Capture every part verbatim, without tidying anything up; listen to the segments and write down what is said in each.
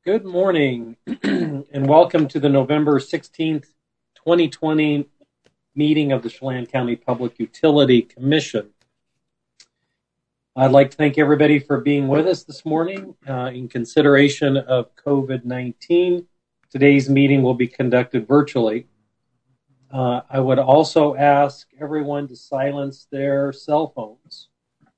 Good morning and welcome to the November sixteenth, twenty twenty meeting of the Chelan County Public Utility Commission. I'd like to thank everybody for being with us this morning uh, in consideration of COVID nineteen. Today's meeting will be conducted virtually. Uh, I would also ask everyone to silence their cell phones.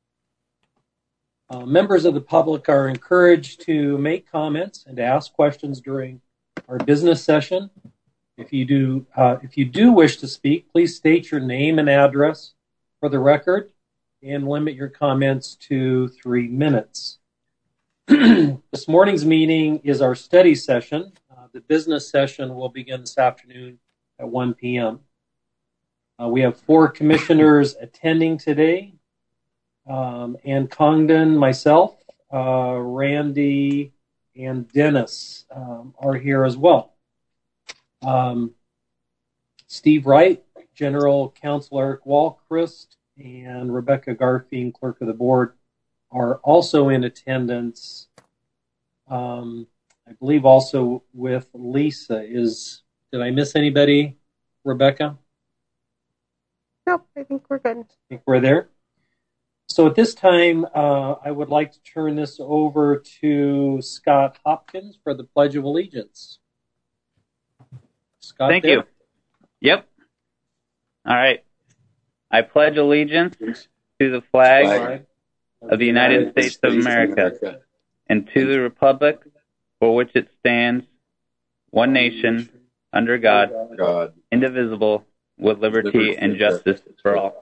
Uh, members of the public are encouraged to make comments and to ask questions during our business session. If you do, uh, if you do wish to speak, please state your name and address for the record and limit your comments to three minutes. This morning's meeting is our study session. Uh, the business session will begin this afternoon at one p.m. Uh, we have four commissioners attending today. Um, Ann Congdon, myself, uh, Randy, and Dennis um, are here as well. Um, Steve Wright, General Counsel Eric Walchrist, and Rebecca Garfien, Clerk of the Board, are also in attendance. Um, I believe also with Lisa. Is did I miss anybody, Rebecca? Nope, I think we're good. I think we're there. So at this time, uh, I would like to turn this over to Scott Hopkins for the Pledge of Allegiance. Scott, Thank there? you. Yep. All right. I pledge allegiance to the flag, flag of the United States, States of America, America and to the republic for which it stands, one nation, under God, God. indivisible, with liberty, liberty and justice for all.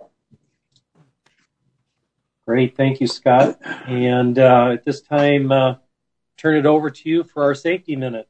Great. Thank you, Scott. And uh, at this time, uh, turn it over to you for our safety minute.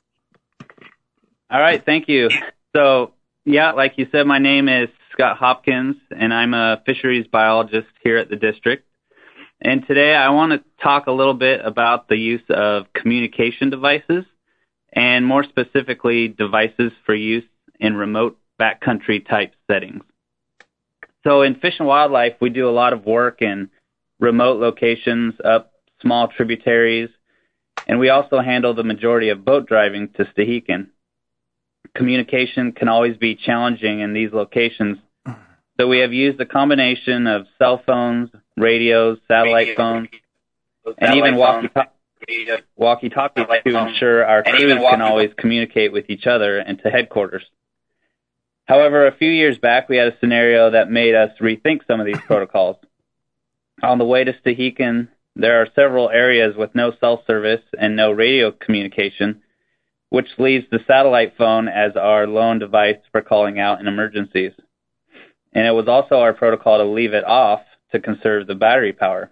All right. Thank you. So, yeah, like you said, my name is Scott Hopkins, and I'm a fisheries biologist here at the district. And today I want to talk a little bit about the use of communication devices, and more specifically, devices for use in remote backcountry type settings. So in Fish and Wildlife, we do a lot of work in remote locations up small tributaries, and we also handle the majority of boat driving to Stehekin. Communication can always be challenging in these locations, so we have used a combination of cell phones, radios, satellite phones, and even walkie-talkies walkie-talkies to ensure our crews can always communicate with each other and to headquarters. However, a few years back, we had a scenario that made us rethink some of these protocols. On the way to Stehekin, there are several areas with no cell service and no radio communication, which leaves the satellite phone as our lone device for calling out in emergencies. And it was also our protocol to leave it off to conserve the battery power.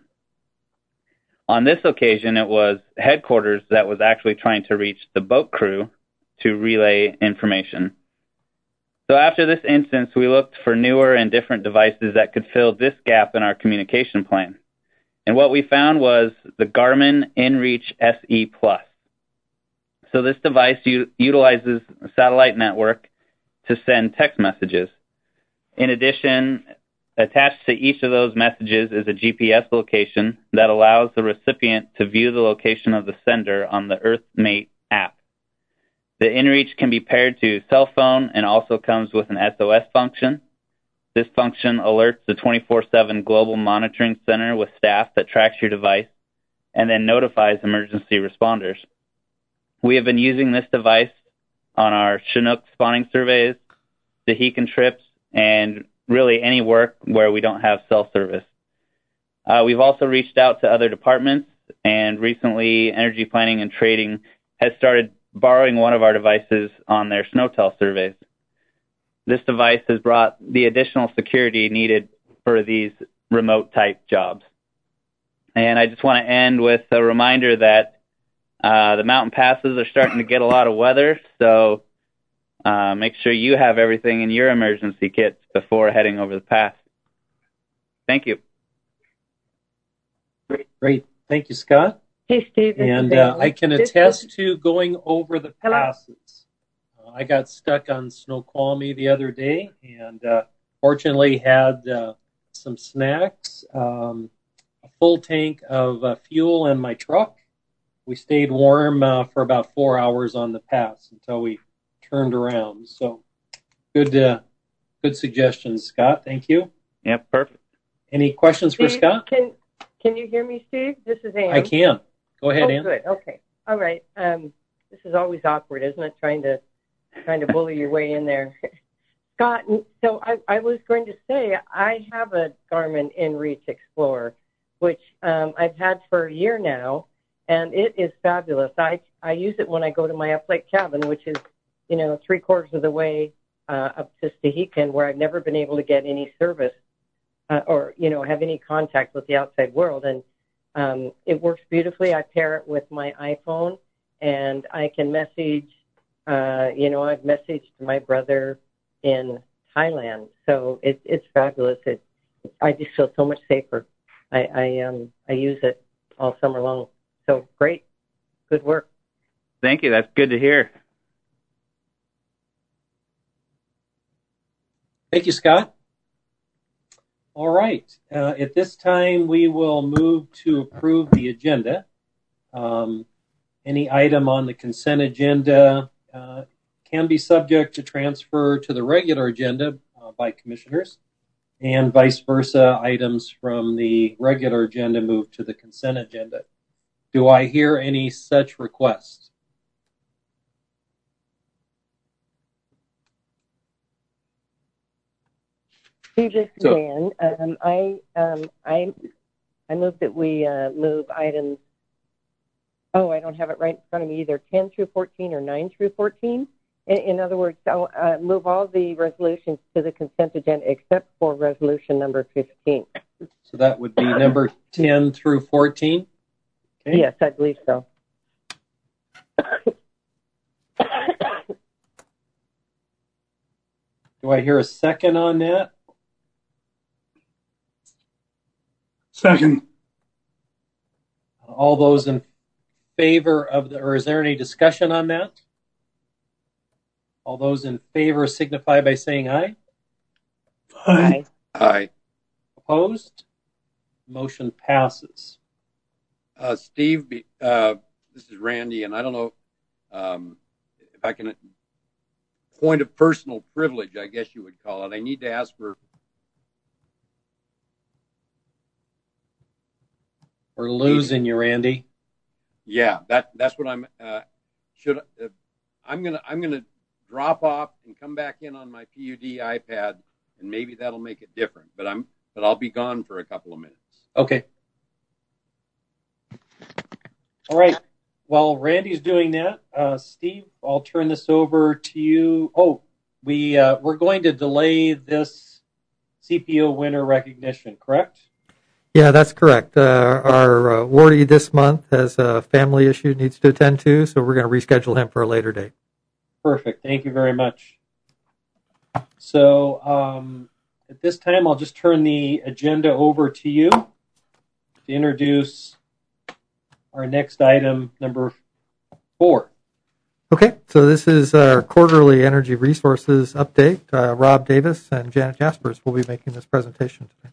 On this occasion, it was headquarters that was actually trying to reach the boat crew to relay information. So after this instance, we looked for newer and different devices that could fill this gap in our communication plan. And what we found was the Garmin InReach S E Plus. So this device u- utilizes a satellite network to send text messages. In addition, attached to each of those messages is a G P S location that allows the recipient to view the location of the sender on the EarthMate app. The InReach can be paired to cell phone and also comes with an S O S function. This function alerts the twenty-four seven global monitoring center with staff that tracks your device and then notifies emergency responders. We have been using this device on our Chinook spawning surveys, Stehekin trips, and really any work where we don't have cell service. Uh, we've also reached out to other departments, and recently Energy Planning and Trading has started borrowing one of our devices on their SNOTEL surveys. This device has brought the additional security needed for these remote type jobs. And I just want to end with a reminder that uh, the mountain passes are starting to get a lot of weather, so uh, make sure you have everything in your emergency kits before heading over the pass. Thank you. Great. Great. Thank you, Scott. Hey, Steve. And uh, I can attest to going over the passes. Uh, I got stuck on Snoqualmie the other day, and uh, fortunately had uh, some snacks, um, a full tank of uh, fuel in my truck, we stayed warm uh, for about four hours on the pass until we turned around. So good, uh, good suggestions, Scott. Thank you. Yeah, perfect. Any questions for Steve, Scott? Can Can you hear me, Steve? This is Ann. I can. Go ahead, oh, Ann. good. Okay. All right. Um, this is always awkward, isn't it? Trying to trying to bully your way in there. Scott, so I, I was going to say I have a Garmin InReach Explorer, which um, I've had for a year now, and it is fabulous. I I use it when I go to my Up Lake cabin, which is, you know, three quarters of the way uh, up to Stehekin, where I've never been able to get any service uh, or, you know, have any contact with the outside world. And um, it works beautifully. I pair it with my iPhone, and I can message, uh, you know, I've messaged my brother in Thailand. So it, it's fabulous. It, I just feel so much safer. I, I, um, I use it all summer long. So great. Good work. Thank you. That's good to hear. Thank you, Scott. All right. Uh, at this time, we will move to approve the agenda. Um, any item on the consent agenda uh, can be subject to transfer to the regular agenda uh, by commissioners, and vice versa. Items from the regular agenda move to the consent agenda. Do I hear any such requests? Steve, this is So- Ann. Um, I, um, I, I move that we uh, move items. Oh, I don't have it right in front of me either. ten through fourteen or nine through fourteen. In, in other words, I'll uh, move all the resolutions to the consent agenda except for resolution number fifteen. So that would be number ten through fourteen. Okay. Yes, I believe so. Do I hear a second on that? Second. All those in favor of the, or is there any discussion on that? All those in favor signify by saying aye. Aye. Aye. Opposed? Motion passes. Uh, Steve, be- uh, this is Randy, and I don't know um, if I can, point of personal privilege, I guess you would call it. I need to ask for. We're losing you, Randy. Yeah, that that's what I'm. Uh, should uh, I'm gonna I'm gonna drop off and come back in on my P U D iPad, and maybe that'll make it different. But I'm but I'll be gone for a couple of minutes. Okay. All right. While Randy's doing that, uh, Steve, I'll turn this over to you. Oh, we uh, we're going to delay this C P O winner recognition, correct? Yeah, that's correct. Uh, our uh, awardee this month has a family issue needs to attend to, so we're going to reschedule him for a later date. Perfect. Thank you very much. So um, at this time, I'll just turn the agenda over to you to introduce our next item, number four. Okay, so this is our quarterly energy resources update. Uh, Rob Davis and Janet Jaspers will be making this presentation today.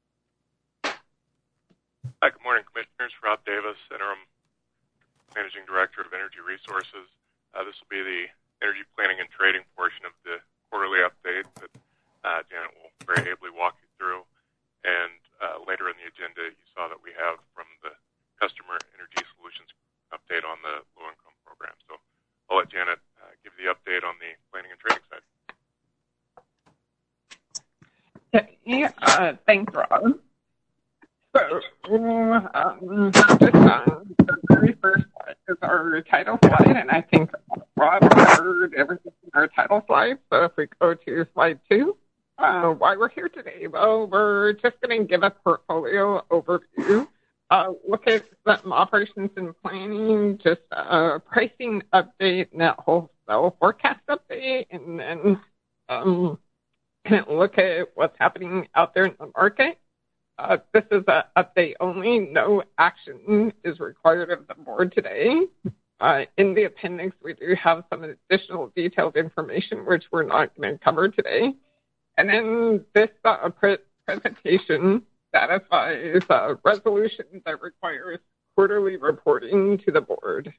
Hi, good morning, Commissioners. Rob Davis, Interim Managing Director of Energy Resources. Uh, this will be the energy planning and trading portion of the quarterly update that uh, Janet will very ably walk you through. And uh, later in the agenda, you saw that we have from the Customer Energy Solutions update on the low-income program. So I'll let Janet uh, give you the update on the planning and trading side. Yeah, uh, thanks, Rob. So, um, just on the very first slide is our title slide, and I think Rob covered everything in our title slide. So if we go to slide two, uh, why we're here today? Well, we're just going to give a portfolio overview, uh, look at some operations and planning, just a pricing update, net wholesale forecast update, and then um, look at what's happening out there in the market. Uh, this is an update only. No action is required of the board today. Uh, in the appendix, we do have some additional detailed information, which we're not going to cover today. And then this uh, pre- presentation satisfies uh, resolutions that requires quarterly reporting to the board.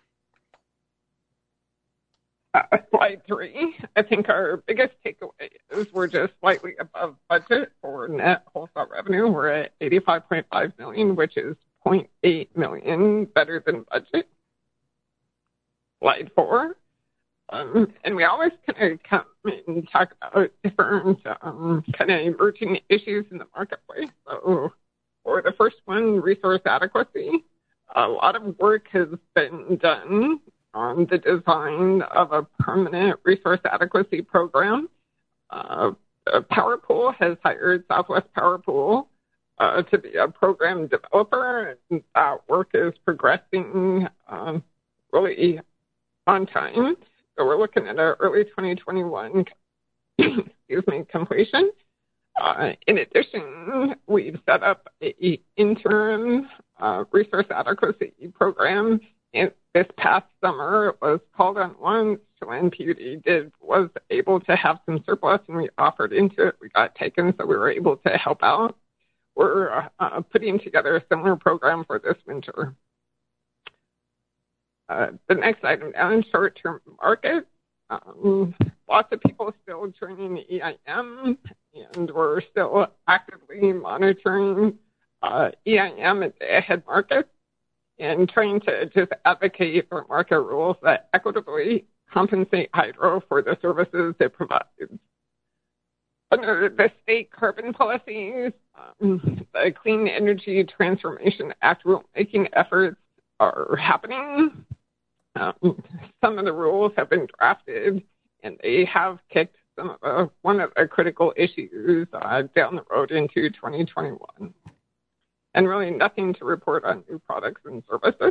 Uh, slide three, I think our biggest takeaway is we're just slightly above budget for net wholesale revenue. We're at eighty-five point five million dollars, which is zero point eight million dollars better than budget. Slide four, um, and we always kind of come and talk about different um, kind of emerging issues in the marketplace. So for the first one, resource adequacy, a lot of work has been done on the design of a permanent resource adequacy program. Uh, Power Pool has hired Southwest Power Pool uh, to be a program developer, and that work is progressing um, really on time. So we're looking at an early twenty twenty-one excuse me, completion. Uh, in addition, we've set up an interim uh, resource adequacy program. In this past summer, it was called on once when P U D did was able to have some surplus, and we offered into it. We got taken, so we were able to help out. We're uh, putting together a similar program for this winter. Uh, the next item down, short-term market. Um, lots of people still joining the E I M, and we're still actively monitoring uh, E I M at the ahead market and trying to just advocate for market rules that equitably compensate hydro for the services it provides. Under the state carbon policies, um, the Clean Energy Transformation Act rulemaking efforts are happening. Um, some of the rules have been drafted, and they have kicked some of the, one of the critical issues uh, down the road into twenty twenty-one. And really nothing to report on new products and services.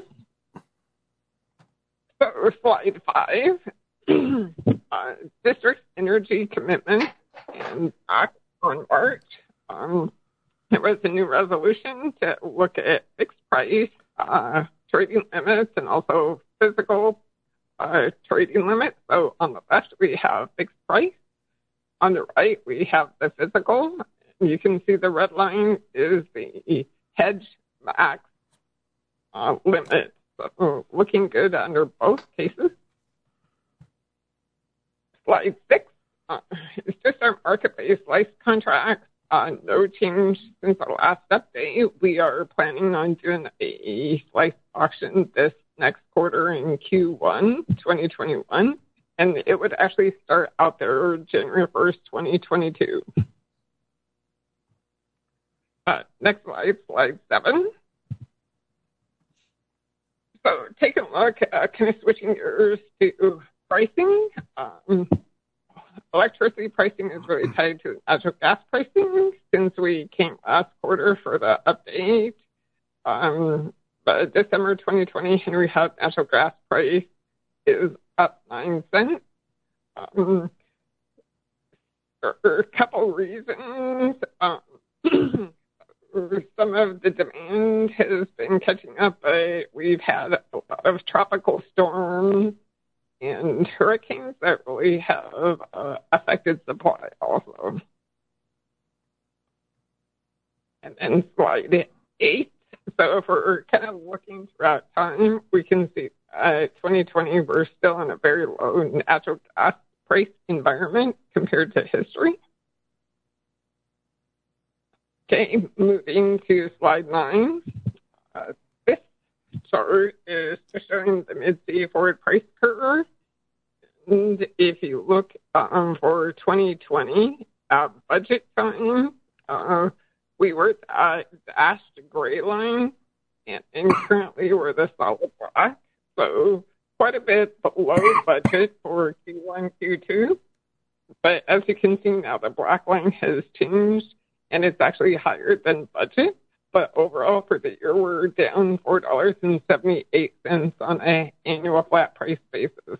So slide five, uh, district energy commitment, and back on March, um, there was a new resolution to look at fixed price uh, trading limits and also physical uh, trading limits. So on the left, we have fixed price. On the right, we have the physical. You can see the red line is the hedge max uh, limit. So looking good under both cases. Slide six uh, is just our market-based life contracts. Uh, no change since our last update. We are planning on doing a slice auction this next quarter in Q one twenty twenty-one, and it would actually start out there January first, twenty twenty-two. Uh, next slide, slide seven. So take a look, uh, kind of switching gears to pricing. Um, electricity pricing is really tied to natural gas pricing since we came last quarter for the update. Um, but December twenty twenty Henry Hub natural gas price is up nine cents. Um, there are a couple reasons. Um, Some of the demand has been catching up. But we've had a lot of tropical storms and hurricanes that really have uh, affected supply also. And then slide eight. So if we're kind of looking throughout time, we can see uh, twenty twenty, we're still in a very low natural gas price environment compared to history. Okay, moving to slide nine. Uh, this chart is just showing the mid-sea forward price curve. And if you look um, for twenty twenty, at budget time, uh, we were at the dashed gray line, and, and currently we're the solid black. So quite a bit below budget for Q one, Q two. But as you can see now, the black line has changed, and it's actually higher than budget. But overall, for the year, we're down four dollars and seventy-eight cents on an annual flat price basis.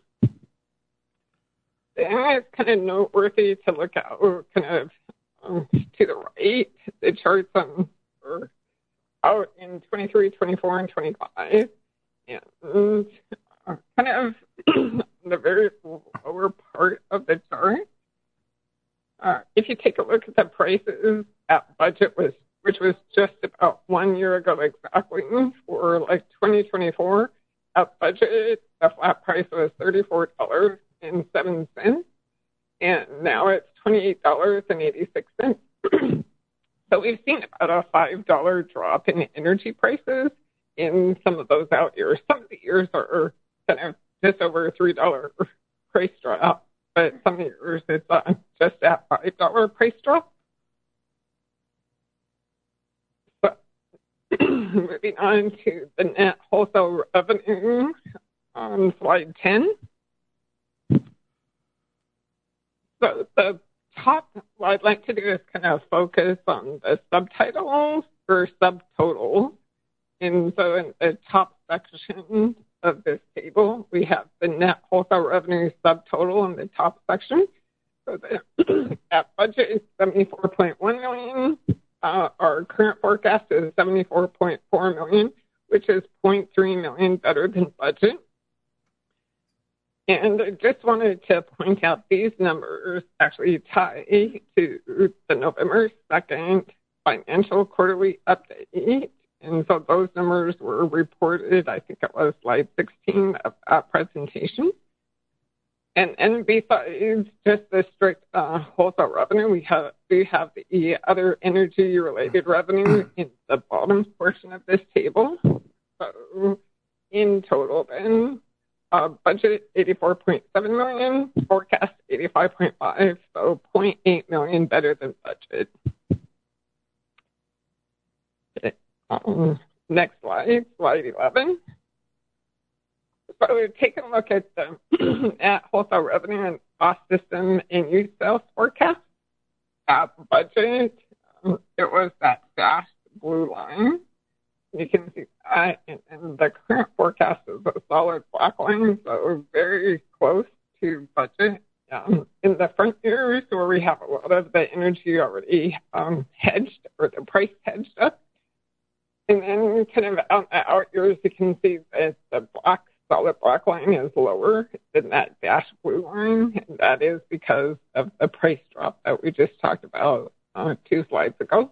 And it's kind of noteworthy to look at kind of um, to the right, the charts on, are out in twenty-three, twenty-four, and twenty-five. And uh, kind of the very lower part of the chart, Uh, if you take a look at the prices at budget was which was just about one year ago exactly, for like twenty twenty-four, at budget, the flat price was thirty-four dollars and seven cents, and now it's twenty-eight dollars and eighty-six cents. So we've seen about a five dollars drop in energy prices in some of those out years. Some of the years are kind of just over a three dollars price drop, but some years it's uh, just at five dollars price drop. So moving on to the net wholesale revenue on slide ten. So the top, what I'd like to do is kind of focus on the subtitles or subtotals. And so in the top section of this table, we have the net wholesale revenue subtotal in the top section. So the, at budget is seventy-four point one million dollars. Uh, our current forecast is seventy-four point four million dollars, which is zero point three million dollars better than budget. And I just wanted to point out these numbers actually tie to the November second financial quarterly update. And so those numbers were reported, I think it was slide sixteen of that presentation. And, and besides just the strict uh, wholesale revenue, we have, we have the other energy-related revenue in the bottom portion of this table. So in total, then, uh, budget eighty-four point seven million dollars, forecast eighty-five point five, so zero point eight million dollars better than budget. Okay. Um, next slide, slide eleven. So we're taking a look at the at wholesale revenue and cost system and use sales forecast. At budget, um, it was that dashed blue line. You can see that, and, and the current forecast is a solid black line, so we're very close to budget. Um, in the front years, where we have a lot of the energy already um, hedged, or the price hedged up, and then kind of out the out years, you can see that the black, solid black line is lower than that dashed blue line, and that is because of the price drop that we just talked about uh, two slides ago.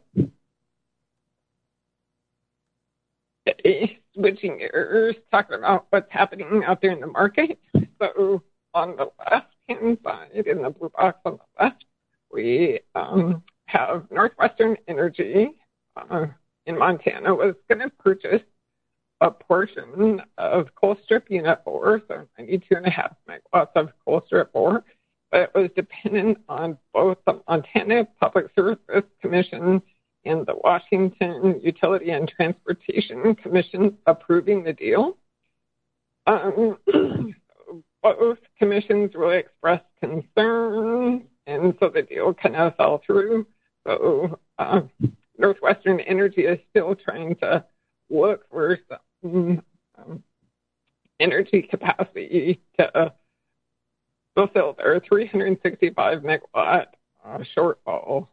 Switching gears, talking about what's happening out there in the market. So on the left-hand side, in the blue box on the left, we um, have Northwestern Energy uh, in Montana was going to purchase a portion of Colstrip Unit four, so ninety-two point five megawatts of Colstrip four, but it was dependent on both the Montana Public Service Commission and the Washington Utility and Transportation Commission approving the deal. Um, both commissions really expressed concern, and so the deal kind of fell through. So uh, Northwestern Energy is still trying to look for some um, energy capacity to uh, fulfill their three hundred sixty-five megawatt uh, shortfall.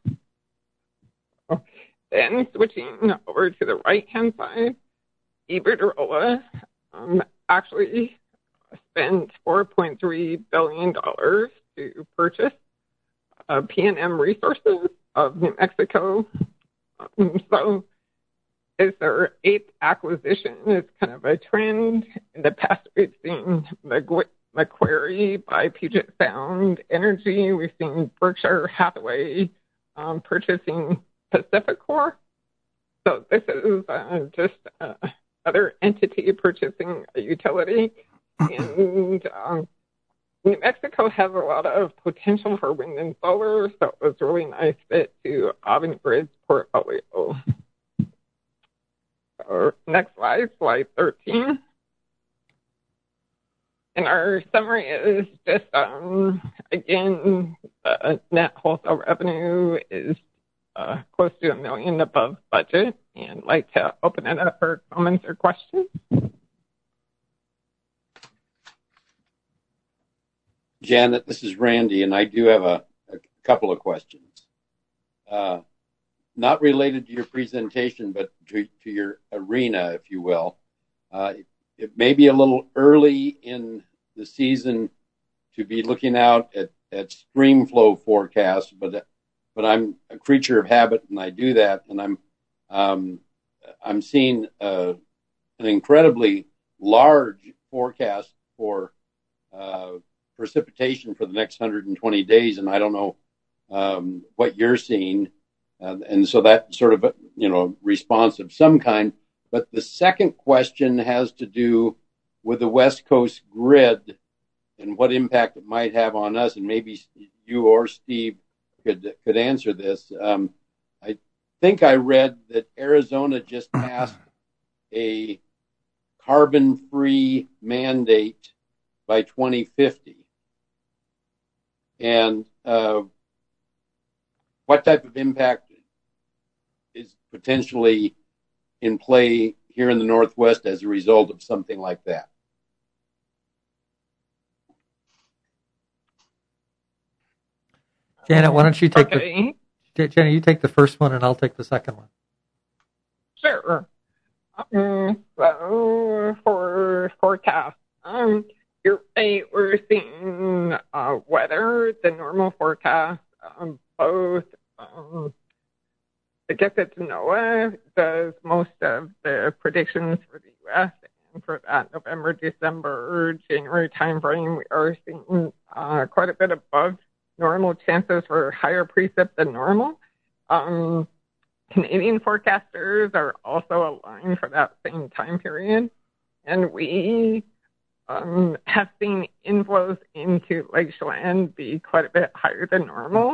Then switching over to the right-hand side, Iberdrola um, actually spent four point three billion dollars to purchase uh, P and M Resources of New Mexico. Um, so it's their eighth acquisition. It's kind of a trend. In the past, we've seen the Macquarie by Puget Sound Energy. We've seen Berkshire Hathaway um, purchasing PacifiCorp. So this is uh, just uh, another entity purchasing a utility. And um, New Mexico has a lot of potential for wind and solar, so it was a really nice fit to Avangrid's portfolio. So next slide, slide thirteen. And our summary is just, um, again, uh, net wholesale revenue is Uh, close to a million above budget, and I'd like to open it up for comments or questions. Janet, this is Randy, and I do have a, a couple of questions. Uh, not related to your presentation, but to, to your arena, if you will. Uh, it, it may be a little early in the season to be looking out at, at stream flow forecasts, but But I'm a creature of habit, and I do that. And I'm Um, I'm seeing uh, an incredibly large forecast for uh, precipitation for the next one hundred twenty days, and I don't know um, what you're seeing. Uh, and so that sort of, you know, response of some kind. But the second question has to do with the West Coast grid and what impact it might have on us. And maybe you or Steve could could answer this. Um, I think I read that Arizona just passed a carbon-free mandate by twenty fifty. And uh, what type of impact is potentially in play here in the Northwest as a result of something like that? Janet, why don't you take okay. the Janet, you take the first one, and I'll take the second one. Sure. Um, so for forecast, um, you're right, we're seeing uh, weather, the normal forecast, um, both. Um, I guess it's NOAA does most of the predictions for the U S, and for that November, December, January timeframe, we are seeing uh, quite a bit above normal chances for higher precip than normal. Um, Canadian forecasters are also aligned for that same time period, and we um, have seen inflows into Lake Chelan be quite a bit higher than normal.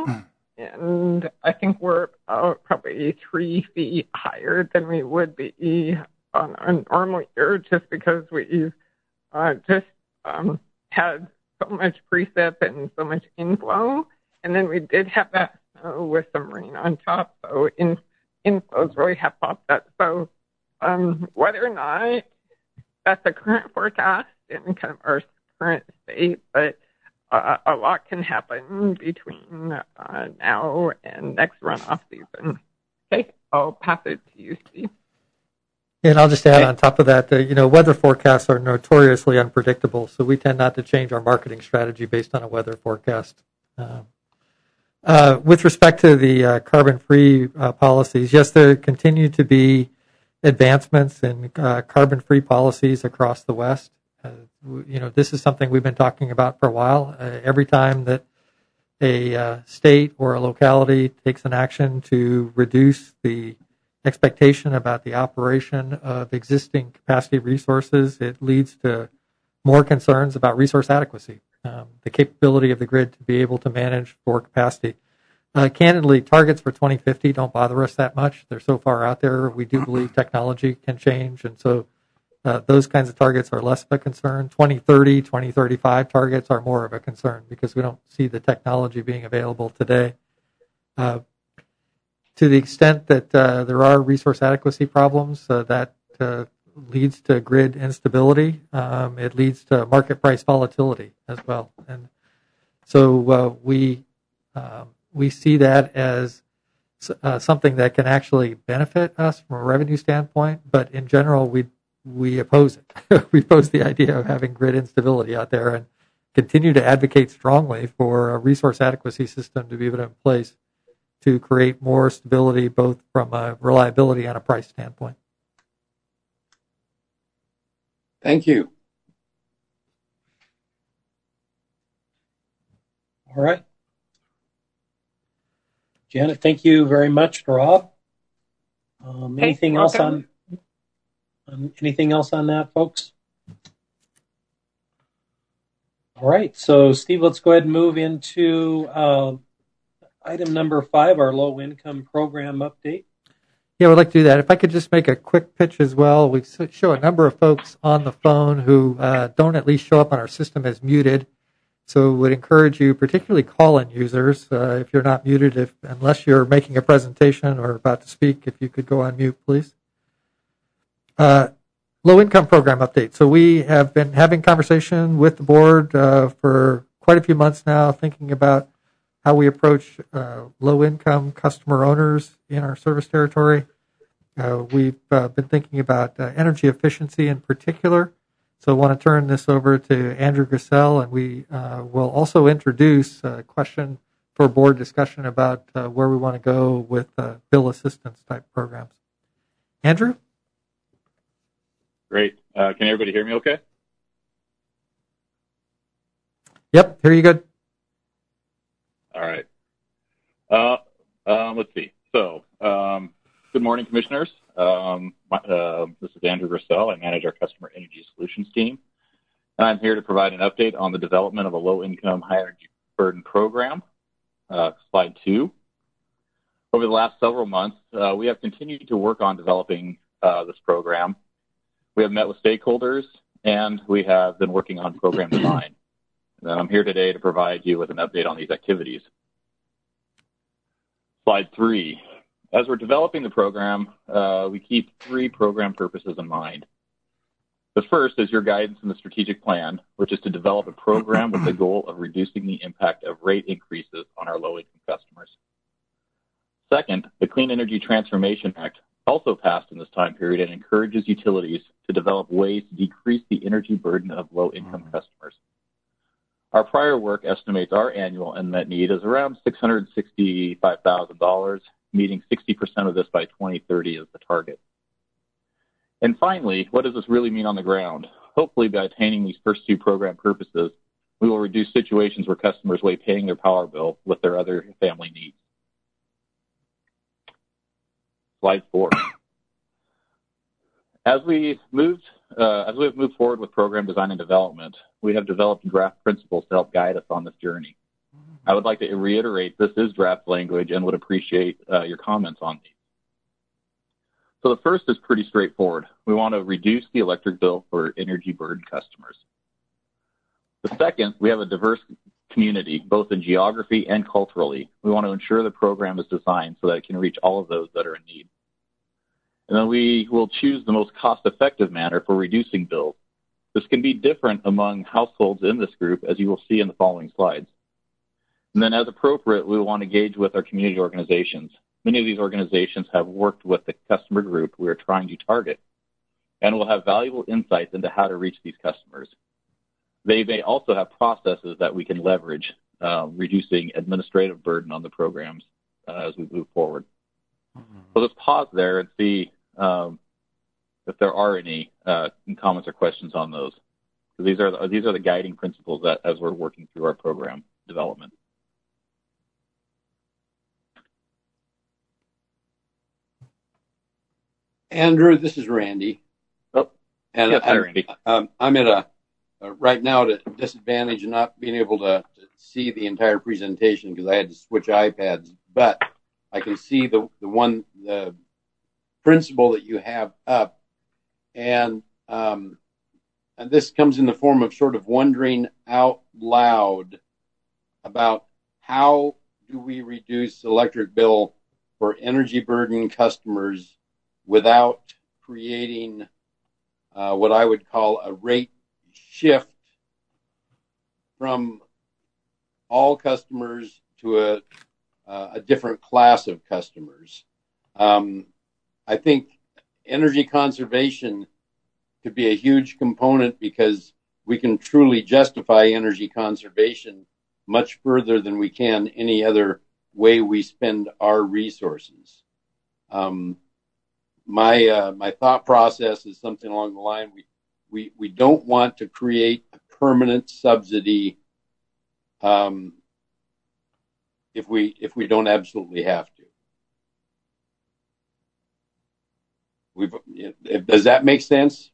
And I think we're about probably three feet higher than we would be on a normal year, just because we've uh, just um, had so much precip and so much inflow. And then we did have that snow with some rain on top, so in, inflows really have popped up. So um, whether or not that's the current forecast in kind of our current state, but Uh, a lot can happen between uh, now and next runoff season. Okay, I'll pass it to you, Steve. And I'll just add on top of that, that, you know, weather forecasts are notoriously unpredictable, so we tend not to change our marketing strategy based on a weather forecast. Uh, uh, with respect to the uh, carbon-free uh, policies, yes, there continue to be advancements in uh, carbon-free policies across the West. Uh, you know, this is something we've been talking about for a while. Uh, every time that a uh, state or a locality takes an action to reduce the expectation about the operation of existing capacity resources, it leads to more concerns about resource adequacy, um, the capability of the grid to be able to manage for capacity. Uh, candidly, targets for twenty fifty don't bother us that much. They're so far out there. We do believe technology can change, and so Uh, those kinds of targets are less of a concern. twenty thirty, twenty thirty-five targets are more of a concern because we don't see the technology being available today. Uh, to the extent that uh, there are resource adequacy problems, uh, that uh, leads to grid instability. Um, it leads to market price volatility as well. And so uh, we um, we see that as uh, something that can actually benefit us from a revenue standpoint, but in general, we we oppose it. We oppose the idea of having grid instability out there and continue to advocate strongly for a resource adequacy system to be put in place to create more stability, both from a reliability and a price standpoint. Thank you. All right. Janet, thank you very much, Rob. Um, anything hey, else welcome. on um, anything else on that, folks? All right. So, Steve, let's go ahead and move into uh, item number five, our low income program update. Yeah, we'd like to do that. If I could just make a quick pitch as well. We show a number of folks on the phone who uh, don't at least show up on our system as muted. So would encourage you, particularly call-in users, uh, if you're not muted, if unless you're making a presentation or about to speak, if you could go on mute, please. Uh, low-income program update. So we have been having conversation with the board uh, for quite a few months now, thinking about how we approach uh, low-income customer owners in our service territory. Uh, we've uh, been thinking about uh, energy efficiency in particular. So I want to turn this over to Andrew Grissel, and we uh, will also introduce a question for board discussion about uh, where we want to go with uh, bill assistance type programs. Andrew? Great. Uh, can everybody hear me okay? Yep, hear you good. All right. Uh, um, let's see. So, um, good morning, commissioners. Um, my, uh, this is Andrew Russell. I manage our Customer Energy Solutions team. And I'm here to provide an update on the development of a low-income, high-energy burden program. Uh, slide two. Over the last several months, uh, we have continued to work on developing uh, this program. We have met with stakeholders, and we have been working on program design. And I'm here today to provide you with an update on these activities. Slide three. As we're developing the program, uh, we keep three program purposes in mind. The first is your guidance in the strategic plan, which is to develop a program with the goal of reducing the impact of rate increases on our low-income customers. Second, the Clean Energy Transformation Act also passed in this time period and encourages utilities to develop ways to decrease the energy burden of low-income mm-hmm. customers. Our prior work estimates our annual unmet need is around six hundred sixty-five thousand dollars, meeting sixty percent of this by twenty thirty as the target. And finally, what does this really mean on the ground? Hopefully, by attaining these first two program purposes, we will reduce situations where customers weigh paying their power bill with their other family needs. Slide four. As we moved, uh, as we have moved forward with program design and development, we have developed draft principles to help guide us on this journey. I would like to reiterate this is draft language and would appreciate uh, your comments on these. So the first is pretty straightforward. We want to reduce the electric bill for energy burden customers. The second, we have a diverse community, both in geography and culturally. We want to ensure the program is designed so that it can reach all of those that are in need. And then we will choose the most cost-effective manner for reducing bills. This can be different among households in this group, as you will see in the following slides. And then as appropriate, we will want to engage with our community organizations. Many of these organizations have worked with the customer group we are trying to target and will have valuable insights into how to reach these customers. They may also have processes that we can leverage, uh, reducing administrative burden on the programs uh, as we move forward. Mm-hmm. So let's pause there and see um, if there are any uh, comments or questions on those. So these are the, these are the guiding principles that as we're working through our program development. Andrew, this is Randy. Oh, and yes, hi, I'm, Randy. Um, I'm at a uh, right now at a disadvantage of not being able to, to see the entire presentation because I had to switch iPads. But I can see the the one the principle that you have up, and um, and this comes in the form of sort of wondering out loud about how do we reduce electric bill for energy burden customers without creating uh, what I would call a rate shift from all customers to a, uh, a different class of customers. Um, I think energy conservation could be a huge component because we can truly justify energy conservation much further than we can any other way we spend our resources. Um, My uh, my thought process is something along the line. We we we don't want to create a permanent subsidy um, if we if we don't absolutely have to. We've, does that make sense?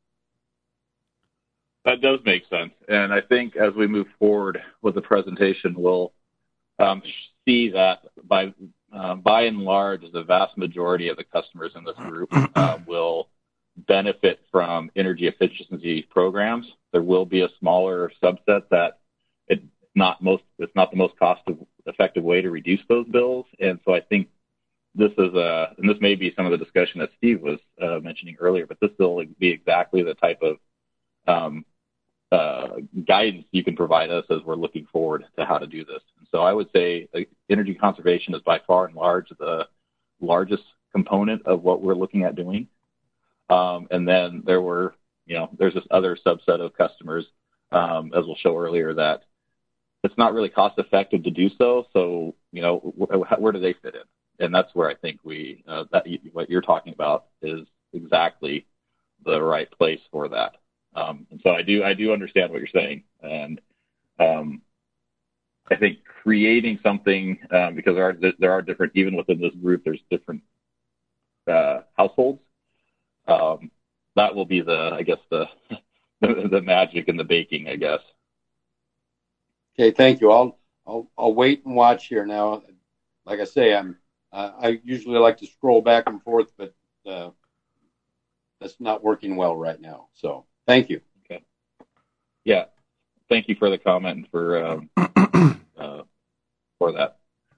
That does make sense, and I think as we move forward with the presentation, we'll um, see that by. Um, by and large, the vast majority of the customers in this group uh, will benefit from energy efficiency programs. There will be a smaller subset that it's not most it's not the most cost-effective way to reduce those bills, and so I think this is a and this may be some of the discussion that Steve was uh, mentioning earlier, but this will be exactly the type of um, uh, guidance you can provide us as we're looking forward to how to do this. And so I would say uh, energy conservation is by far and large the largest component of what we're looking at doing. Um, and then there were, you know, there's this other subset of customers, um, as we'll show earlier, that it's not really cost effective to do so. So, you know, wh- where do they fit in? and that's where I think we uh, that what you're talking about is exactly the right place for that. Um, and so I do I do understand what you're saying, and um, I think creating something um, because there are there are different even within this group there's different uh, households. Um, that will be the I guess the, the the magic and the baking, I guess. Okay, thank you. I'll I'll I'll wait and watch here now. Like I say, I'm uh, I usually like to scroll back and forth, but uh, that's not working well right now. So thank you. Okay. Yeah. Thank you for the comment and for um, uh, for that.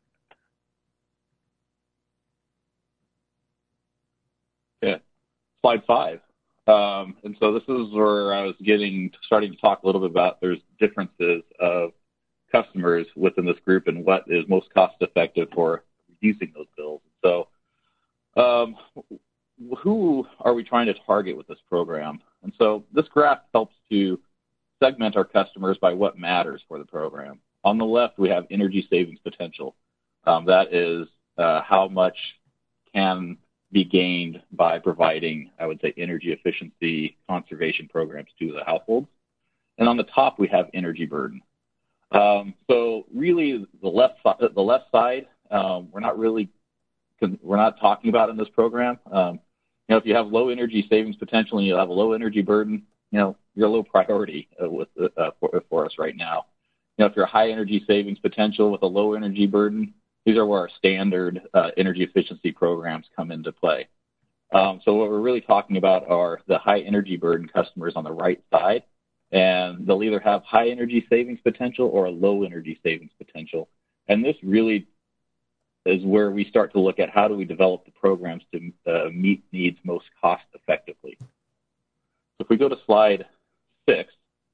Yeah. Slide five. Um, and so this is where I was getting starting to talk a little bit about there's differences of customers within this group and what is most cost effective for reducing those bills. So um, who are we trying to target with this program? And so this graph helps to segment our customers by what matters for the program. On the left, we have energy savings potential. Um, that is uh, how much can be gained by providing, I would say, energy efficiency conservation programs to the households. And on the top, we have energy burden. Um, so really, the left the left side, um, we're not really we're not talking about in this program. Um, you know, if you have low energy savings potential and you have a low energy burden, you know, you're a low priority uh, with uh, for, for us right now. You know, if you're a high energy savings potential with a low energy burden, these are where our standard uh, energy efficiency programs come into play. Um, so what we're really talking about are the high energy burden customers on the right side, and they'll either have high energy savings potential or a low energy savings potential. And this really is where we start to look at how do we develop the programs to uh, meet needs most cost effectively. So if we go to slide six,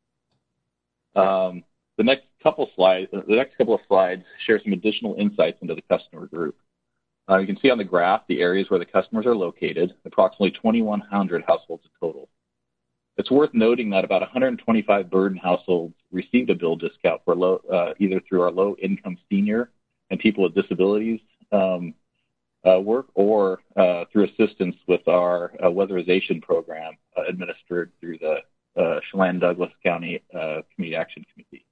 um, the next couple slides, the next couple of slides share some additional insights into the customer group. Uh, you can see on the graph the areas where the customers are located, approximately twenty-one hundred households in total. It's worth noting that about one hundred twenty-five burden households received a bill discount for low, uh, either through our low-income senior and people with disabilities um, uh, work or uh, through assistance with our uh, weatherization program uh, administered through the uh, Chelan-Douglas County uh, Community Action Committee.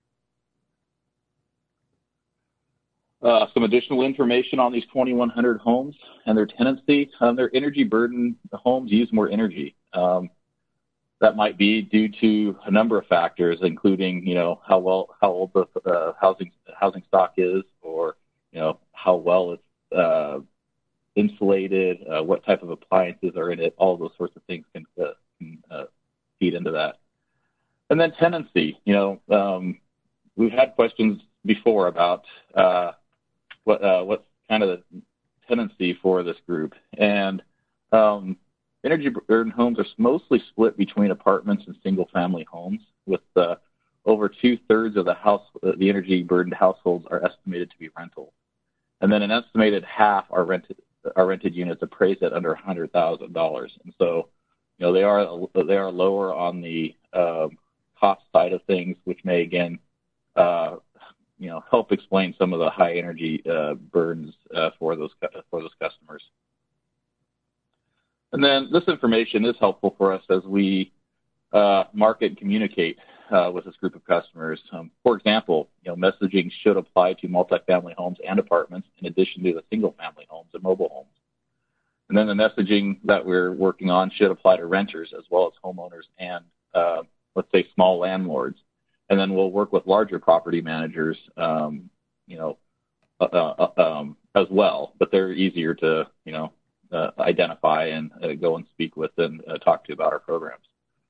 Uh, some additional information on these twenty-one hundred homes and their tenancy. Um, their energy burden homes use more energy. Um, that might be due to a number of factors, including, you know, how well, how old the uh, housing housing stock is, or, you know, how well it's uh, insulated, uh, what type of appliances are in it. All of those sorts of things can, uh, can uh, feed into that. And then tenancy. You know, um, we've had questions before about uh, what uh, what's kind of the tenancy for this group, and um, energy burden homes are mostly split between apartments and single-family homes, with uh, over two-thirds of the house, uh, the energy burdened households are estimated to be rental, and then an estimated half are rented are rented units appraised at under one hundred thousand dollars. And so, you know, they are they are lower on the uh, cost side of things, which may again, uh, you know, help explain some of the high energy uh, burdens uh, for those for those customers. And then this information is helpful for us as we uh, market and communicate uh, with this group of customers. Um, for example, you know, messaging should apply to multifamily homes and apartments in addition to the single-family homes and mobile homes. And then the messaging that we're working on should apply to renters as well as homeowners and, uh, let's say, small landlords. And then we'll work with larger property managers, um, you know, uh, uh, um, as well. But they're easier to, you know, uh, identify and uh, go and speak with and uh, talk to about our programs.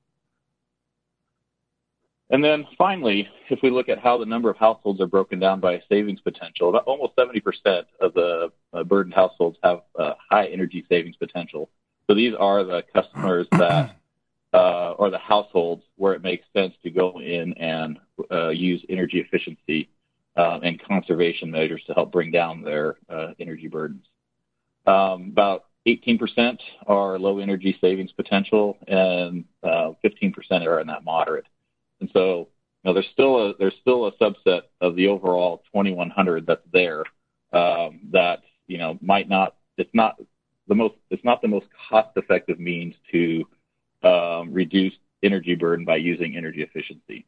And then finally, if we look at how the number of households are broken down by savings potential, about almost seventy percent of the uh, burdened households have uh, high energy savings potential. So these are the customers that Uh, or the households where it makes sense to go in and uh, use energy efficiency uh, and conservation measures to help bring down their uh, energy burdens. Um, about eighteen percent are low energy savings potential, and uh, fifteen percent are in that moderate. And so, you know, there's still a there's still a subset of the overall twenty-one hundred that's there um, that you know, might not, it's not the most, it's not the most cost-effective means to um, reduce energy burden by using energy efficiency.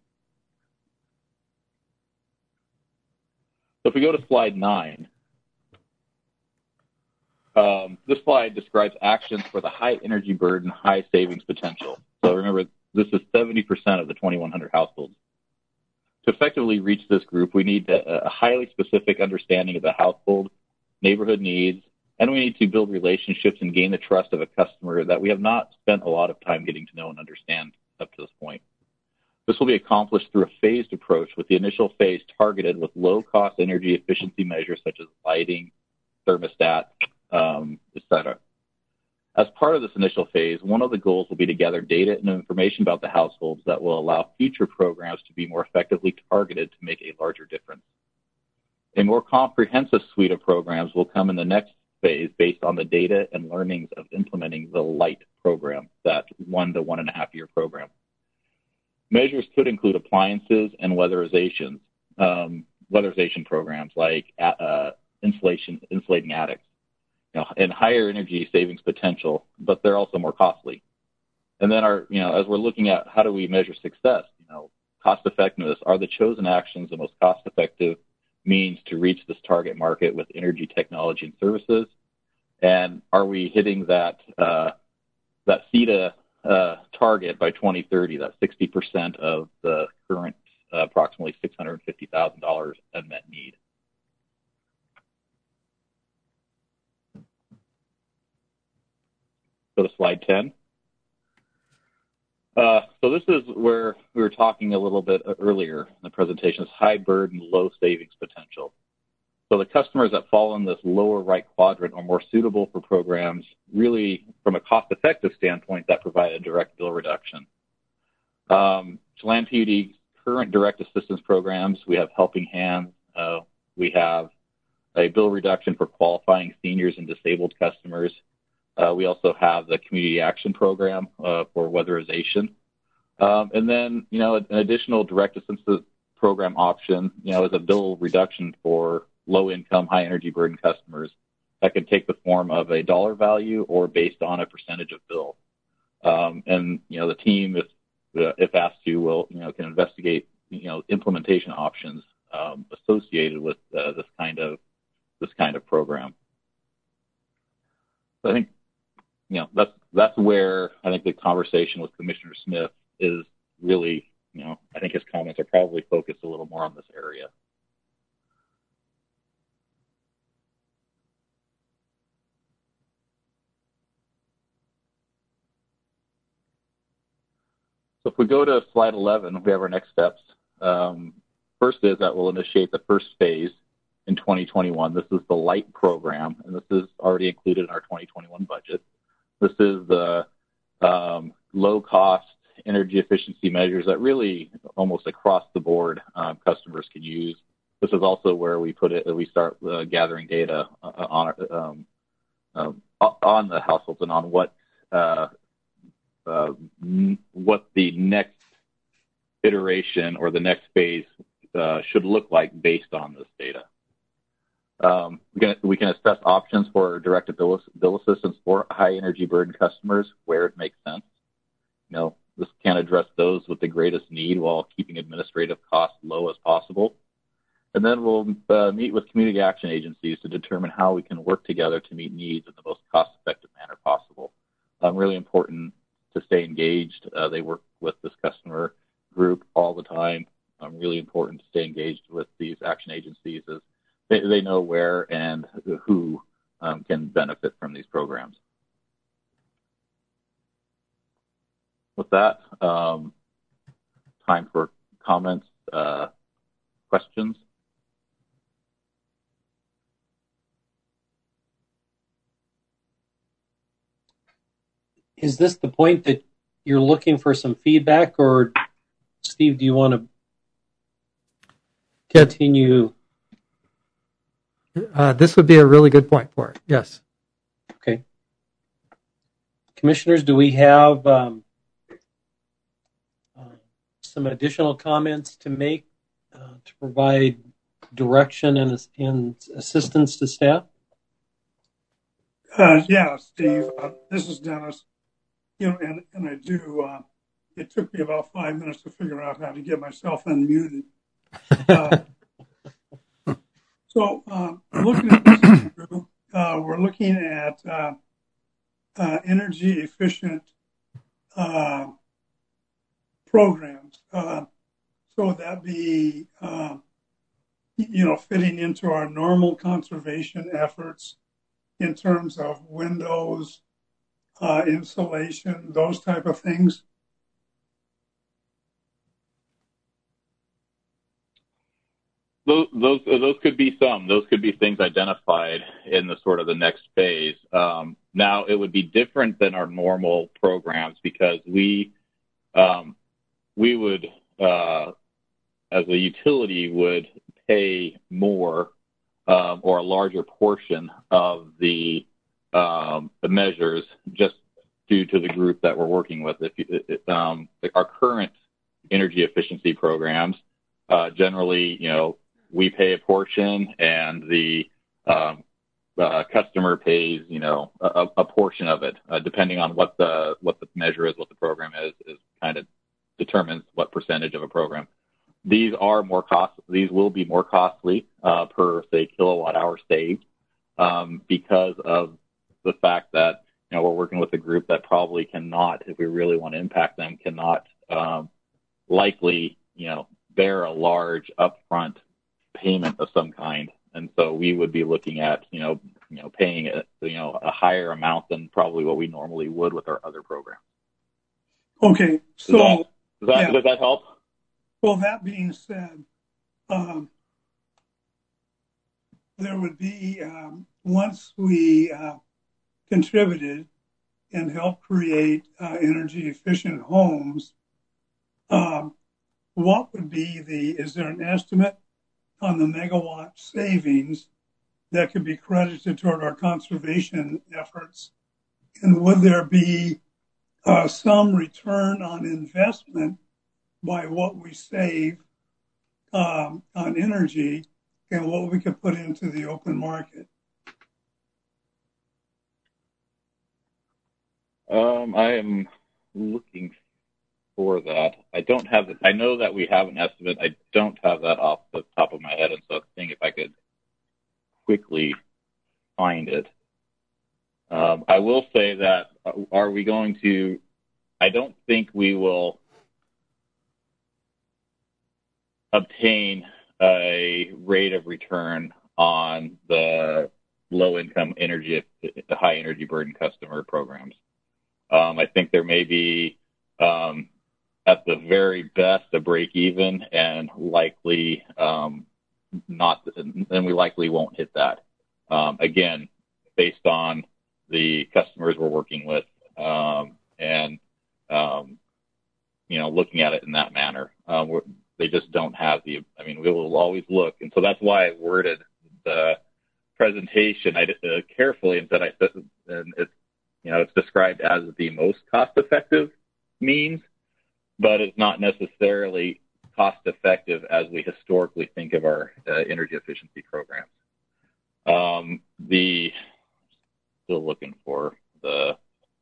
So if we go to slide nine, um, this slide describes actions for the high energy burden, high savings potential. So remember, this is seventy percent of the twenty-one hundred households. To effectively reach this group, we need a, a highly specific understanding of the household, neighborhood needs, and we need to build relationships and gain the trust of a customer that we have not spent a lot of time getting to know and understand up to this point. This will be accomplished through a phased approach, with the initial phase targeted with low-cost energy efficiency measures such as lighting, thermostat, um, et cetera. As part of this initial phase, one of the goals will be to gather data and information about the households that will allow future programs to be more effectively targeted to make a larger difference. A more comprehensive suite of programs will come in the next phase based on the data and learnings of implementing the LIGHT program, that one to one and a half year program. Measures could include appliances and weatherization, um, weatherization programs like uh, insulation, insulating attics. You know, and higher energy savings potential, but they're also more costly. And then our, you know, as we're looking at how do we measure success, you know, cost effectiveness, are the chosen actions the most cost effective means to reach this target market with energy technology and services? And are we hitting that, uh, that C E T A uh, target by twenty thirty, that sixty percent of the current uh, approximately six hundred fifty thousand dollars unmet need? Go to slide ten. Uh, so this is where we were talking a little bit earlier in the presentation, is high burden, low savings potential. So the customers that fall in this lower right quadrant are more suitable for programs really from a cost-effective standpoint that provide a direct bill reduction. Um, Chelan P U D current direct assistance programs, we have Helping Hands, uh, we have a bill reduction for qualifying seniors and disabled customers. Uh, we also have the Community Action Program uh, for weatherization. Um, and then, you know, an additional direct assistance program option, you know, is a bill reduction for low-income, high-energy burden customers that could take the form of a dollar value or based on a percentage of bill. Um, and, you know, the team, if uh, if asked to, will, you know, can investigate, you know, implementation options um, associated with uh, this kind of this kind of program. So I think, you know, that's that's where I think the conversation with Commissioner Smith is really, you know, I think his comments are probably focused a little more on this area. So if we go to slide eleven, we have our next steps. Um, first is that we'll initiate the first phase in twenty twenty-one. This is the LIGHT program, and this is already included in our twenty twenty-one budget. This is the um, low-cost energy efficiency measures that really almost across the board um, customers can use. This is also where we put it. We start uh, gathering data on um, um, on the households and on what uh, uh, what the next iteration or the next phase uh, should look like based on this data. Um, we, can, we can assess options for direct bill, bill assistance for high energy burden customers where it makes sense. You know, this can address those with the greatest need while keeping administrative costs low as possible. And then we'll uh, meet with community action agencies to determine how we can work together to meet needs in the most cost-effective manner possible. Um, really important to stay engaged. Uh, they work with this customer group all the time. Um, really important to stay engaged with these action agencies as they, they know where and who um, can benefit from these programs. With that, um, time for comments, uh, questions. Is this the point that you're looking for some feedback, or Steve, do you want to continue? Uh, this would be a really good point for it. Yes. Okay. Commissioners, do we have um, uh, some additional comments to make uh, to provide direction and, and assistance to staff? Uh, yeah, Steve, uh, this is Dennis. You know, and, and I do, uh, it took me about five minutes to figure out how to get myself unmuted. Uh, so, uh, looking at this, uh, we're looking at uh, uh, energy efficient uh, programs. Uh, so would that be, uh, you know, fitting into our normal conservation efforts in terms of windows, uh, insulation, those type of things? Those, those those could be some. Those could be things identified in the sort of the next phase. Um, now, it would be different than our normal programs because we um, we would, uh, as a utility, would pay more um, or a larger portion of the um, the measures just due to the group that we're working with. If you, um, like our current energy efficiency programs, uh, generally, you know. We pay a portion, and the um, uh, customer pays, you know, a, a portion of it, uh, depending on what the what the measure is, what the program is, is kind of determines what percentage of a program. These are more cost. These will be more costly uh, per say kilowatt hour saved um, because of the fact that you know we're working with a group that probably cannot, if we really want to impact them, cannot um, likely you know bear a large upfront payment of some kind, and so we would be looking at you know you know paying a, you know a higher amount than probably what we normally would with our other programs. Okay, so does that does that, yeah. does that help? Well, that being said, um, there would be um, once we uh, contributed and helped create uh, energy efficient homes. Um, what would be the? Is there an estimate on the megawatt savings that could be credited toward our conservation efforts? And would there be uh, some return on investment by what we save um, on energy and what we could put into the open market? Um, I am looking for that. I don't have it. I know that we have an estimate. I don't have that off the top of my head, and so I think if I could quickly find it. Um, I will say that uh, are we going to? I don't think we will obtain a rate of return on the low-income energy, the high energy burden customer programs. Um, I think there may be. Um, at the very best, a break even, and likely um, not, and we likely won't hit that. Um, again, based on the customers we're working with, um, and um, you know, looking at it in that manner, uh, we're, they just don't have the. I mean, we will always look, and so that's why I worded the presentation I did, uh, carefully, and said I said, and it's you know, it's described as the most cost-effective means. But it's not necessarily cost-effective as we historically think of our uh, energy efficiency programs. Um, the still looking for the.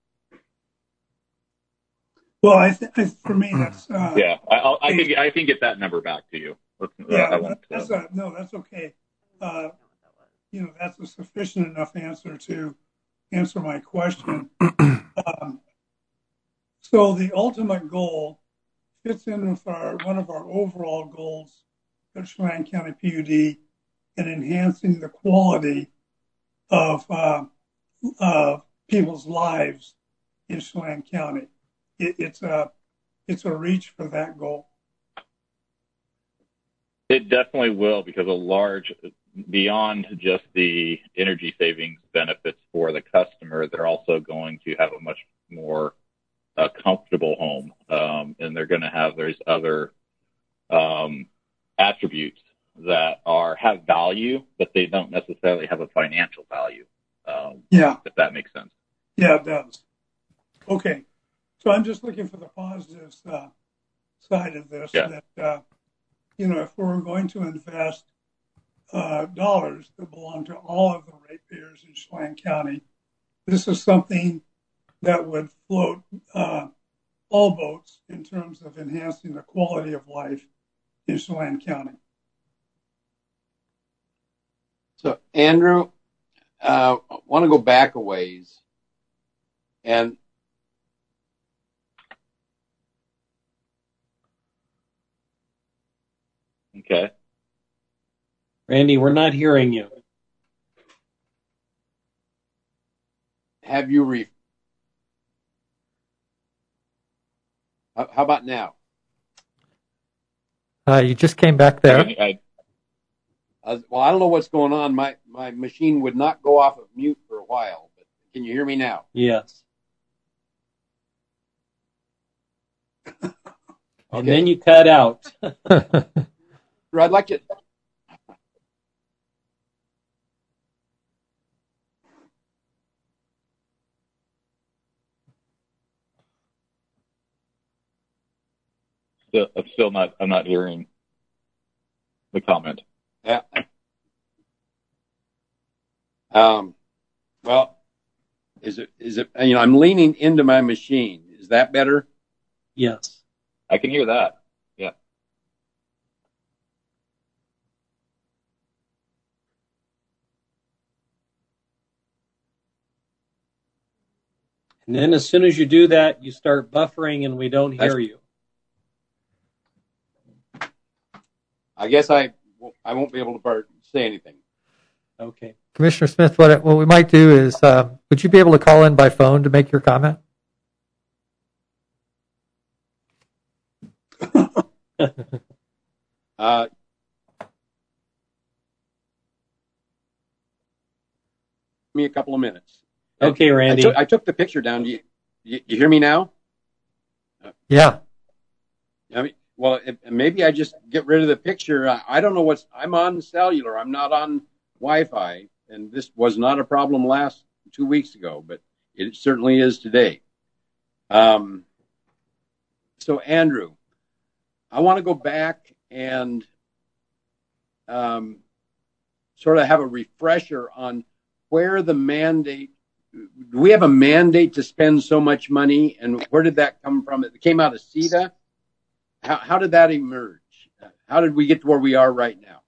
Well, I think for me that's. Uh, yeah, I, I'll, I can I can get that number back to you. Let's, yeah, uh, I won't, that's uh, a, no, that's okay. Uh, you know, that's a sufficient enough answer to answer my question. um, so the ultimate goal fits in with our one of our overall goals at Chelan County P U D in enhancing the quality of uh, uh, people's lives in Chelan County. It, it's a it's a reach for that goal. It definitely will, because a large, beyond just the energy savings benefits for the customer, they're also going to have a much more a comfortable home, um, and they're going to have there's other um, attributes that are have value, but they don't necessarily have a financial value. Um, yeah, if that makes sense. Yeah, it does. Okay, so I'm just looking for the positive uh, side of this. Yeah. That uh, you know, if we're going to invest uh, dollars that belong to all of the ratepayers in Chelan County this is something that would float uh, all boats in terms of enhancing the quality of life in Chelan County. So, Andrew, uh, I want to go back a ways. And okay. Randy, we're not hearing you. Have you re? How about now? Uh, you just came back there. I, I, Uh, well, I don't know what's going on. My my machine would not go off of mute for a while. But can you hear me now? Yes. Okay. And then you cut out. I'd like to. still, I'm still not. I'm not hearing the comment. Yeah. Um. Well, is it is it? You know, I'm leaning into my machine. Is that better? Yes. I can hear that. Yeah. And then as soon as you do that, you start buffering and we don't hear That's, you. I guess I I won't be able to say anything. Okay. Commissioner Smith, what what we might do is, um, would you be able to call in by phone to make your comment? uh, give me a couple of minutes. Okay, Randy. I took, I took the picture down. You, you, you hear me now? Yeah. I mean, well, if, maybe I just get rid of the picture. I, I don't know what's. I'm on cellular. I'm not on Wi-Fi, and this was not a problem last two weeks ago, but it certainly is today. Um. So, Andrew, I want to go back and um, sort of have a refresher on where the mandate. Do we have a mandate to spend so much money, and where did that come from? It came out of C E D A. How, how did that emerge? How did we get to where we are right now?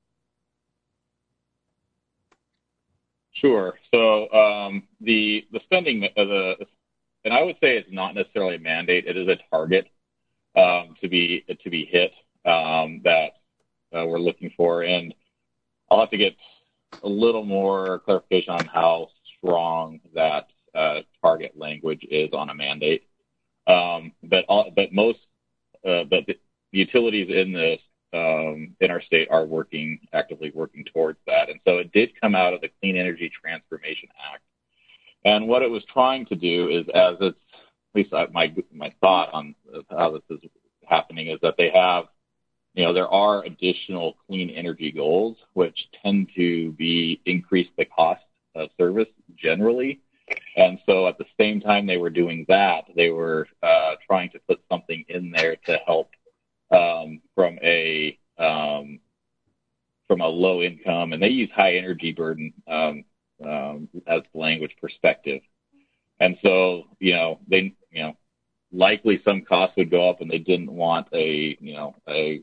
Sure. So um, the the spending uh, the and I would say it's not necessarily a mandate. It is a target um, to be to be hit um, that uh, we're looking for, and I'll have to get a little more clarification on how strong that uh, target language is on a mandate. Um, but all, but most uh, but the utilities in this um, in our state are working actively working towards that, and so it did come out of the Clean Energy Transformation Act. And what it was trying to do is, as it's at least my my thought on how this is happening, is that they have, you know, there are additional clean energy goals which tend to be increase the cost of service generally. And so at the same time they were doing that, they were uh, trying to put something in there to help um, from a um, from a low income, and they use high energy burden um, um, as the language perspective. And so, you know, they, you know, likely some costs would go up, and they didn't want a, you know, a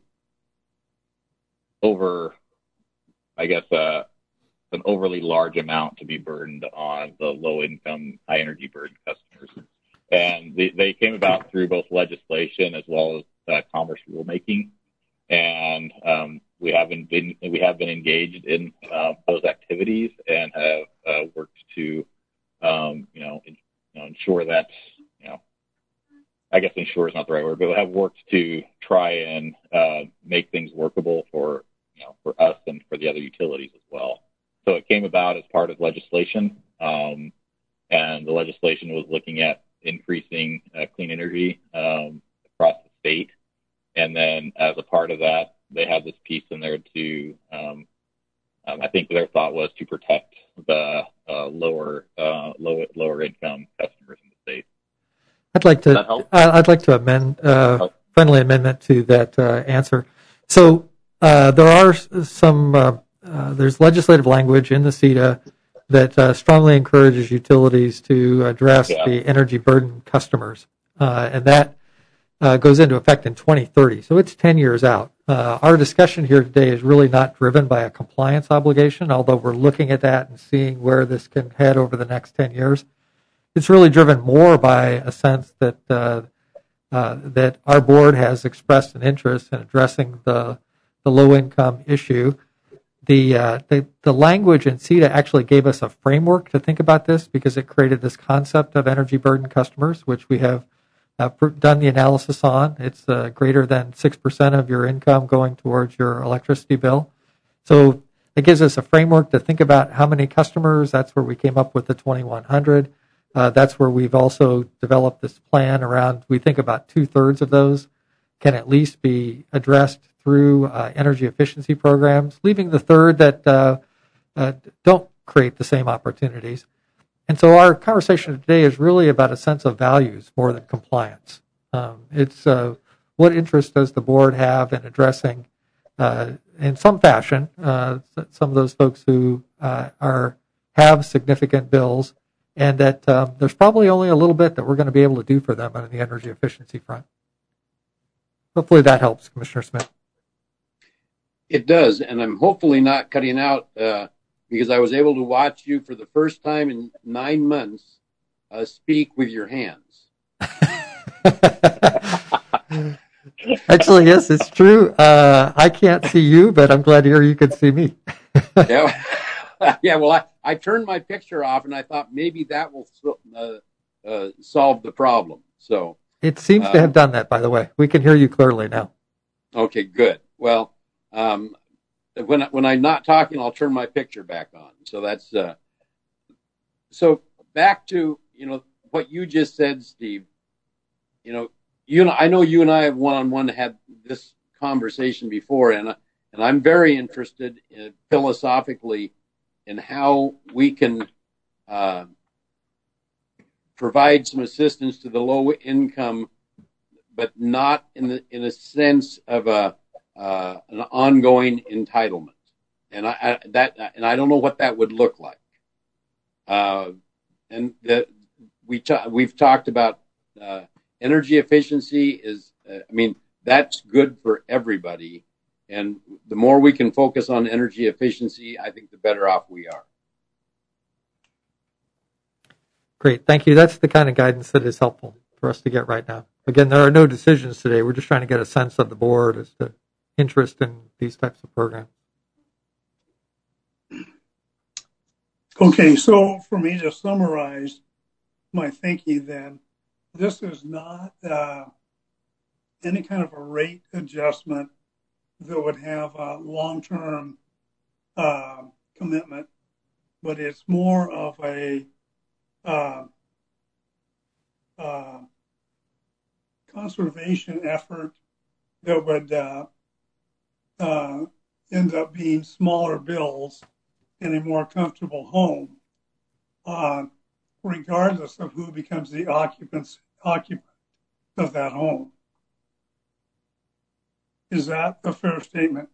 over, I guess, uh, an overly large amount to be burdened on the low income, high energy burden customers. And they, they came about through both legislation as well as uh, commerce rulemaking. And um, we haven't been we have been engaged in uh, those activities and have uh, worked to um, you know in, you know ensure that you know I guess ensure is not the right word, but we have worked to try and uh, make things workable for you know for us and for the other utilities as well. So it came about as part of legislation, um, and the legislation was looking at increasing uh, clean energy um, across the state. And then as a part of that, they had this piece in there to, um, um, I think their thought was to protect the uh, lower, uh, low, lower income customers in the state. I'd like to, I'd like to amend, uh, friendly amendment to that uh, answer. So uh, there are some, uh, uh, there's legislative language in the C E D A that uh, strongly encourages utilities to address Yeah. the energy burden customers. Uh, and that uh, goes into effect in twenty thirty. So it's ten years out. Uh, our discussion here today is really not driven by a compliance obligation, although we're looking at that and seeing where this can head over the next ten years. It's really driven more by a sense that uh, uh, that our board has expressed an interest in addressing the the low-income issue. The, uh, the the language in C E T A actually gave us a framework to think about this because it created this concept of energy burden customers, which we have uh, done the analysis on. It's uh, greater than six percent of your income going towards your electricity bill. So it gives us a framework to think about how many customers. That's where we came up with the twenty-one hundred. Uh, that's where we've also developed this plan around, we think about two-thirds of those can at least be addressed through uh, energy efficiency programs, leaving the third that uh, uh, don't create the same opportunities. And so our conversation today is really about a sense of values more than compliance. Um, it's uh, what interest does the board have in addressing, uh, in some fashion, uh, some of those folks who uh, are have significant bills, and that um, there's probably only a little bit that we're going to be able to do for them on the energy efficiency front. Hopefully that helps, Commissioner Smith. It does, and I'm hopefully not cutting out uh, because I was able to watch you for the first time in nine months uh, speak with your hands. Actually, yes, it's true. Uh, I can't see you, but I'm glad to hear you can see me. yeah, yeah. Well, I, I turned my picture off, and I thought maybe that will uh, uh, solve the problem. So it seems um, to have done that. By the way, we can hear you clearly now. Okay, good. Well. Um, when when I'm not talking, I'll turn my picture back on. So that's uh, so back to you know what you just said, Steve. You know, you know, I know you and I have one-on-one had this conversation before, and and I'm very interested in, philosophically in how we can uh, provide some assistance to the low income, but not in the in a sense of a Uh, an ongoing entitlement, and I, I that and I don't know what that would look like. Uh, and the, we ta- we've talked about uh, energy efficiency is, uh, I mean, that's good for everybody, and the more we can focus on energy efficiency, I think the better off we are. Great, thank you. That's the kind of guidance that is helpful for us to get right now. Again, there are no decisions today. We're just trying to get a sense of the board as to interest in these types of programs. Okay, so for me to summarize my thinking then, this is not uh, any kind of a rate adjustment that would have a long-term uh, commitment, but it's more of a uh, uh, conservation effort that would uh, Uh, end up being smaller bills in a more comfortable home, uh, regardless of who becomes the occupants, occupant of that home. Is that a fair statement?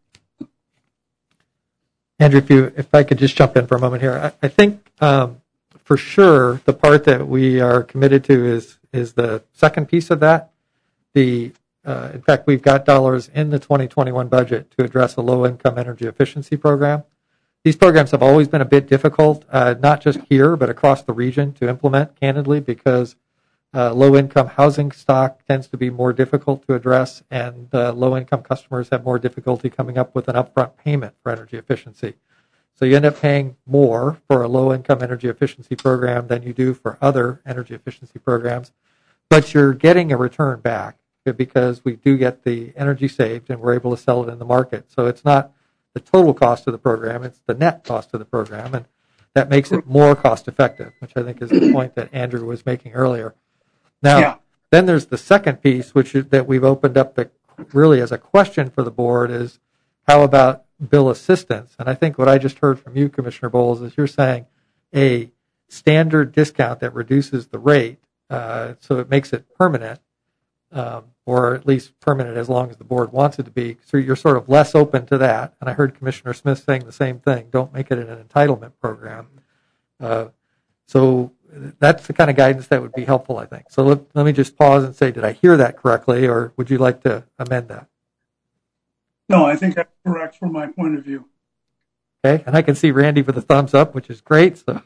Andrew, if you, if I could just jump in for a moment here, I, I think um, for sure the part that we are committed to is is the second piece of that. The Uh, in fact, we've got dollars in the twenty twenty-one budget to address a low-income energy efficiency program. These programs have always been a bit difficult, uh, not just here, but across the region to implement, candidly, because uh, low-income housing stock tends to be more difficult to address, and uh, low-income customers have more difficulty coming up with an upfront payment for energy efficiency. So you end up paying more for a low-income energy efficiency program than you do for other energy efficiency programs, but you're getting a return back, because we do get the energy saved and we're able to sell it in the market. So it's not the total cost of the program, it's the net cost of the program, and that makes it more cost effective, which I think is the point that Andrew was making earlier. Now, yeah. Then there's the second piece, which is that we've opened up the, really as a question for the board, is how about bill assistance? And I think what I just heard from you, Commissioner Bowles, is you're saying a standard discount that reduces the rate, uh, so it makes it permanent, Um, or at least permanent as long as the board wants it to be. So you're sort of less open to that. And I heard Commissioner Smith saying the same thing. Don't make it an entitlement program. Uh, so that's the kind of guidance that would be helpful, I think. So let, let me just pause and say, did I hear that correctly, or would you like to amend that? No, I think that's correct from my point of view. Okay, and I can see Randy with a thumbs up, which is great. So,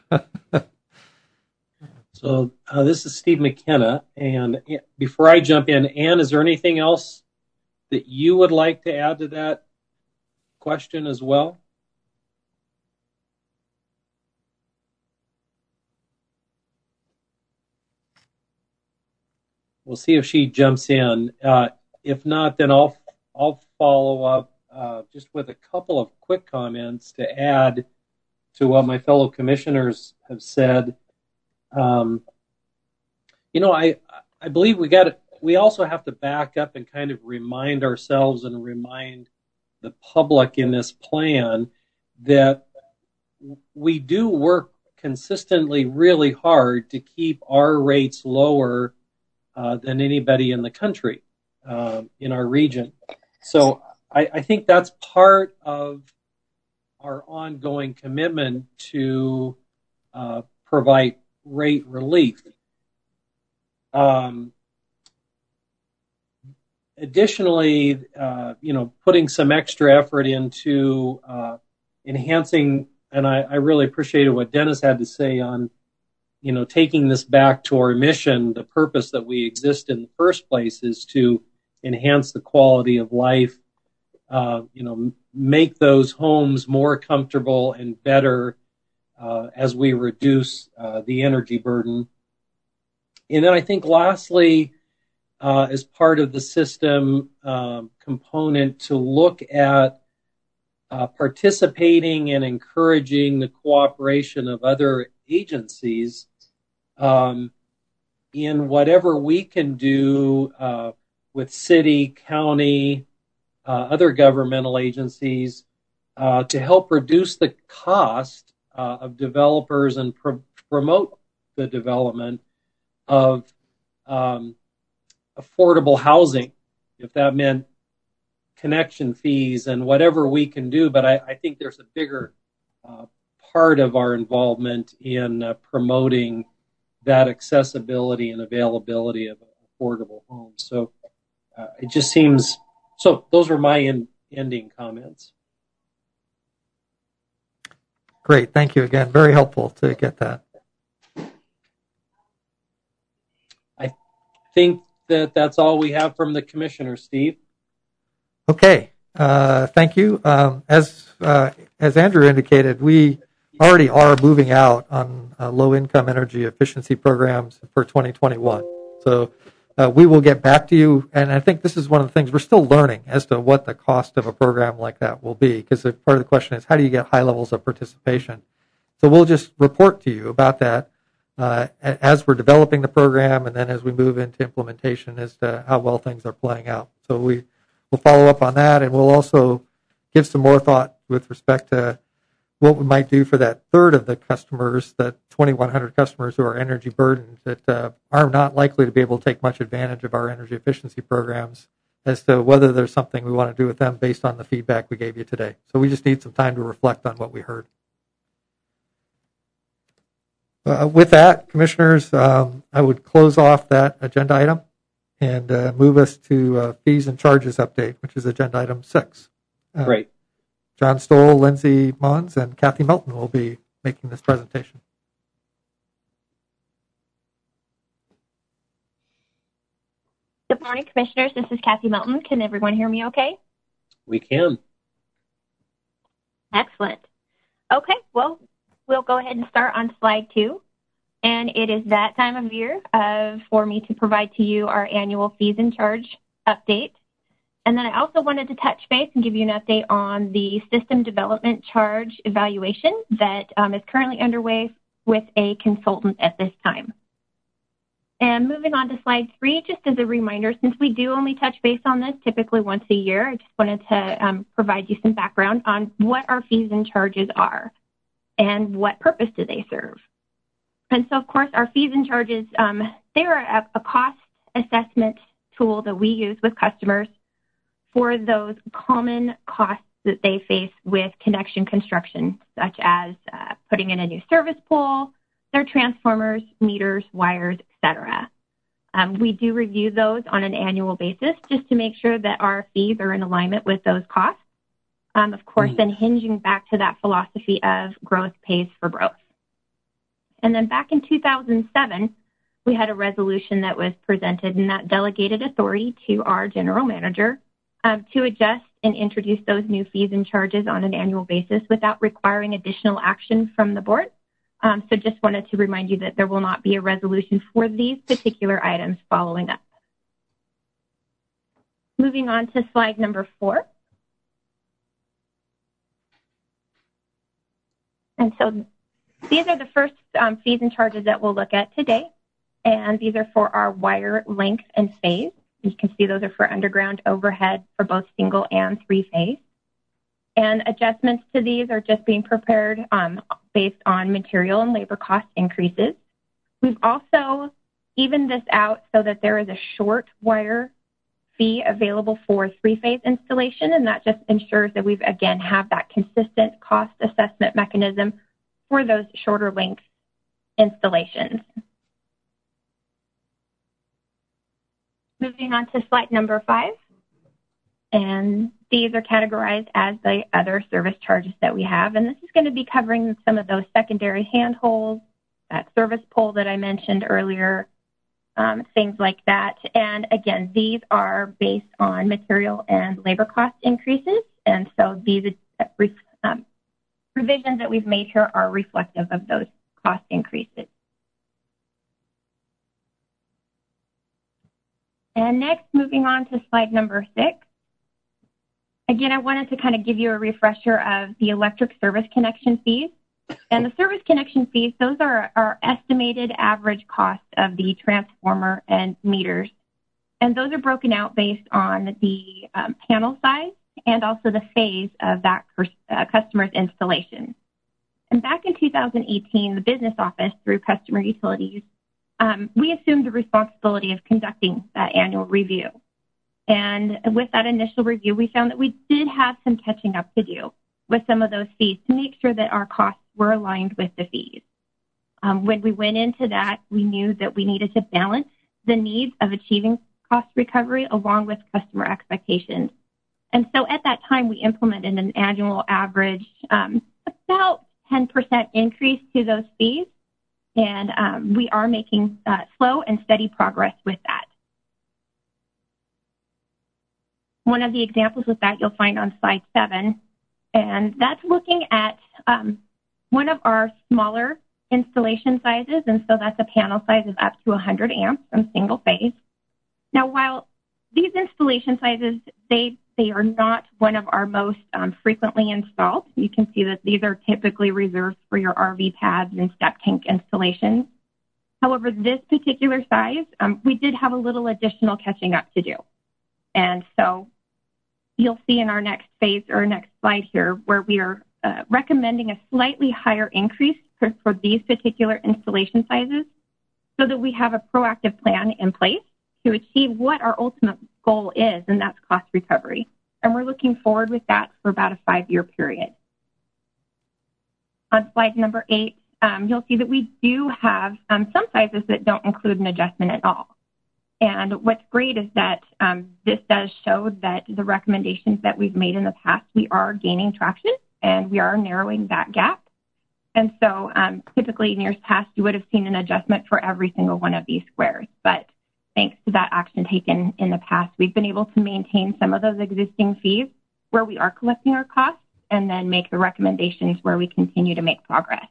so uh, this is Steve McKenna, and before I jump in, Ann, is there anything else that you would like to add to that question as well? We'll see if she jumps in. Uh, if not, then I'll I'll follow up uh, just with a couple of quick comments to add to what my fellow commissioners have said. Um, you know, I I believe we got we also have to back up and kind of remind ourselves and remind the public in this plan that we do work consistently really hard to keep our rates lower Uh, than anybody in the country, uh, in our region. So I, I think that's part of our ongoing commitment to uh, provide rate relief. Um, additionally, uh, you know, putting some extra effort into uh, enhancing, and I, I really appreciated what Dennis had to say on you know, taking this back to our mission. The purpose that we exist in the first place is to enhance the quality of life, uh, you know, make those homes more comfortable and better uh, as we reduce uh, the energy burden. And then I think lastly, uh, as part of the system um, component, to look at uh, participating and encouraging the cooperation of other agencies um, in whatever we can do uh, with city, county, uh, other governmental agencies uh, to help reduce the cost uh, of developers and pro- promote the development of um, affordable housing, if that meant connection fees and whatever we can do. But I, I think there's a bigger uh, part of our involvement in uh, promoting that accessibility and availability of affordable homes. So uh, it just seems, so those are my in, ending comments. great, thank you again. Very helpful to get that. I think that that's all we have from the commissioner, Steve. Okay, uh, thank you. Um, as uh, as Andrew indicated, we already are moving out on uh, low-income energy efficiency programs for twenty twenty-one. So uh, we will get back to you, and I think this is one of the things we're still learning as to what the cost of a program like that will be, because part of the question is how do you get high levels of participation? So we'll just report to you about that uh, as we're developing the program, and then as we move into implementation as to how well things are playing out. So we We'll follow up on that, and we'll also give some more thought with respect to what we might do for that third of the customers, that twenty-one hundred customers who are energy burdened, that uh, are not likely to be able to take much advantage of our energy efficiency programs, as to whether there's something we want to do with them based on the feedback we gave you today. So we just need some time to reflect on what we heard. Uh, with that, commissioners, um, I would close off that agenda item and uh, move us to uh, fees and charges update, which is agenda item six. Uh, Great. John Stoll, Lindsay Mons, and Kathy Melton will be making this presentation. Good morning, Commissioners. This is Kathy Melton. Can everyone hear me okay? We can. Excellent. Okay, well, we'll go ahead and start on slide two. And it is that time of year uh, for me to provide to you our annual fees and charge update. And then I also wanted to touch base and give you an update on the system development charge evaluation that um, is currently underway with a consultant at this time. And moving on to slide three, just as a reminder, since we do only touch base on this typically once a year, I just wanted to um, provide you some background on what our fees and charges are and what purpose do they serve. And so, of course, our fees and charges, um, they are a, a cost assessment tool that we use with customers for those common costs that they face with connection construction, such as uh, putting in a new service pole, their transformers, meters, wires, et cetera. Um, we do review those on an annual basis just to make sure that our fees are in alignment with those costs. Um, of course, mm. then hinging back to that philosophy of growth pays for growth. And then back in two thousand seven, we had a resolution that was presented, and that delegated authority to our general manager um, to adjust and introduce those new fees and charges on an annual basis without requiring additional action from the board. Um, so just wanted to remind you that there will not be a resolution for these particular items following up. Moving on to slide number four. And so these are the first um, fees and charges that we'll look at today. And these are for our wire length and phase. You can see those are for underground overhead for both single and three phase. And adjustments to these are just being prepared um, based on material and labor cost increases. We've also evened this out so that there is a short wire fee available for three-phase installation, and that just ensures that we've, again, have that consistent cost assessment mechanism for those shorter length installations. Moving on to slide number five. And these are categorized as the other service charges that we have. And this is going to be covering some of those secondary handholds, that service pole that I mentioned earlier, um, things like that. And again, these are based on material and labor cost increases. And so these um, revisions that we've made here are reflective of those cost increases. And next, moving on to slide number six. Again, I wanted to kind of give you a refresher of the electric service connection fees. And the service connection fees, those are our estimated average cost of the transformer and meters. And those are broken out based on the um, panel size and also the phase of that uh, customer's installation. And back in two thousand eighteen, the business office, through Customer Utilities, um, we assumed the responsibility of conducting that annual review. And with that initial review, we found that we did have some catching up to do with some of those fees to make sure that our costs were aligned with the fees. Um, when we went into that, we knew that we needed to balance the needs of achieving cost recovery along with customer expectations. And so at that time, we implemented an annual average um, about ten percent increase to those fees. And um, we are making uh, slow and steady progress with that. One of the examples with that you'll find on slide seven, and that's looking at um, one of our smaller installation sizes, and so that's a panel size of up to one hundred amps from single phase. Now, while these installation sizes, they they are not one of our most um, frequently installed. You can see that these are typically reserved for your R V pads and step tank installations. However, this particular size, um, we did have a little additional catching up to do. And so you'll see in our next phase or next slide here where we are uh, recommending a slightly higher increase for, for these particular installation sizes so that we have a proactive plan in place to achieve what our ultimate goal is, and that's cost recovery. And we're looking forward with that for about a five-year period. On slide number eight, um, you'll see that we do have um, some sizes that don't include an adjustment at all. And what's great is that um, this does show that the recommendations that we've made in the past, we are gaining traction and we are narrowing that gap. And so um, typically in years past, you would have seen an adjustment for every single one of these squares. But thanks to that action taken in the past, we've been able to maintain some of those existing fees where we are collecting our costs and then make the recommendations where we continue to make progress.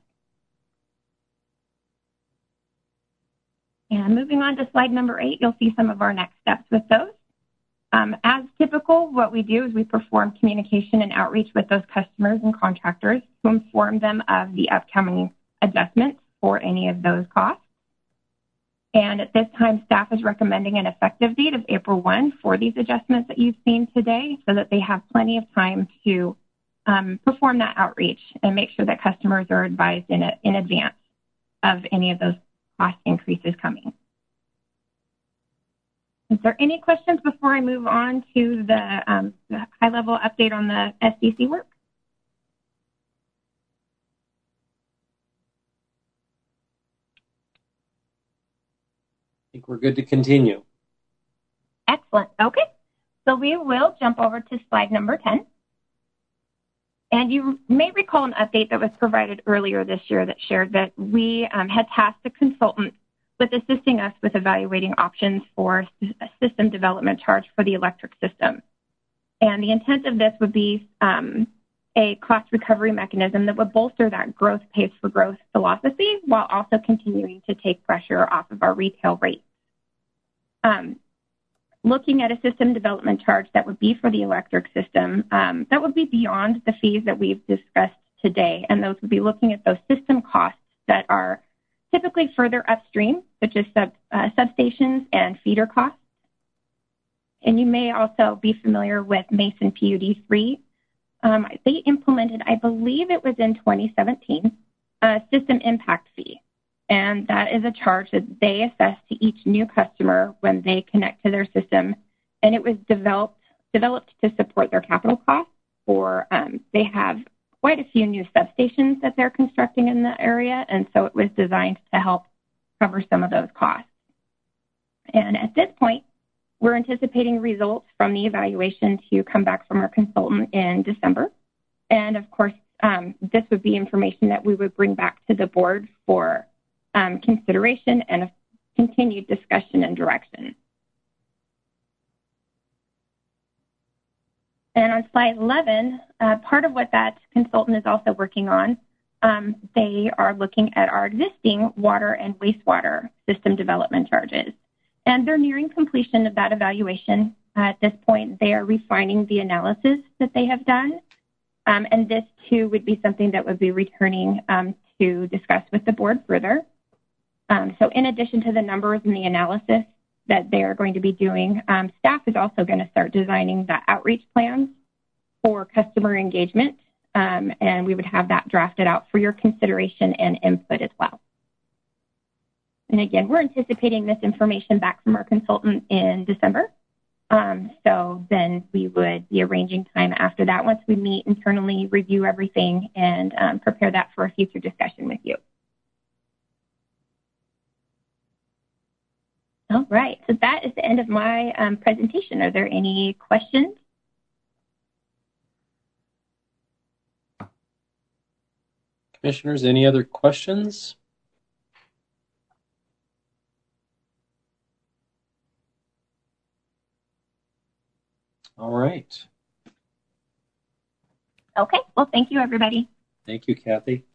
And moving on to slide number eight, you'll see some of our next steps with those. Um, as typical, what we do is we perform communication and outreach with those customers and contractors to inform them of the upcoming adjustments for any of those costs. And at this time, staff is recommending an effective date of April first for these adjustments that you've seen today so that they have plenty of time to um, perform that outreach and make sure that customers are advised in, a, in advance of any of those cost increases coming. Is there any questions before I move on to the, um, the high-level update on the S D C work? I think we're good to continue. Excellent. Okay. So we will jump over to slide number ten. And you may recall an update that was provided earlier this year that shared that we um, had tasked a consultant with assisting us with evaluating options for a system development charge for the electric system. And the intent of this would be um, a cost recovery mechanism that would bolster that growth pays for growth philosophy while also continuing to take pressure off of our retail rates. Um, looking at a system development charge that would be for the electric system, um, that would be beyond the fees that we've discussed today. And those would be looking at those system costs that are typically further upstream, such as sub, uh, substations and feeder costs. And you may also be familiar with Mason P U D three. Um, they implemented, I believe it was in twenty seventeen, a system impact fee. And that is a charge that they assess to each new customer when they connect to their system. And it was developed developed to support their capital costs. For um, they have quite a few new substations that they're constructing in the area, and so it was designed to help cover some of those costs. And at this point, we're anticipating results from the evaluation to come back from our consultant in December. And of course, um, this would be information that we would bring back to the board for um, consideration and a continued discussion and direction. And on slide eleven, uh, part of what that consultant is also working on, um, they are looking at our existing water and wastewater system development charges. And they're nearing completion of that evaluation. Uh, at this point, they are refining the analysis that they have done. Um, and this, too, would be something that would be returning um, to discuss with the board further. Um, so in addition to the numbers and the analysis that they are going to be doing, um, staff is also going to start designing the outreach plans for customer engagement. Um, and we would have that drafted out for your consideration and input as well. And again, we're anticipating this information back from our consultant in December. Um, so then we would be arranging time after that once we meet internally, review everything, and um, prepare that for a future discussion with you. All right, so that is the end of my um, presentation. Are there any questions? Commissioners, any other questions? All right. Okay, well, thank you, everybody. Thank you, Kathy.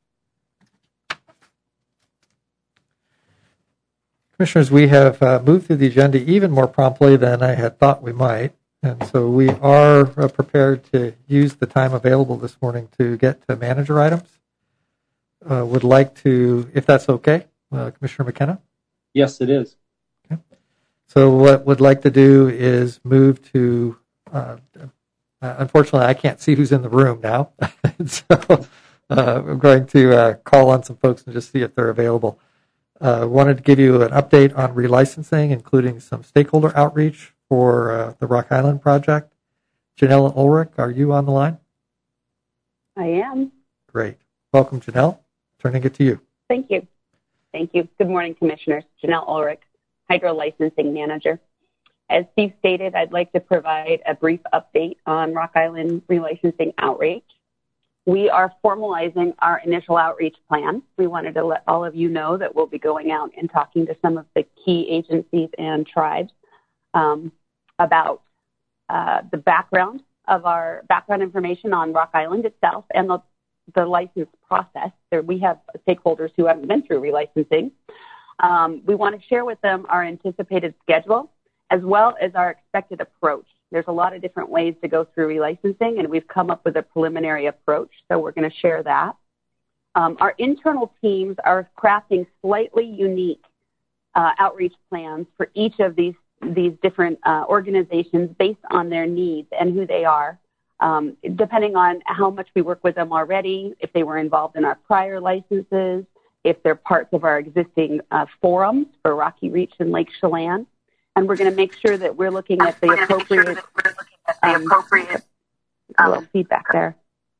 Commissioners, we have uh, moved through the agenda even more promptly than I had thought we might. And so we are uh, prepared to use the time available this morning to get to manager items. Uh, would like to, if that's okay, uh, Commissioner McKenna? Yes, it is. Okay. So what would like to do is move to, uh, uh, unfortunately, I can't see who's in the room now. so uh, I'm going to uh, call on some folks and just see if they're available. Uh, wanted to give you an update on relicensing, including some stakeholder outreach for uh, the Rock Island project. Janelle Ulrich, are you on the line? I am. Great. Welcome, Janelle. Turning it to you. Thank you. Thank you. Good morning, Commissioners. Janelle Ulrich, Hydro Licensing Manager. As Steve stated, I'd like to provide a brief update on Rock Island relicensing outreach. We are formalizing our initial outreach plan. We wanted to let all of you know that we'll be going out and talking to some of the key agencies and tribes um, about uh, the background of our background information on Rock Island itself and the, the license process. There, we have stakeholders who haven't been through relicensing. Um, we want to share with them our anticipated schedule as well as our expected approach. There's a lot of different ways to go through relicensing, and we've come up with a preliminary approach, so we're going to share that. Um, our internal teams are crafting slightly unique uh, outreach plans for each of these, these different uh, organizations based on their needs and who they are, um, depending on how much we work with them already, if they were involved in our prior licenses, if they're parts of our existing uh, forums for Rocky Reach and Lake Chelan. and we're going to make sure that we're looking at the appropriate, um, a little feedback there.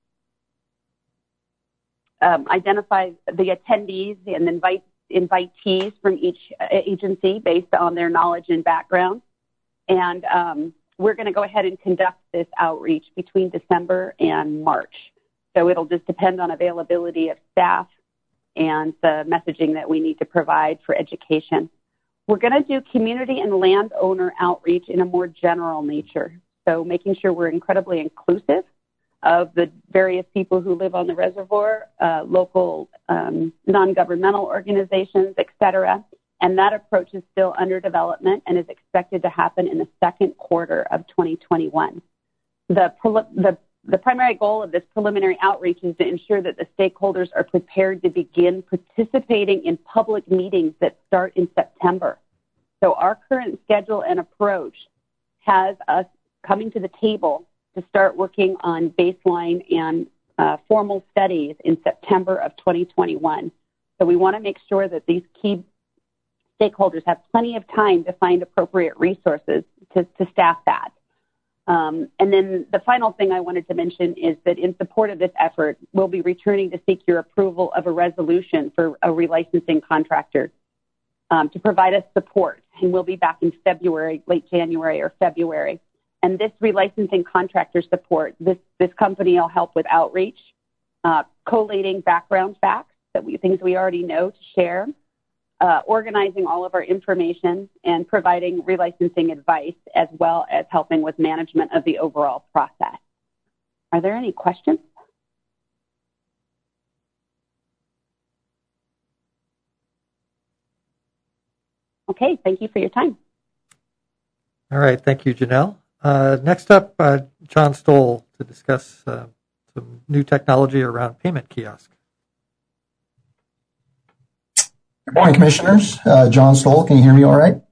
Um, identify the attendees and invite invitees from each agency based on their knowledge and background. And um, we're going to go ahead and conduct this outreach between December and March. So it'll just depend on availability of staff and the messaging that we need to provide for education. We're going to do community and landowner outreach in a more general nature. So making sure we're incredibly inclusive of the various people who live on the reservoir, uh, local um, non-governmental organizations, et cetera. And that approach is still under development and is expected to happen in the second quarter of twenty twenty-one. The, the, the primary goal of this preliminary outreach is to ensure that the stakeholders are prepared to begin participating in public meetings that start in September. So our current schedule and approach has us coming to the table to start working on baseline and uh, formal studies in September of twenty twenty-one. So we want to make sure that these key stakeholders have plenty of time to find appropriate resources to, to staff that. Um, and then the final thing I wanted to mention is that in support of this effort, we'll be returning to seek your approval of a resolution for a relicensing contractor um, to provide us support. And we'll be back in February, late January or February. And this relicensing contractor support, this, this company will help with outreach, uh, collating background facts, that we, things we already know to share, uh, organizing all of our information, and providing relicensing advice, as well as helping with management of the overall process. Are there any questions? Okay, thank you for your time. All right, thank you, Janelle. Uh, next up, uh, John Stoll to discuss uh, some new technology around payment kiosk. Good morning, Commissioners. Uh, John Stoll, can you hear me all right?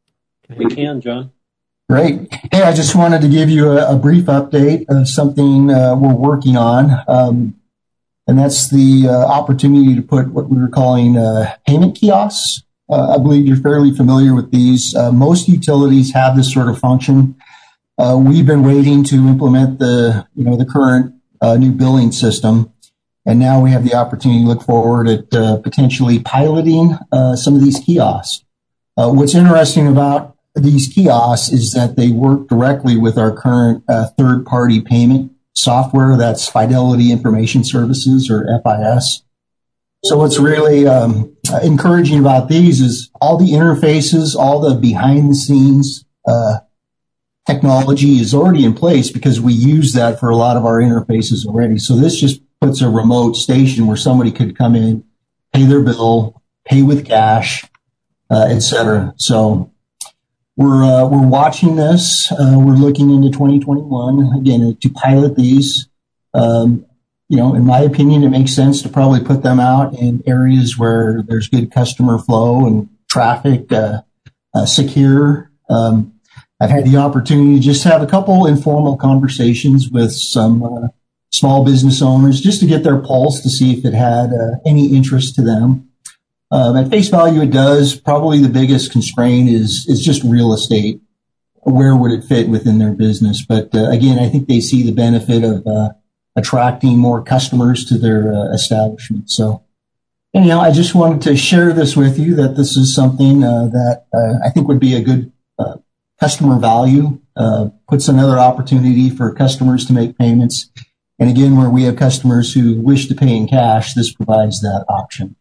We can, John. Great. Hey, I just wanted to give you a, a brief update of something uh, we're working on, um, and that's the uh, opportunity to put what we were calling uh, payment kiosks. Uh, I believe you're fairly familiar with these. Uh, most utilities have this sort of function. Uh, we've been waiting to implement the, you know, the current uh, new billing system, and now we have the opportunity to look forward at uh, potentially piloting uh, some of these kiosks. Uh, what's interesting about these kiosks is that they work directly with our current uh, third-party payment software. That's Fidelity Information Services, or F I S. So what's really um, encouraging about these is all the interfaces, all the behind-the-scenes uh, technology is already in place because we use that for a lot of our interfaces already. So this just puts a remote station where somebody could come in, pay their bill, pay with cash, uh, et cetera. So we're uh, we're watching this. Uh, we're looking into twenty twenty-one again to pilot these. Um, you know, in my opinion, it makes sense to probably put them out in areas where there's good customer flow and traffic, uh, uh, secure. Um, I've had the opportunity to just have a couple informal conversations with some uh, small business owners just to get their pulse to see if it had uh, any interest to them. Um, at face value, it does. Probably the biggest constraint is is just real estate. Where would it fit within their business? But uh, again, I think they see the benefit of uh, attracting more customers to their uh, establishment. So anyhow, I just wanted to share this with you, that this is something uh, that uh, I think would be a good uh, customer value, uh, puts another opportunity for customers to make payments. And again, where we have customers who wish to pay in cash, this provides that option.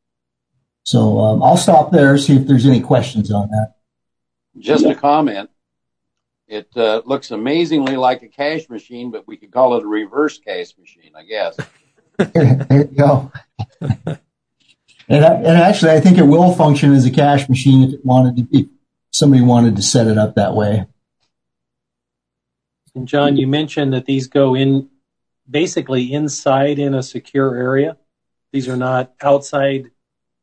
So um, I'll stop there, see if there's any questions on that. Just a comment. It uh, looks amazingly like a cash machine, but we could call it a reverse cash machine, I guess. There you go. and, and actually, I think it will function as a cash machine if it wanted to, if somebody wanted to set it up that way. And John, you mentioned that these go in basically inside in a secure area. These are not outside.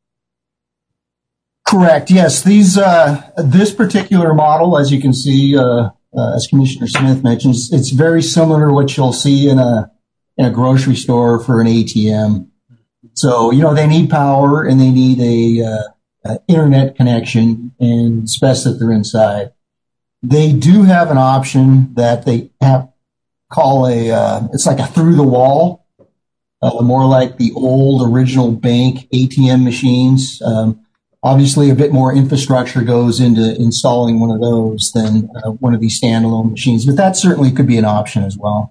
Correct. Yes. These, uh, this particular model, as you can see, uh, uh, as Commissioner Smith mentioned, it's very similar to what you'll see in a, in a grocery store for an A T M. So, you know, they need power and they need a, uh, uh, internet connection and it's best that they're inside. They do have an option that they have call a, uh, it's like a through the wall, uh, more like the old original bank A T M machines. Um, obviously a bit more infrastructure goes into installing one of those than uh, one of these standalone machines, but that certainly could be an option as well.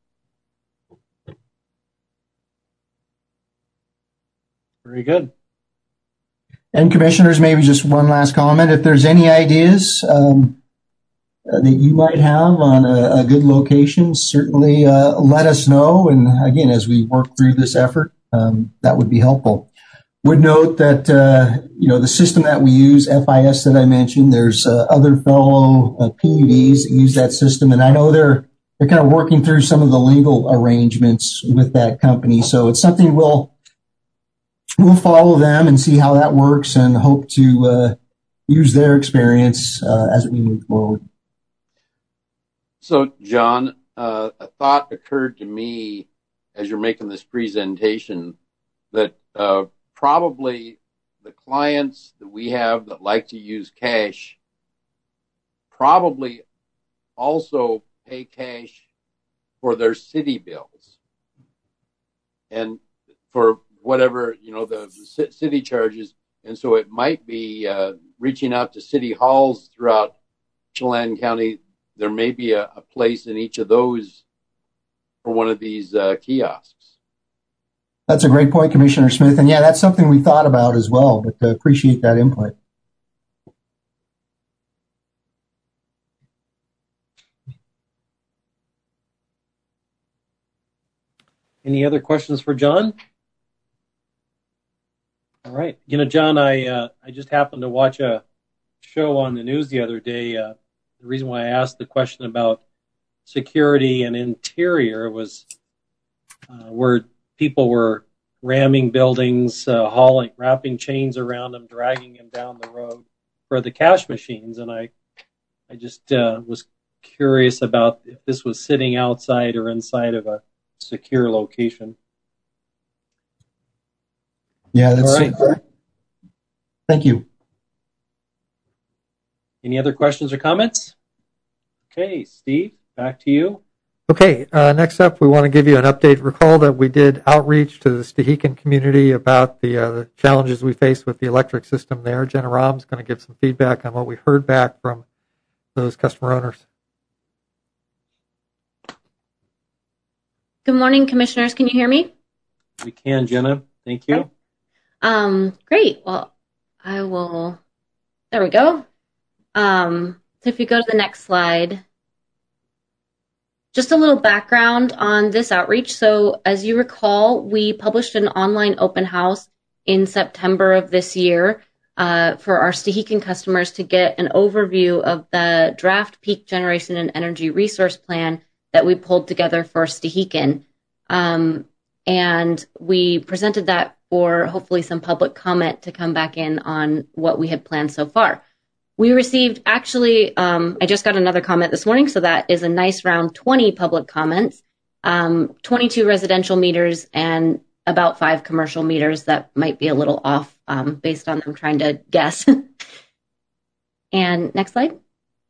Very good. And commissioners, maybe just one last comment. If there's any ideas um, that you might have on a, a good location, certainly uh, let us know. And again, as we work through this effort, um, that would be helpful. Would note that, uh, you know, the system that we use, F I S that I mentioned, there's uh, other fellow uh, P U Ds that use that system. And I know they're, they're kind of working through some of the legal arrangements with that company. So it's something we'll, we'll follow them and see how that works and hope to uh, use their experience uh, as we move forward. So, John, uh, a thought occurred to me as you're making this presentation that uh, probably the clients that we have that like to use cash probably also pay cash for their city bills and for whatever, you know, the city charges. And so it might be uh, reaching out to city halls throughout Chelan County. There may be a, a place in each of those for one of these uh, kiosks. That's a great point, Commissioner Smith. And yeah, that's something we thought about as well, but uh, appreciate that input. Any other questions for John? All right. You know, John, I uh, I just happened to watch a show on the news the other day. Uh, the reason why I asked the question about security and interior was uh, where people were ramming buildings, uh, hauling, wrapping chains around them, dragging them down the road for the cash machines. And I, I just uh, was curious about if this was sitting outside or inside of a secure location. Yeah, that's all right. Uh, thank you. Any other questions or comments? Okay, Steve, back to you. Okay, uh, next up, we want to give you an update. Recall that we did outreach to the Stehekin community about the, uh, the challenges we face with the electric system there. Jenna Rahm's going to give some feedback on what we heard back from those customer owners. Good morning, commissioners. Can you hear me? We can, Jenna. Thank you. Okay. Um, great. Well, I will. There we go. Um, so if you go to the next slide. Just a little background on this outreach. So as you recall, we published an online open house in September of this year uh, for our Stehekin customers to get an overview of the draft peak generation and energy resource plan that we pulled together for Stehekin. Um, and we presented that for hopefully some public comment to come back in on what we had planned so far. We received, actually, um, I just got another comment this morning, so that is a nice round twenty public comments, um, twenty-two residential meters, and about five commercial meters that might be a little off um, based on them trying to guess. And next slide.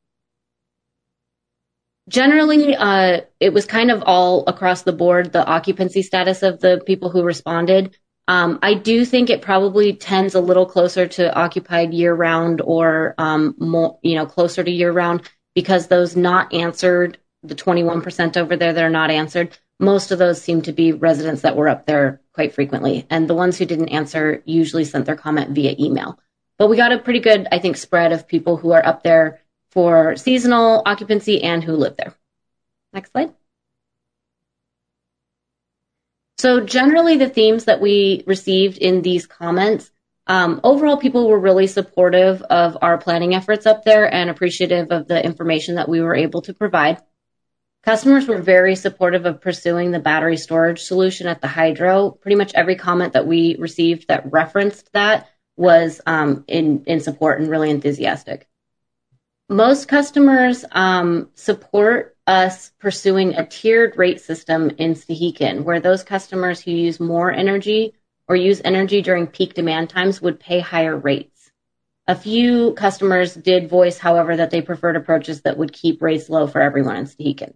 Generally, uh, it was kind of all across the board, the occupancy status of the people who responded. Um, I do think it probably tends a little closer to occupied year-round or um, more, you know, closer to year-round because those not answered, the twenty-one percent over there that are not answered, most of those seem to be residents that were up there quite frequently. And the ones who didn't answer usually sent their comment via email. But we got a pretty good, I think, spread of people who are up there for seasonal occupancy and who live there. Next slide. So generally the themes that we received in these comments, um, overall people were really supportive of our planning efforts up there and appreciative of the information that we were able to provide. Customers were very supportive of pursuing the battery storage solution at the hydro. Pretty much every comment that we received that referenced that was um, in, in support and really enthusiastic. Most customers um, support us pursuing a tiered rate system in Stehekin, where those customers who use more energy or use energy during peak demand times would pay higher rates. A few customers did voice, however, that they preferred approaches that would keep rates low for everyone in Stehekin.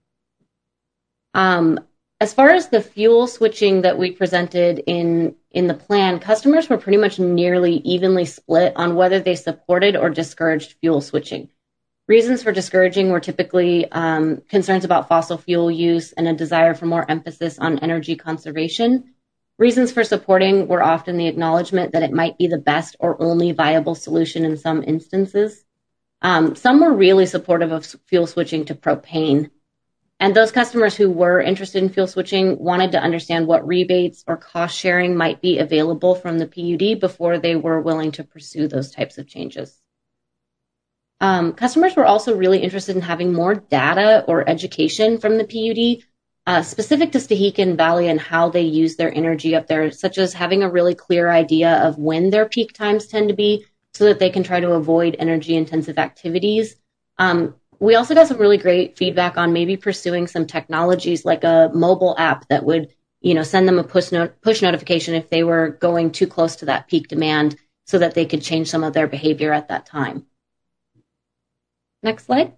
Um, as far as the fuel switching that we presented in, in the plan, customers were pretty much nearly evenly split on whether they supported or discouraged fuel switching. Reasons for discouraging were typically um, concerns about fossil fuel use and a desire for more emphasis on energy conservation. Reasons for supporting were often the acknowledgement that it might be the best or only viable solution in some instances. Um, some were really supportive of fuel switching to propane. And those customers who were interested in fuel switching wanted to understand what rebates or cost sharing might be available from the P U D before they were willing to pursue those types of changes. Um, customers were also really interested in having more data or education from the P U D uh, specific to Stehekin Valley and how they use their energy up there, such as having a really clear idea of when their peak times tend to be so that they can try to avoid energy-intensive activities. Um, we also got some really great feedback on maybe pursuing some technologies like a mobile app that would, you know, send them a push, not- push notification if they were going too close to that peak demand so that they could change some of their behavior at that time. Next slide.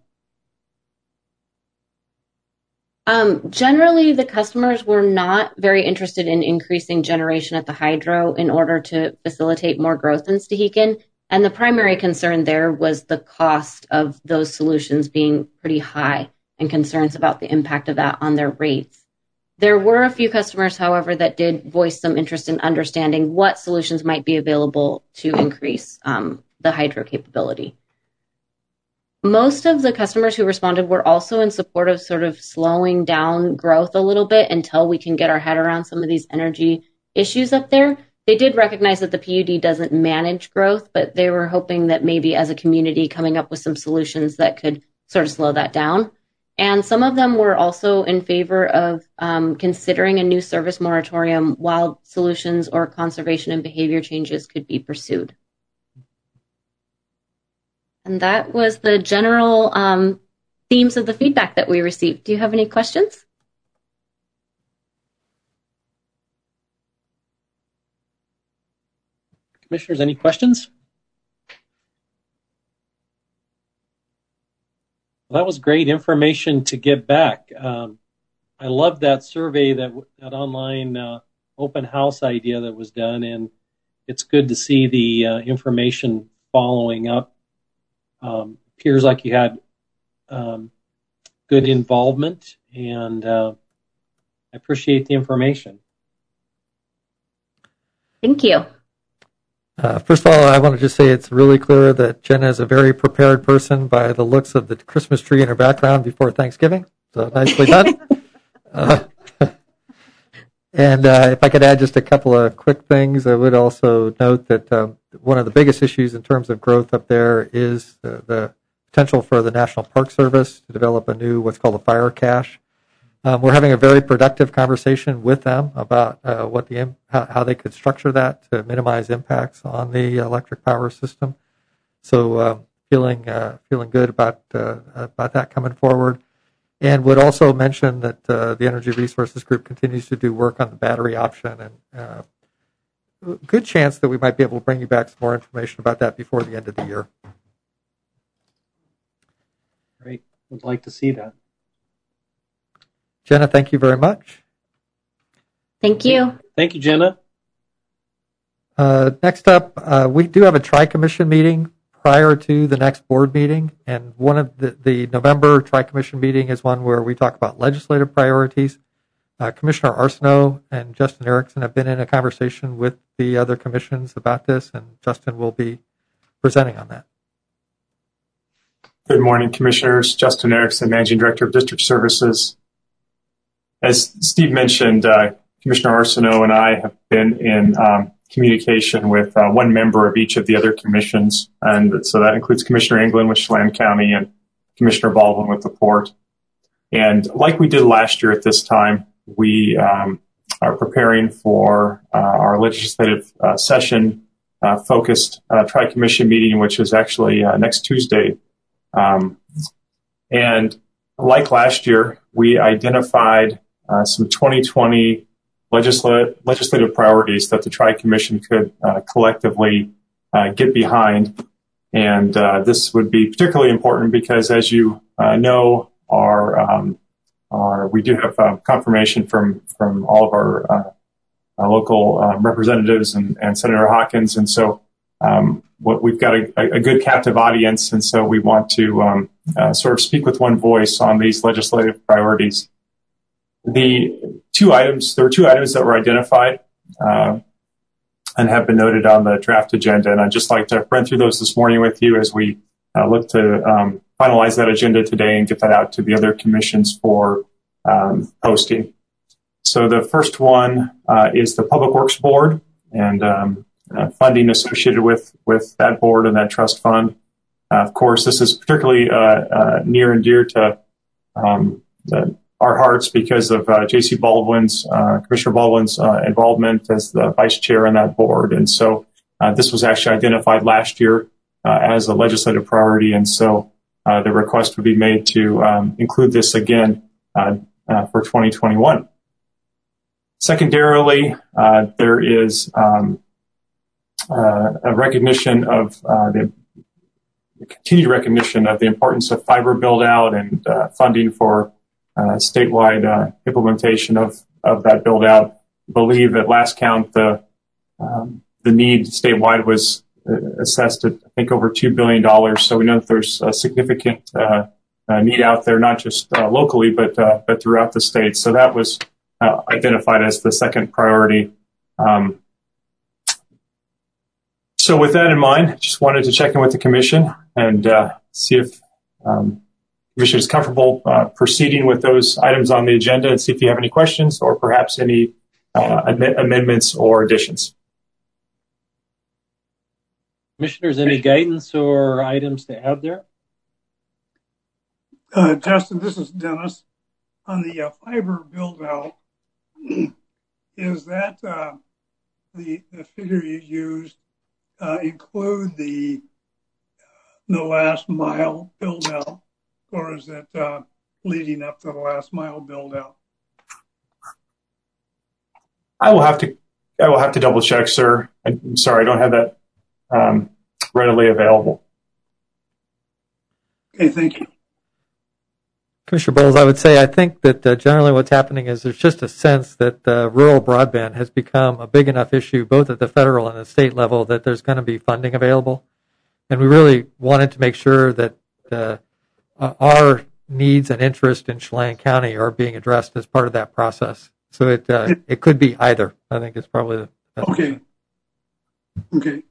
Um, generally, the customers were not very interested in increasing generation at the hydro in order to facilitate more growth in Stehekin. And the primary concern there was the cost of those solutions being pretty high and concerns about the impact of that on their rates. There were a few customers, however, that did voice some interest in understanding what solutions might be available to increase um, the hydro capability. Most of the customers who responded were also in support of sort of slowing down growth a little bit until we can get our head around some of these energy issues up there. They did recognize that the P U D doesn't manage growth, but they were hoping that maybe as a community coming up with some solutions that could sort of slow that down. And some of them were also in favor of um, considering a new service moratorium while solutions or conservation and behavior changes could be pursued. And that was the general um, themes of the feedback that we received. Do you have any questions? Commissioners, any questions? Well, that was great information to get back. Um, I love that survey, that that online uh, open house idea that was done, and it's good to see the uh, information following up. Um, appears like you had um, good involvement, and uh, I appreciate the information. Thank you. Uh, first of all, I want to just say it's really clear that Jenna is a very prepared person by the looks of the Christmas tree in her background before Thanksgiving. So nicely done. uh, and uh, if I could add just a couple of quick things, I would also note that um, one of the biggest issues in terms of growth up there is the, the potential for the National Park Service to develop a new what's called a fire cache. Um, we're having a very productive conversation with them about uh, what the how, how they could structure that to minimize impacts on the electric power system. So uh, feeling uh, feeling good about uh, about that coming forward. And would also mention that uh, the Energy Resources Group continues to do work on the battery option, and uh, good chance that we might be able to bring you back some more information about that before the end of the year. Great. Would like to see that. Jenna, thank you very much. Thank you. Thank you, Jenna. Uh, next up, uh, we do have a Tri-Commission meeting prior to the next board meeting, and one of the, the November Tri-Commission meeting is one where we talk about legislative priorities. Uh, Commissioner Arsenault and Justin Erickson have been in a conversation with the other commissions about this, and Justin will be presenting on that. Good morning, Commissioners. Justin Erickson, Managing Director of District Services. As Steve mentioned, uh, Commissioner Arsenault and I have been in um, communication with uh, one member of each of the other commissions, and so that includes Commissioner England with Chelan County and Commissioner Baldwin with the Port. And like we did last year at this time, we um, are preparing for uh, our legislative uh, session uh, focused uh, Tri-Commission meeting, which is actually uh, next Tuesday. Um, and like last year, we identified uh, some twenty twenty legislative, legislative priorities that the Tri-Commission could uh, collectively uh, get behind. And uh, this would be particularly important because, as you uh, know, our, um, our we do have uh, confirmation from from all of our uh, uh, local um, representatives and, and Senator Hawkins, and so um, what, we've got a, a good captive audience, and so we want to um, uh, sort of speak with one voice on these legislative priorities. The two items, there were two items that were identified uh, and have been noted on the draft agenda, and I'd just like to run through those this morning with you as we uh, look to um, finalize that agenda today and get that out to the other commissions for um, posting. So the first one uh, is the Public Works Board and um, uh, funding associated with, with that board and that trust fund. Uh, of course, this is particularly uh, uh, near and dear to um, the our hearts because of uh, J C Baldwin's, uh, Commissioner Baldwin's uh, involvement as the vice chair on that board. And so uh, this was actually identified last year uh, as a legislative priority. And so uh, the request would be made to um, include this again uh, uh, for twenty twenty-one. Secondarily, uh, there is um, uh, a recognition of uh, the continued recognition of the importance of fiber build out and uh, funding for Uh, statewide uh, implementation of, of that build out. I believe at last count the um, the need statewide was uh, assessed at I think over two billion dollars. So we know that there's a significant uh, uh, need out there, not just uh, locally, but uh, but throughout the state. So that was uh, identified as the second priority. Um, so with that in mind, just wanted to check in with the commission and uh, see if um, Commission is comfortable uh, proceeding with those items on the agenda and see if you have any questions or perhaps any uh, am- amendments or additions. Commissioners, any guidance or items to add there? Uh, Justin, this is Dennis. On the uh, fiber build out, is that uh, the, the figure you used uh, include the, the last mile build out? Or is it uh, leading up to the last mile build out? I will have to I will have to double check, sir. I'm sorry, I don't have that um, readily available. Okay, thank you. Commissioner Bowles, I would say I think that uh, generally what's happening is there's just a sense that uh, rural broadband has become a big enough issue both at the federal and the state level that there's going to be funding available. And we really wanted to make sure that uh, Uh, our needs and interest in Chelan County are being addressed as part of that process. So it uh, it could be either. I think it's probably the best. Okay. Okay.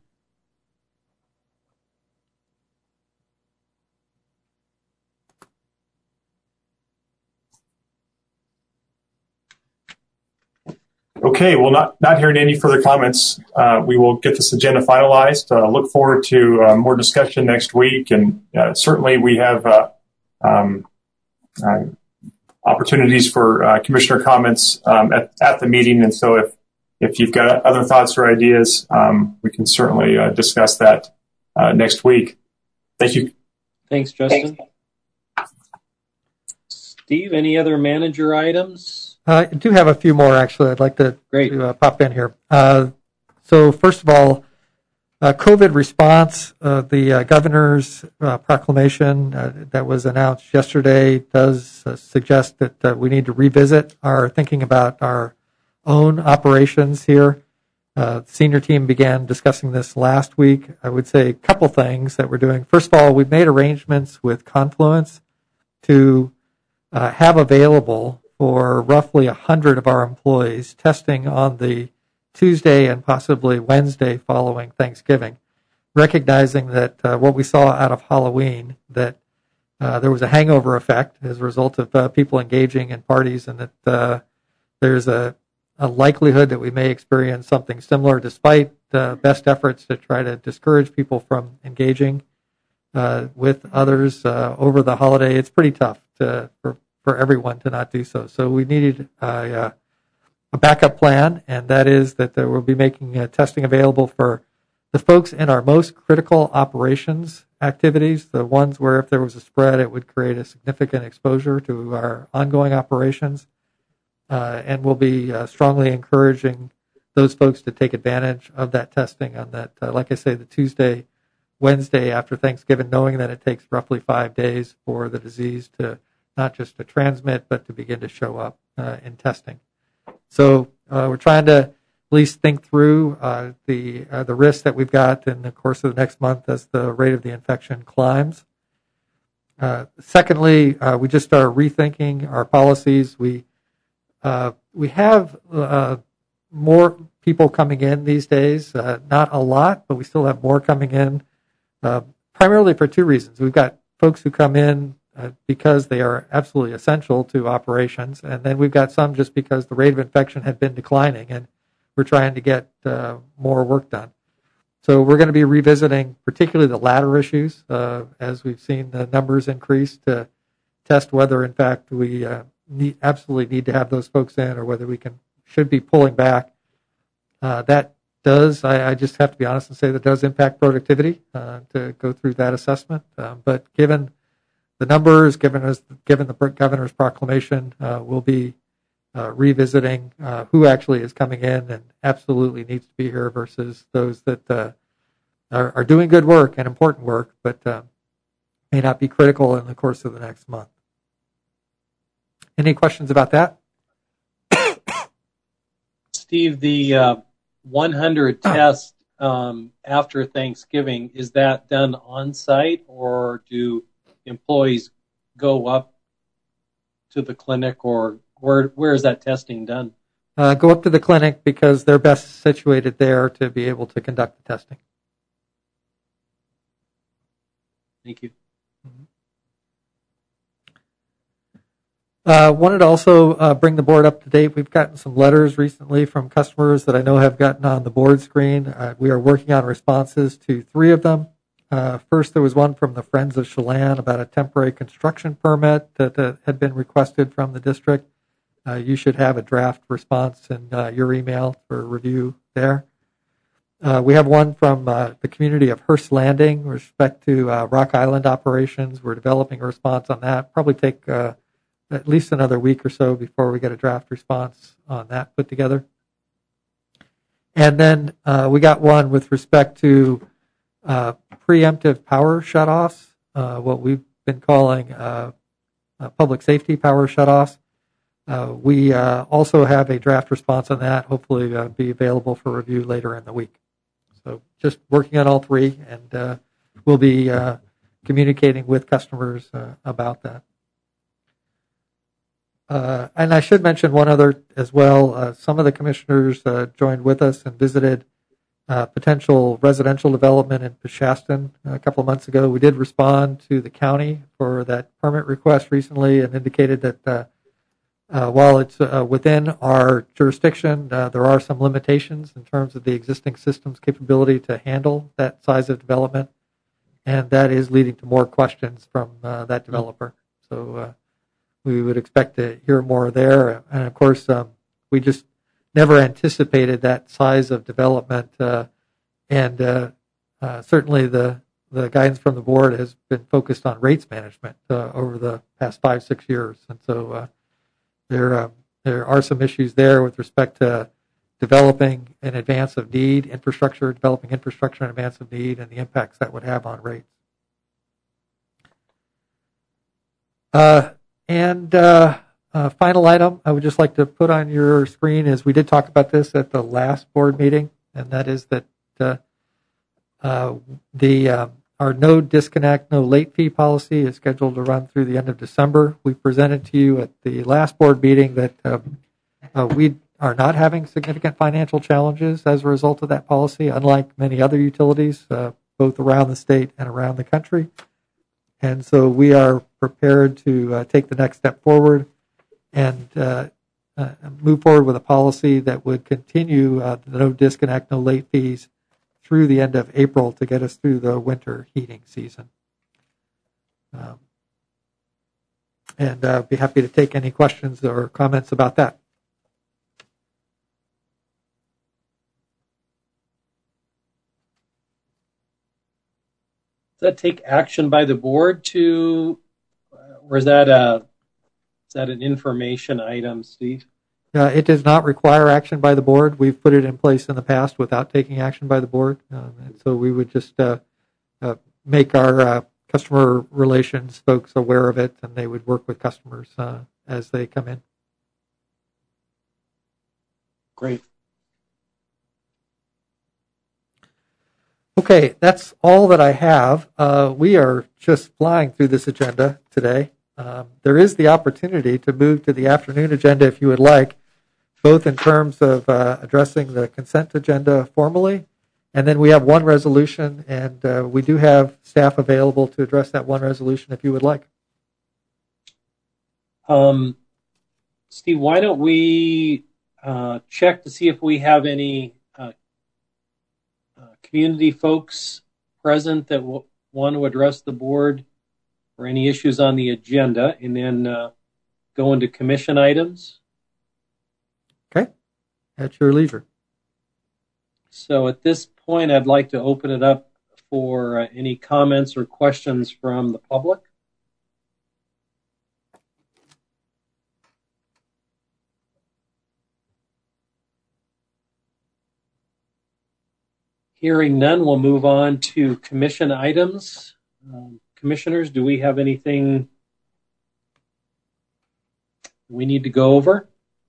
Okay, well, not, not hearing any further comments, uh, we will get this agenda finalized. Uh, look forward to uh, more discussion next week. And uh, certainly we have uh, um, uh, opportunities for uh, commissioner comments um, at, at the meeting. And so if, if you've got other thoughts or ideas, um, we can certainly uh, discuss that uh, next week. Thank you. Thanks, Justin. Thanks. Steve, any other manager items? Uh, I do have a few more, actually. I'd like to, to uh, pop in here. Uh, so first of all, uh, COVID response, uh, the uh, governor's uh, proclamation uh, that was announced yesterday does uh, suggest that uh, we need to revisit our thinking about our own operations here. Uh, the senior team began discussing this last week. I would say a couple things that we're doing. First of all, we've made arrangements with Confluence to uh, have available for roughly one hundred of our employees testing on the Tuesday and possibly Wednesday following Thanksgiving, recognizing that uh, what we saw out of Halloween, that uh, there was a hangover effect as a result of uh, people engaging in parties, and that uh, there's a, a likelihood that we may experience something similar despite the best efforts to try to discourage people from engaging uh, with others uh, over the holiday. It's pretty tough to, for for everyone to not do so. So we needed uh, a backup plan, and that is that uh, we'll be making uh, testing available for the folks in our most critical operations activities, the ones where if there was a spread, it would create a significant exposure to our ongoing operations. Uh, and we'll be uh, strongly encouraging those folks to take advantage of that testing on that, uh, like I say, the Tuesday, Wednesday after Thanksgiving, knowing that it takes roughly five days for the disease to not just to transmit, but to begin to show up uh, in testing. So uh, we're trying to at least think through uh, the uh, the risks that we've got in the course of the next month as the rate of the infection climbs. Uh, secondly, uh, we just are rethinking our policies. We uh, we have uh, more people coming in these days, uh, not a lot, but we still have more coming in, uh, primarily for two reasons. We've got folks who come in uh, because they are absolutely essential to operations, and then we've got some just because the rate of infection had been declining, and we're trying to get uh, more work done. So we're going to be revisiting particularly the latter issues uh, as we've seen the numbers increase to test whether, in fact, we uh, need, absolutely need to have those folks in or whether we can should be pulling back. Uh, that does, I, I just have to be honest and say that does impact productivity uh, to go through that assessment. Uh, but given the numbers, given, us, given the governor's proclamation, uh, we'll be uh, revisiting uh, who actually is coming in and absolutely needs to be here versus those that uh, are, are doing good work and important work, but uh, may not be critical in the course of the next month. Any questions about that? Steve, the uh, one hundred tests um, after Thanksgiving, is that done on site or do employees go up to the clinic, or where where is that testing done? Uh, go up to the clinic because they're best situated there to be able to conduct the testing. Thank you. Uh, wanted to also uh, bring the board up to date. We've gotten some letters recently from customers that I know have gotten on the board screen. Uh, we are working on responses to three of them. Uh, first, there was one from the Friends of Chelan about a temporary construction permit that uh, had been requested from the district. Uh, you should have a draft response in uh, your email for review there. Uh, we have one from uh, the community of Hearst Landing with respect to uh, Rock Island operations. We're developing a response on that. Probably take uh, at least another week or so before we get a draft response on that put together. And then uh, we got one with respect to uh, preemptive power shutoffs, uh, what we've been calling uh, uh, public safety power shutoffs. Uh, we uh, also have a draft response on that, hopefully uh, be available for review later in the week. So just working on all three, and uh, we'll be uh, communicating with customers uh, about that. Uh, and I should mention one other as well. Uh, some of the commissioners uh, joined with us and visited uh, potential residential development in Peshastin a couple of months ago. We did respond to the county for that permit request recently and indicated that uh, uh, while it's uh, within our jurisdiction, uh, there are some limitations in terms of the existing system's capability to handle that size of development, and that is leading to more questions from uh, that developer. So uh, we would expect to hear more there. And of course, um, we just never anticipated that size of development. Uh, and uh, uh, certainly the, the guidance from the board has been focused on rates management uh, over the past five, six years. And so uh, there, uh, there are some issues there with respect to developing in advance of need, infrastructure, developing infrastructure in advance of need, and the impacts that would have on rates. Uh, And uh, uh, final item I would just like to put on your screen is we did talk about this at the last board meeting, and that is that uh, uh, the uh, our no disconnect, no late fee policy is scheduled to run through the end of December. We presented to you at the last board meeting that uh, uh, we are not having significant financial challenges as a result of that policy, unlike many other utilities, uh, both around the state and around the country. And so we are prepared to uh, take the next step forward and uh, uh, move forward with a policy that would continue uh, the no disconnect, no late fees through the end of April to get us through the winter heating season. Um, and I'd uh, be happy to take any questions or comments about that. Does that take action by the board to, or is that a is that an information item, Steve? Uh, it does not require action by the board. We've put it in place in the past without taking action by the board. Um, and so we would just uh, uh, make our uh, customer relations folks aware of it, and they would work with customers uh, as they come in. Great. Okay, that's all that I have. Uh, we are just flying through this agenda today. Um, there is the opportunity to move to the afternoon agenda if you would like, both in terms of uh, addressing the consent agenda formally, and then we have one resolution, and uh, we do have staff available to address that one resolution if you would like. Um, Steve, why don't we uh, check to see if we have any uh, uh, community folks present that will want to address the board or any issues on the agenda, and then uh, go into commission items. Okay, at your leisure. So at this point, I'd like to open it up for uh, any comments or questions from the public. Hearing none, we'll move on to commission items. Um, commissioners, do we have anything we need to go over?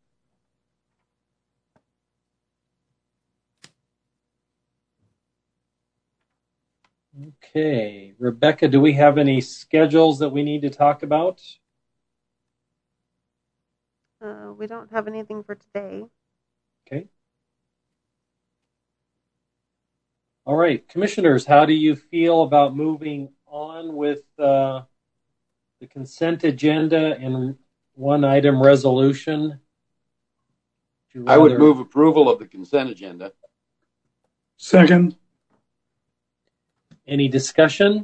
Okay. Rebecca, do we have any schedules that we need to talk about? Uh, we don't have anything for today. Okay. All right. Commissioners, how do you feel about moving on with uh, the consent agenda and one item resolution? I would move approval of the consent agenda. Second. Any discussion?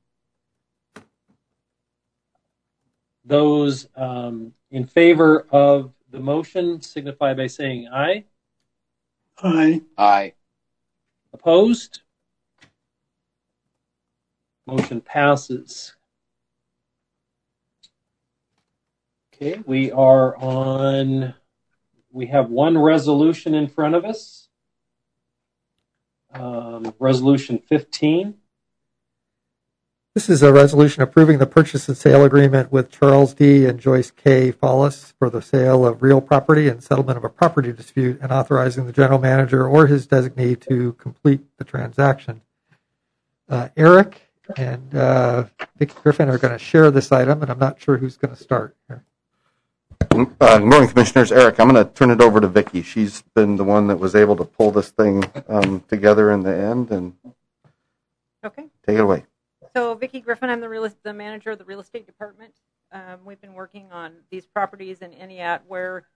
Those um, in favor of the motion signify by saying aye. Aye. Aye. Opposed? Motion passes. Okay, we are on, we have one resolution in front of us. Um, resolution fifteen. This is a resolution approving the purchase and sale agreement with Charles D. and Joyce K. Follis for the sale of real property and settlement of a property dispute, and authorizing the general manager or his designee to complete the transaction. Uh, Eric and uh, Vicki Griffin are going to share this item, and I'm not sure who's going to start here. Uh, good morning, Commissioners. Eric, I'm going to turn it over to Vicki. She's been the one that was able to pull this thing um, together in the end, and okay, take it away. So, Vicki Griffin, I'm the real the manager of the real estate department. Um, we've been working on these properties in Entiat where,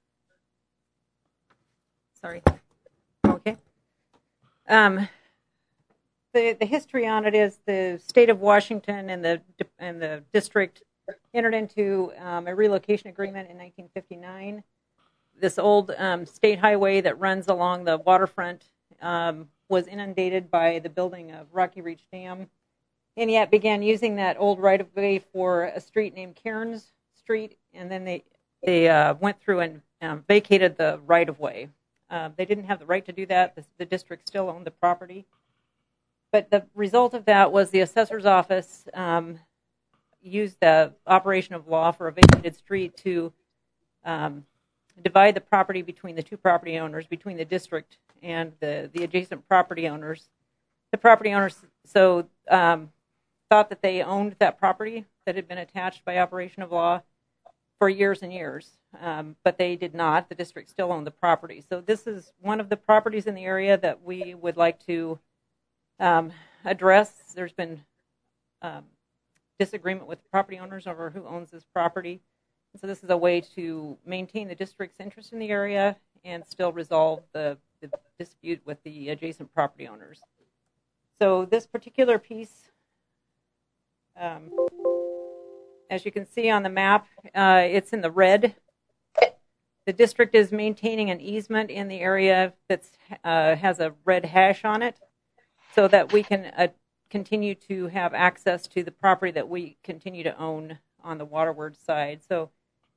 sorry, okay. Um, the the history on it is the state of Washington and the and the district entered into um, a relocation agreement in nineteen fifty-nine. This old um, state highway that runs along the waterfront um, was inundated by the building of Rocky Reach Dam. Entiat began using that old right-of-way for a street named Cairns Street, and then they they uh, went through and um, vacated the right-of-way. Uh, they didn't have the right to do that. The, the district still owned the property. But the result of that was the assessor's office um, used the operation of law for a vacated street to um, divide the property between the two property owners, between the district and the, the adjacent property owners. The property owners so um, thought that they owned that property that had been attached by operation of law for years and years, um, but they did not. The district still owned the property. So this is one of the properties in the area that we would like to um, address. There's been um, disagreement with property owners over who owns this property. And so this is a way to maintain the district's interest in the area and still resolve the, the dispute with the adjacent property owners. So this particular piece, um, as you can see on the map, uh, it's in the red. The district is maintaining an easement in the area that uh, has a red hash on it so that we can uh, continue to have access to the property that we continue to own on the waterward side. So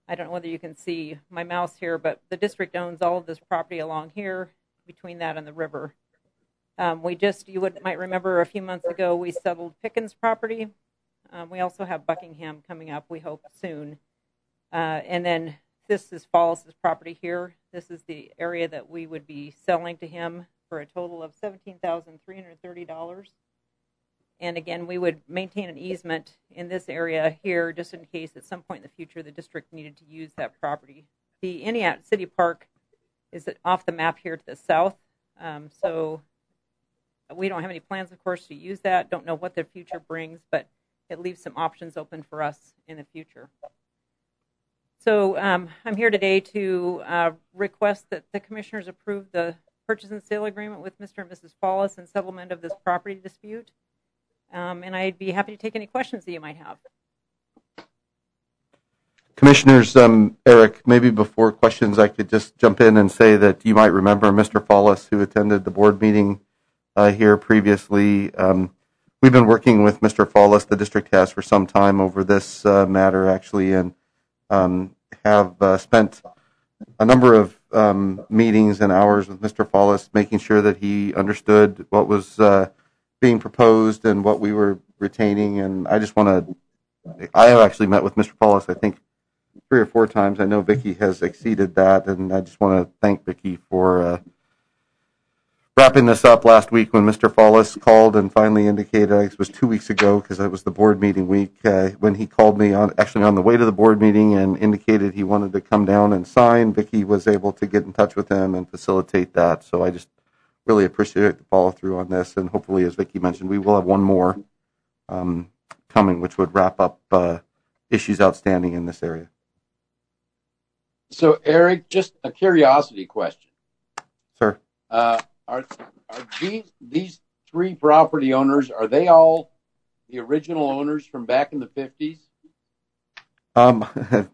I don't know whether you can see my mouse here, but the district owns all of this property along here between that and the river. Um, we just, you would might remember a few months ago, we settled Pickens property. Um, we also have Buckingham coming up, we hope soon. Uh, and then this is Follis's property here. This is the area that we would be selling to him for a total of seventeen thousand three hundred thirty dollars. And again, we would maintain an easement in this area here just in case at some point in the future the district needed to use that property. The Entiat City Park is off the map here to the south. Um, so we don't have any plans, of course, to use that. Don't know what the future brings, but it leaves some options open for us in the future. So um, I'm here today to uh, request that the commissioners approve the purchase and sale agreement with Mister and Missus Follis and settlement of this property dispute. Um, and I'd be happy to take any questions that you might have. Commissioners, um, Eric, maybe before questions, I could just jump in and say that you might remember Mister Follis, who attended the board meeting uh, here previously. Um, we've been working with Mister Follis, the district has, for some time over this uh, matter, actually, and um, have uh, spent a number of um, meetings and hours with Mister Follis, making sure that he understood what was uh, being proposed and what we were retaining. And I just want to, I have actually met with Mister Follis, I think, three or four times. I know Vicki has exceeded that, and I just want to thank Vicki for uh, wrapping this up last week when Mister Follis called and finally indicated, I guess it was two weeks ago because it was the board meeting week, uh, when he called me on actually on the way to the board meeting and indicated he wanted to come down and sign. Vicki was able to get in touch with him and facilitate that. So I just really appreciate the follow through on this, and hopefully, as Vicki mentioned, we will have one more um, coming, which would wrap up uh, issues outstanding in this area. So, Eric, just a curiosity question. Sir. Uh, are are these these three property owners, are they all the original owners from back in the fifties? Um,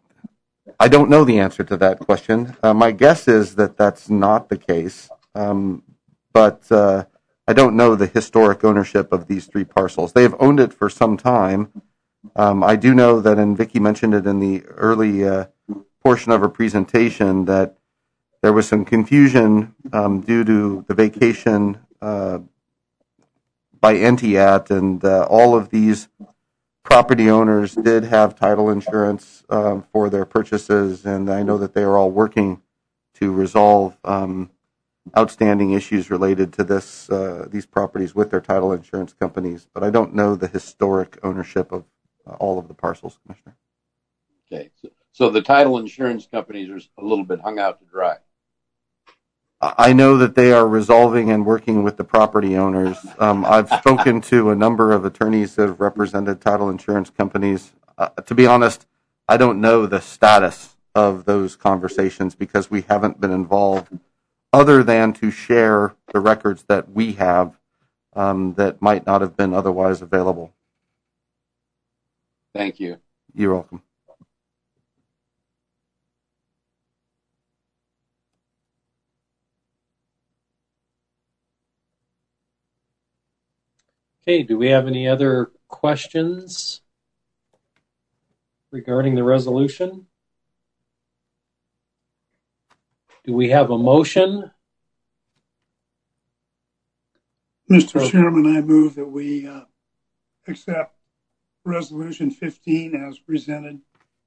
I don't know the answer to that question. Uh, my guess is that that's not the case, um, but uh, I don't know the historic ownership of these three parcels. They have owned it for some time. Um, I do know that, and Vicki mentioned it in the early uh, portion of her presentation, that there was some confusion um, due to the vacation uh, by Entiat, and uh, all of these property owners did have title insurance um, for their purchases, and I know that they are all working to resolve um, outstanding issues related to this uh, these properties with their title insurance companies. But I don't know the historic ownership of uh, all of the parcels, Commissioner. Okay, so, so the title insurance companies are a little bit hung out to dry. I know that they are resolving and working with the property owners. Um, I've spoken to a number of attorneys that have represented title insurance companies. Uh, to be honest, I don't know the status of those conversations because we haven't been involved, other than to share the records that we have um, that might not have been otherwise available. Thank you. You're welcome. Okay, do we have any other questions regarding the resolution? Do we have a motion? Mister Chairman, I move that we uh, accept Resolution fifteen as presented.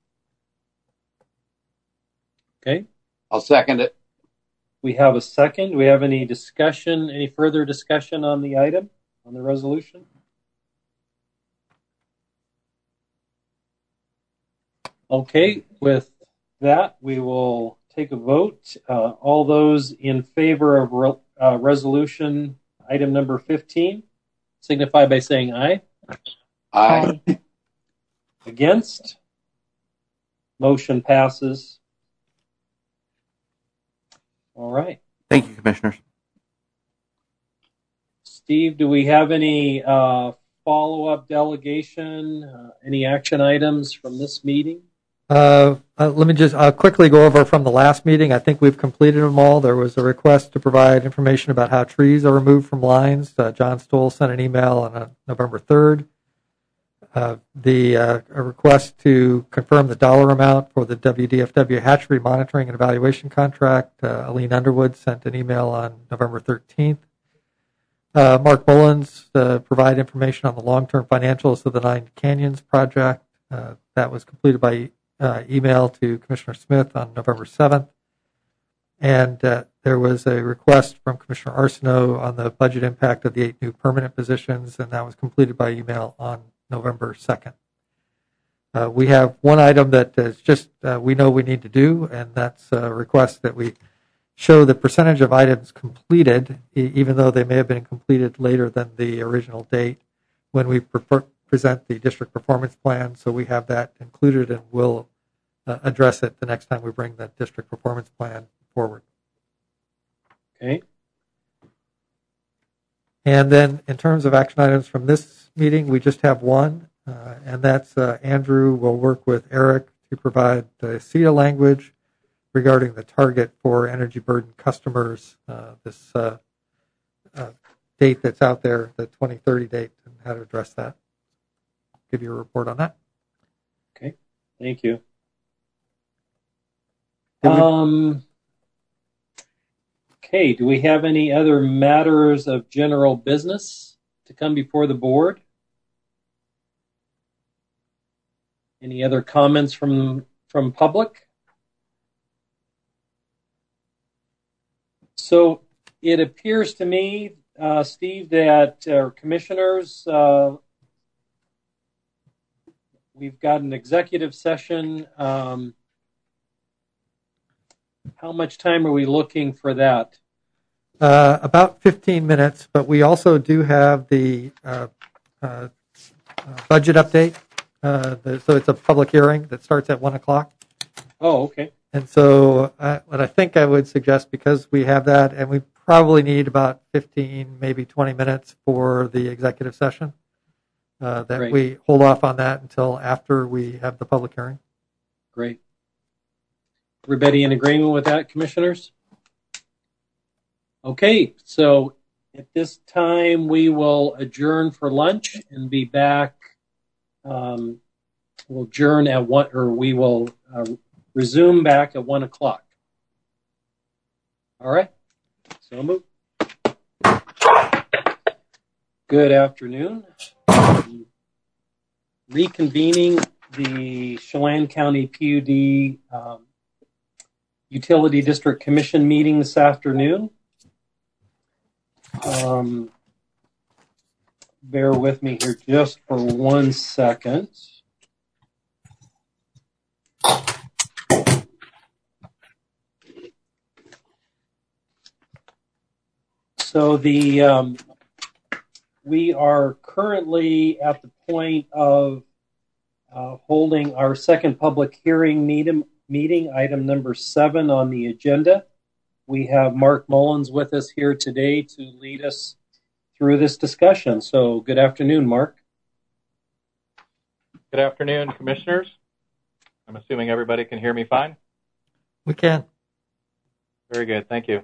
Okay. I'll second it. We have a second. Do we have any discussion, any further discussion on the item? On the resolution? Okay, with that, we will take a vote. Uh, all those in favor of re- uh, resolution item number fifteen, signify by saying aye. Aye. Against? Motion passes. All right. Thank you, Commissioners. Steve, do we have any uh, follow-up delegation, uh, any action items from this meeting? Uh, uh, let me just uh, quickly go over from the last meeting. I think we've completed them all. There was a request to provide information about how trees are removed from lines. Uh, John Stoll sent an email on uh, November third. uh, the uh, a request to confirm the dollar amount for the W D F W hatchery monitoring and evaluation contract. Uh, Aline Underwood sent an email on November thirteenth. Uh, Mark Mullins uh, provide information on the long-term financials of the Nine Canyons project. Uh, that was completed by uh, email to Commissioner Smith on November seventh. And uh, there was a request from Commissioner Arsenault on the budget impact of the eight new permanent positions, and that was completed by email on November second. Uh, we have one item that is just uh, we know we need to do, and that's a request that we show the percentage of items completed, e- even though they may have been completed later than the original date, when we pre- present the district performance plan. So we have that included, and we'll uh, address it the next time we bring the district performance plan forward. Okay. And then in terms of action items from this meeting, we just have one, uh, and that's uh, Andrew will work with Eric to provide the C E D A language regarding the target for energy burden customers, uh, this uh, uh, date that's out there, the twenty thirty date, and how to address that. Give you a report on that. Okay, thank you. Um, okay, do we have any other matters of general business to come before the board? Any other comments from from public? So it appears to me, uh, Steve, that uh, commissioners, uh, we've got an executive session. Um, how much time are we looking for that? Uh, about fifteen minutes, but we also do have the uh, uh, budget update. Uh, the, so it's a public hearing that starts at one o'clock. Oh, okay. And so uh, what I think I would suggest, because we have that, and we probably need about fifteen, maybe twenty minutes for the executive session, uh, that Great. we hold off on that until after we have the public hearing. Great. Everybody in agreement with that, commissioners? Okay, so at this time we will adjourn for lunch and be back. Um, we'll adjourn at one, or we will uh, resume back at one o'clock. All right, so move. Good afternoon. Um, reconvening the Chelan County P U D um, Utility District Commission meeting this afternoon. Um, bear with me here just for one second. So the um, we are currently at the point of uh, holding our second public hearing meeting, meeting, item number seven on the agenda. We have Mark Mullins with us here today to lead us through this discussion. So good afternoon, Mark. Good afternoon, commissioners. I'm assuming everybody can hear me fine. We can. Very good. Thank you.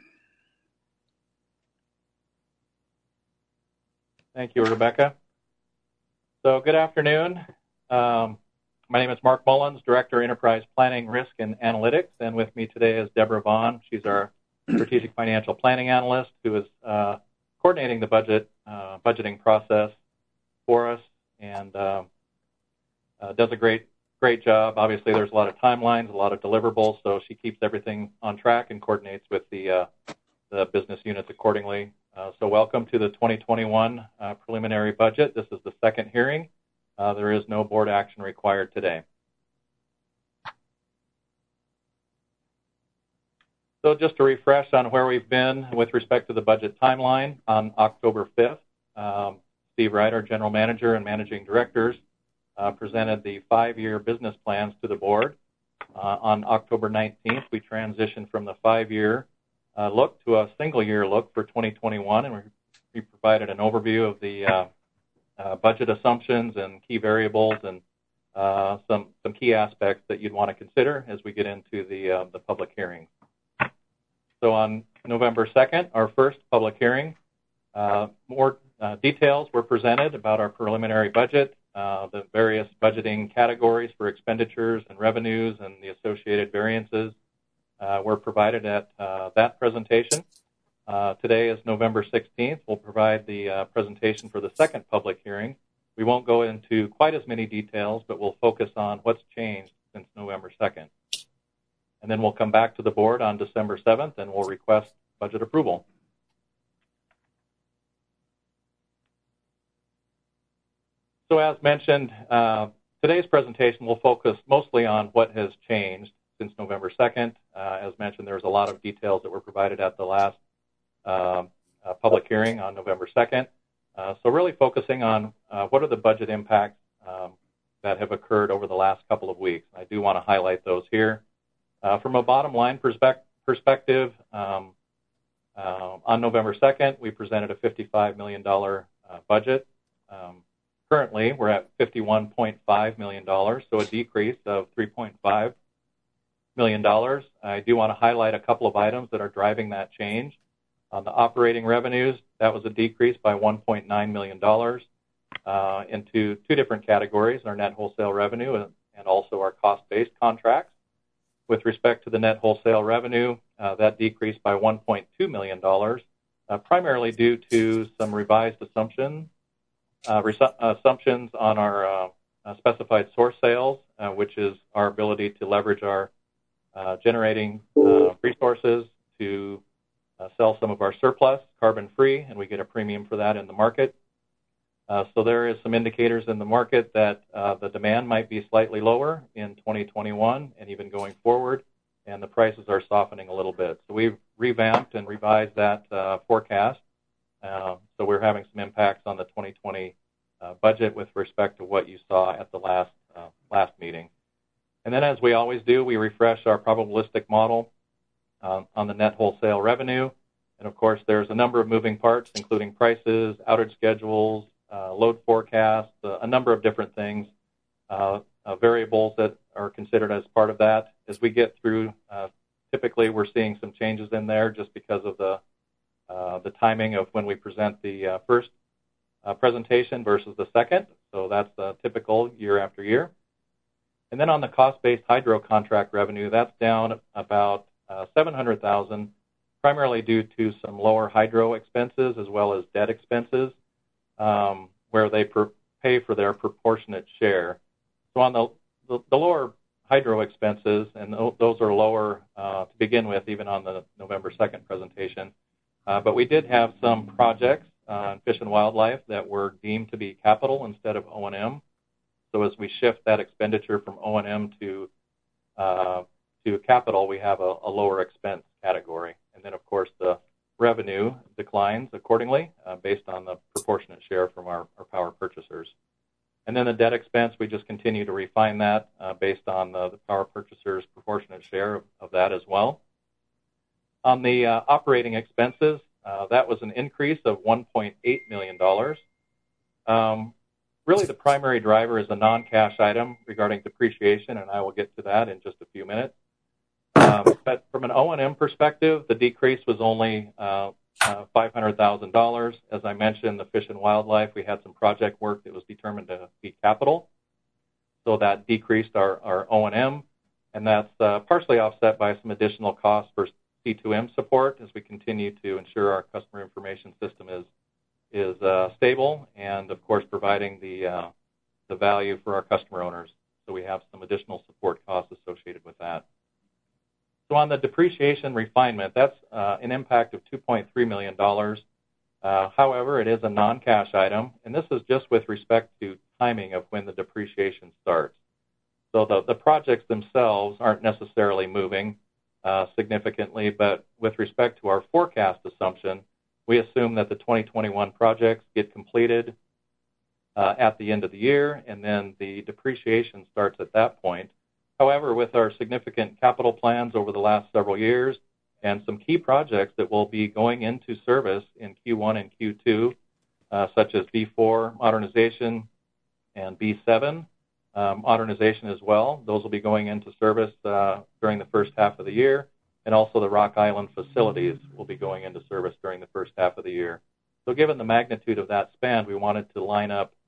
Thank you, Rebecca. So good afternoon. Um, my name is Mark Mullins, Director, Enterprise Planning, Risk, and Analytics. And with me today is Deborah Vaughn. She's our Strategic Financial Planning Analyst who is uh, coordinating the budget uh, budgeting process for us and uh, uh, does a great great job. Obviously, there's a lot of timelines, a lot of deliverables, so she keeps everything on track and coordinates with the uh, the business units accordingly. Uh, so welcome to the twenty twenty-one uh, preliminary budget. This is the second hearing. Uh, there is no board action required today. So just to refresh on where we've been with respect to the budget timeline, on October fifth, um, Steve Wright, our General Manager and Managing Directors, uh, presented the five-year business plans to the board. Uh, on October nineteenth, we transitioned from the five-year uh, look to a single-year look for twenty twenty-one, and we, we provided an overview of the uh, uh, budget assumptions and key variables and uh, some some key aspects that you'd want to consider as we get into the uh, the public hearing. So on November second, our first public hearing, uh, more uh, details were presented about our preliminary budget uh, the various budgeting categories for expenditures and revenues and the associated variances uh, were provided at uh, that presentation. Uh, today is November sixteenth. We'll provide the uh, presentation for the second public hearing. We won't go into quite as many details, but we'll focus on what's changed since November second. And then we'll come back to the board on December seventh and we'll request budget approval. So as mentioned, uh, today's presentation will focus mostly on what has changed since November second. Uh, as mentioned, there's a lot of details that were provided at the last uh, uh, public hearing on November second. Uh, so really focusing on uh, what are the budget impacts um, that have occurred over the last couple of weeks. I do want to highlight those here. Uh, from a bottom line perspective, perspective um, uh, on November second, we presented a fifty-five million dollars uh, budget. Um, currently, we're at fifty-one point five million dollars, so a decrease of three point five million dollars. I do want to highlight a couple of items that are driving that change. On the operating revenues, that was a decrease by one point nine million dollars uh, into two different categories, our net wholesale revenue and, and also our cost-based contracts. With respect to the net wholesale revenue, uh, that decreased by one point two million dollars, uh, primarily due to some revised assumptions, uh, resu- assumptions on our uh, uh, specified source sales, uh, which is our ability to leverage our uh, generating uh, resources to uh, sell some of our surplus carbon-free, and we get a premium for that in the market. Uh, so there is some indicators in the market that uh, the demand might be slightly lower in twenty twenty-one and even going forward, and the prices are softening a little bit. So we've revamped and revised that uh, forecast. Uh, so we're having some impacts on the twenty twenty uh, budget with respect to what you saw at the last uh, last meeting. And then, as we always do, we refresh our probabilistic model uh, on the net wholesale revenue. And of course, there's a number of moving parts, including prices, outage schedules, Uh, load forecast, uh, a number of different things, uh, uh, variables that are considered as part of that. As we get through, uh, typically we're seeing some changes in there just because of the uh, the timing of when we present the uh, first uh, presentation versus the second. So that's uh, typical year after year. And then on the cost-based hydro contract revenue, that's down about uh, seven hundred thousand dollars, primarily due to some lower hydro expenses as well as debt expenses. Um, where they per- pay for their proportionate share. So on the, the, the lower hydro expenses, and th- those are lower uh, to begin with, even on the November second presentation, uh, but we did have some projects uh, in Fish and Wildlife that were deemed to be capital instead of O and M. So as we shift that expenditure from O and M to uh, to capital, we have a, a lower expense category. And then, of course, the revenue declines accordingly uh, based on the proportionate share from our, our power purchasers. And then the debt expense, we just continue to refine that uh, based on the, the power purchasers' proportionate share of, of that as well. On the uh, operating expenses, uh, that was an increase of one point eight million dollars. Um, really, the primary driver is a non-cash item regarding depreciation, and I will get to that in just a few minutes. Um, but from an O and M perspective, the decrease was only uh, uh, five hundred thousand dollars. As I mentioned, the Fish and Wildlife, we had some project work that was determined to be capital. So that decreased our, our O and M, and that's uh, partially offset by some additional costs for C two M support as we continue to ensure our customer information system is is uh, stable and, of course, providing the, uh, the value for our customer owners. So we have some additional support costs associated with that. So on the depreciation refinement, that's uh, an impact of two point three million dollars. Uh, however, it is a non-cash item, and this is just with respect to timing of when the depreciation starts. So the, the projects themselves aren't necessarily moving uh, significantly, but with respect to our forecast assumption, we assume that the twenty twenty-one projects get completed uh, at the end of the year, and then the depreciation starts at that point. However, with our significant capital plans over the last several years and some key projects that will be going into service in Q one and Q two, uh, such as B four modernization and B seven um, modernization as well, those will be going into service uh, during the first half of the year, and also the Rock Island facilities will be going into service during the first half of the year. So given the magnitude of that spend, we wanted to line up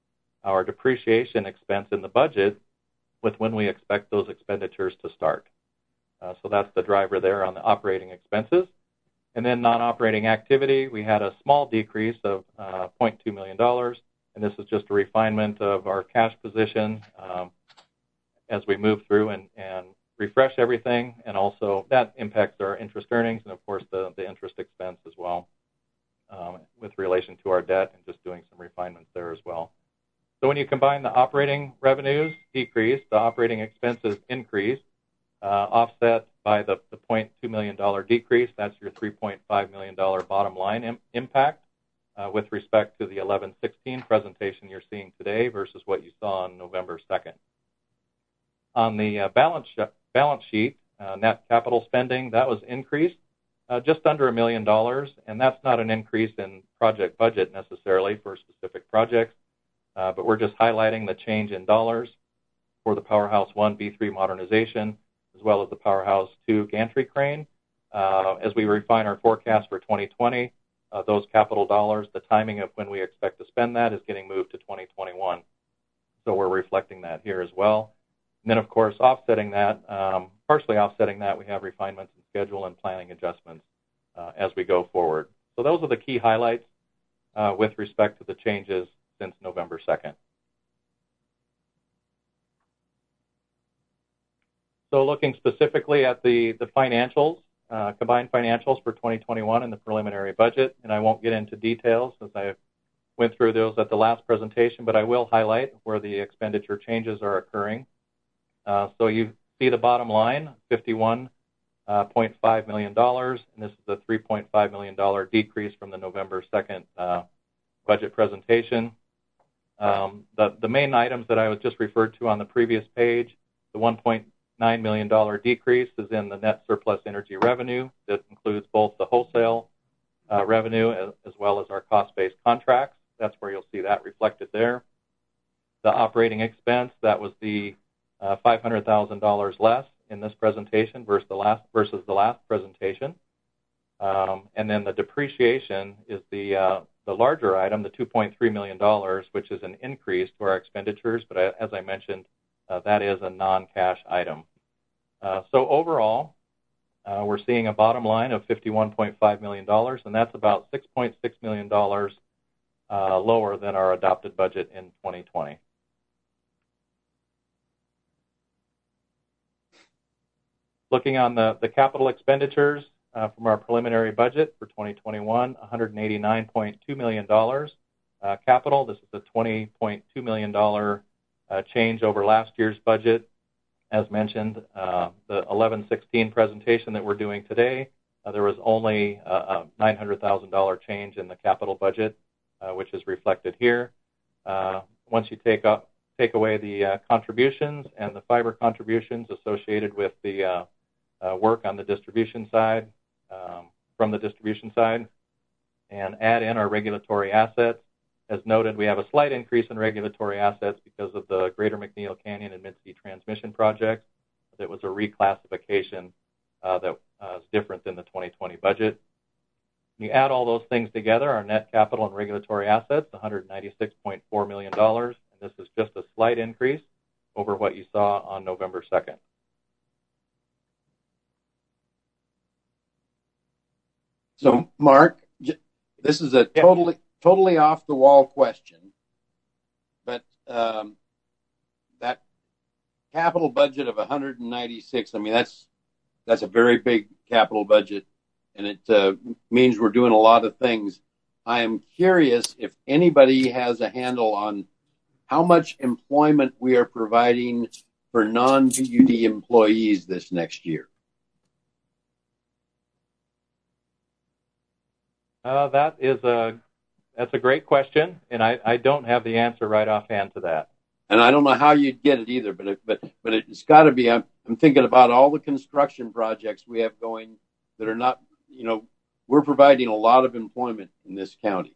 our depreciation expense in the budget with when we expect those expenditures to start. Uh, so that's the driver there on the operating expenses. And then non-operating activity, we had a small decrease of uh, zero point two million dollars, and this is just a refinement of our cash position um, as we move through and, and refresh everything, and also that impacts our interest earnings and, of course, the, the interest expense as well um, with relation to our debt, and just doing some refinements there as well. So when you combine the operating revenues decrease, the operating expenses increase, uh, offset by the, the zero point two million dollars decrease, that's your three point five million dollars bottom line im- impact uh, with respect to the eleven sixteen presentation you're seeing today versus what you saw on November second. On the uh, balance, sh- balance sheet, uh, net capital spending, that was increased uh, just under a million dollars, and that's not an increase in project budget necessarily for specific projects, uh, but we're just highlighting the change in dollars for the Powerhouse one B three modernization, as well as the Powerhouse two gantry crane. Uh, as we refine our forecast for twenty twenty, uh, those capital dollars, the timing of when we expect to spend that is getting moved to twenty twenty-one. So we're reflecting that here as well. And then, of course, offsetting that, um, partially offsetting that, we have refinements in schedule and planning adjustments uh, as we go forward. So those are the key highlights uh, with respect to the changes since November second. So looking specifically at the, the financials, uh, combined financials for twenty twenty-one and the preliminary budget, and I won't get into details as I went through those at the last presentation, but I will highlight where the expenditure changes are occurring. Uh, so you see the bottom line, fifty-one point five million dollars, and this is a three point five million dollars decrease from the November second uh, budget presentation. Um, the, the main items that I was just referred to on the previous page, the one point nine million dollars decrease is in the net surplus energy revenue. That includes both the wholesale uh, revenue as, as well as our cost-based contracts. That's where you'll see that reflected there. The operating expense, that was the uh, five hundred thousand dollars less in this presentation versus the last, versus the last presentation. Um, and then the depreciation is the, uh, the larger item, the two point three million dollars, which is an increase to our expenditures, but I, as I mentioned, Uh, that is a non-cash item. Uh, so overall, uh, we're seeing a bottom line of fifty-one point five million dollars, and that's about six point six million dollars uh, lower than our adopted budget in twenty twenty. Looking on the, the capital expenditures uh, from our preliminary budget for twenty twenty-one, one hundred eighty-nine point two million dollars. Uh, capital, this is a twenty point two million dollars Uh, change over last year's budget. As mentioned, uh, the eleven sixteen presentation that we're doing today, uh, there was only uh, a nine hundred thousand dollars change in the capital budget, uh, which is reflected here. Uh, once you take up, take away the uh, contributions and the fiber contributions associated with the uh, uh, work on the distribution side, um, from the distribution side, and add in our regulatory assets. As noted, we have a slight increase in regulatory assets because of the Greater McNeil Canyon and Mid-Sea Transmission project. That was a reclassification uh, that uh, is different than the twenty twenty budget. When you add all those things together, our net capital and regulatory assets, one hundred ninety-six point four million dollars, and this is just a slight increase over what you saw on November second. So, Mark, this is a totally... totally off the wall question, but um, that capital budget of one hundred ninety-six, I mean, that's that's a very big capital budget, and it uh, means we're doing a lot of things. I am curious if anybody has a handle on how much employment we are providing for non-P U D employees this next year. Uh, that is a That's a great question, and I, I don't have the answer right offhand to that. And I don't know how you'd get it either, but it, but but it's got to be. I'm, I'm thinking about all the construction projects we have going that are not, you know, we're providing a lot of employment in this county.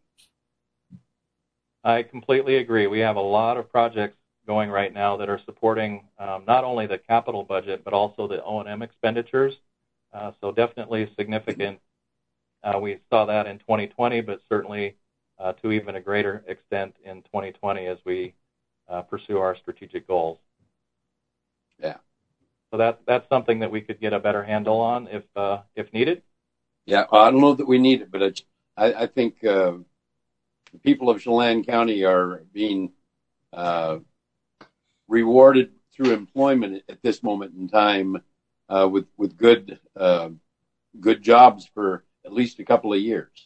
I completely agree. We have a lot of projects going right now that are supporting um, not only the capital budget, but also the O and M expenditures. Uh, so definitely significant. Uh, we saw that in twenty twenty, but certainly Uh, to even a greater extent in twenty twenty as we uh, pursue our strategic goals. Yeah. So that that's something that we could get a better handle on if uh, if needed. Yeah, I don't know that we need it, but it's, I, I think uh, the people of Chelan County are being uh, rewarded through employment at this moment in time uh, with with good uh, good jobs for at least a couple of years.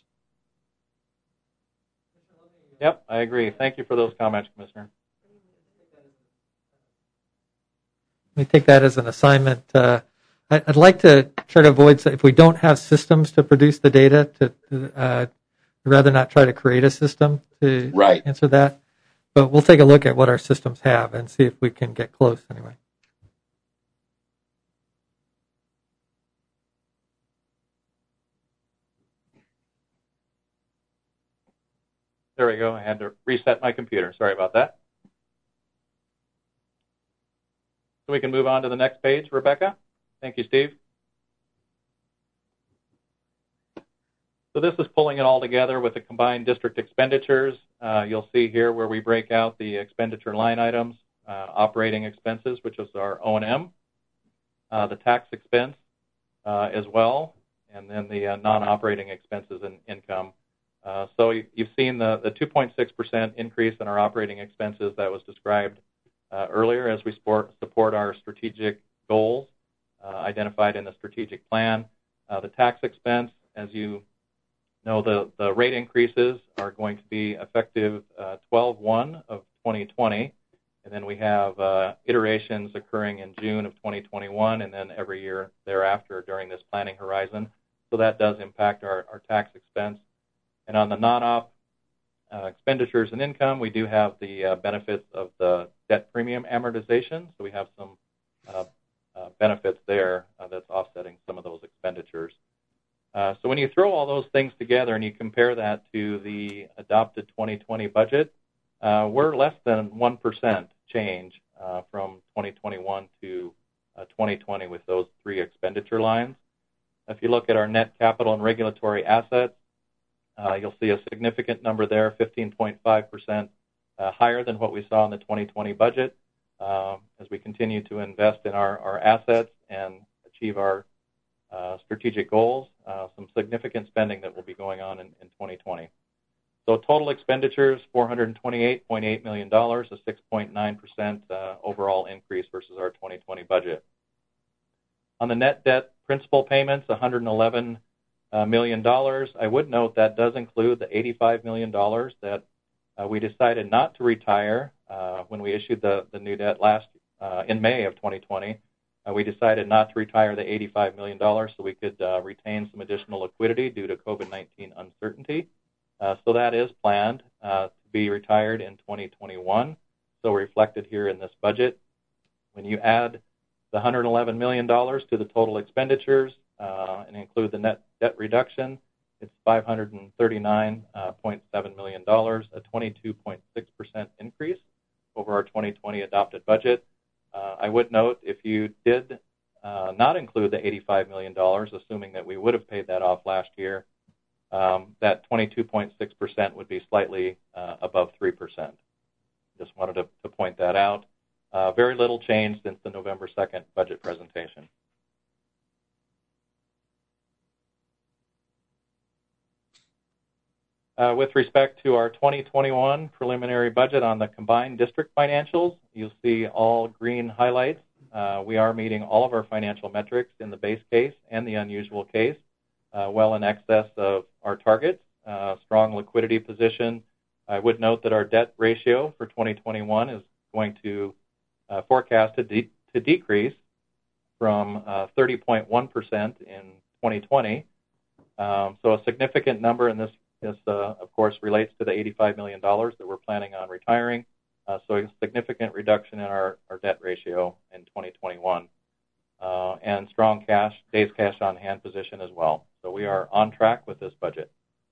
Yep, I agree. Thank you for those comments, Commissioner. Let me take that as an assignment. Uh, I, I'd like to try to avoid, if we don't have systems to produce the data, to uh, rather not try to create a system to right. answer that. But we'll take a look at what our systems have and see if we can get close anyway. There we go. I had to reset my computer. Sorry about that. So we can move on to the next page, Rebecca. Thank you, Steve. So this is pulling it all together with the combined district expenditures. Uh, you'll see here where we break out the expenditure line items, uh, operating expenses, which is our O and M, uh, the tax expense uh, as well, and then the uh, non-operating expenses and income. Uh, so you, you've seen the, the two point six percent increase in our operating expenses that was described uh, earlier as we support, support our strategic goals uh, identified in the strategic plan. Uh, the tax expense, as you know, the, the rate increases are going to be effective uh, twelve one of twenty twenty, and then we have uh, iterations occurring in June of twenty twenty-one and then every year thereafter during this planning horizon. So that does impact our, our tax expense. And on the non-op uh, expenditures and income, we do have the uh, benefits of the debt premium amortization. So we have some uh, uh, benefits there uh, that's offsetting some of those expenditures. Uh, so when you throw all those things together and you compare that to the adopted twenty twenty budget, uh, we're less than one percent change uh, from twenty twenty-one to uh, twenty twenty with those three expenditure lines. If you look at our net capital and regulatory assets, Uh, you'll see a significant number there, fifteen point five percent uh, higher than what we saw in the twenty twenty budget um, as we continue to invest in our, our assets and achieve our uh, strategic goals, uh, some significant spending that will be going on in, in twenty twenty. So total expenditures, four hundred twenty-eight point eight million dollars, a six point nine percent uh, overall increase versus our twenty twenty budget. On the net debt principal payments, one hundred eleven Uh, million dollars. I would note that does include the eighty-five million dollars that uh, we decided not to retire uh, when we issued the, the new debt last uh, in May of twenty twenty. Uh, we decided not to retire the eighty-five million dollars so we could uh, retain some additional liquidity due to COVID nineteen uncertainty. Uh, so that is planned uh, to be retired in twenty twenty-one, so reflected here in this budget. When you add the one hundred eleven million dollars to the total expenditures, Uh, and include the net debt reduction, it's five hundred thirty-nine point seven million dollars, a twenty-two point six percent increase over our twenty twenty adopted budget. Uh, I would note if you did uh, not include the eighty-five million dollars, assuming that we would have paid that off last year, um, that twenty-two point six percent would be slightly uh, above three percent. Just wanted to, to point that out. Uh, very little change since the November second budget presentation. Uh, with respect to our twenty twenty-one preliminary budget on the combined district financials, you'll see all green highlights. Uh, we are meeting all of our financial metrics in the base case and the unusual case, uh, well in excess of our targets. Uh, strong liquidity position. I would note that our debt ratio for twenty twenty-one is going to uh, forecast to, de- to decrease from uh, thirty point one percent in twenty twenty. Um, so a significant number in this This, uh, of course, relates to the eighty-five million dollars that we're planning on retiring, uh, so a significant reduction in our, our debt ratio in twenty twenty-one, uh, and strong cash, days cash on hand position as well. So we are on track with this budget.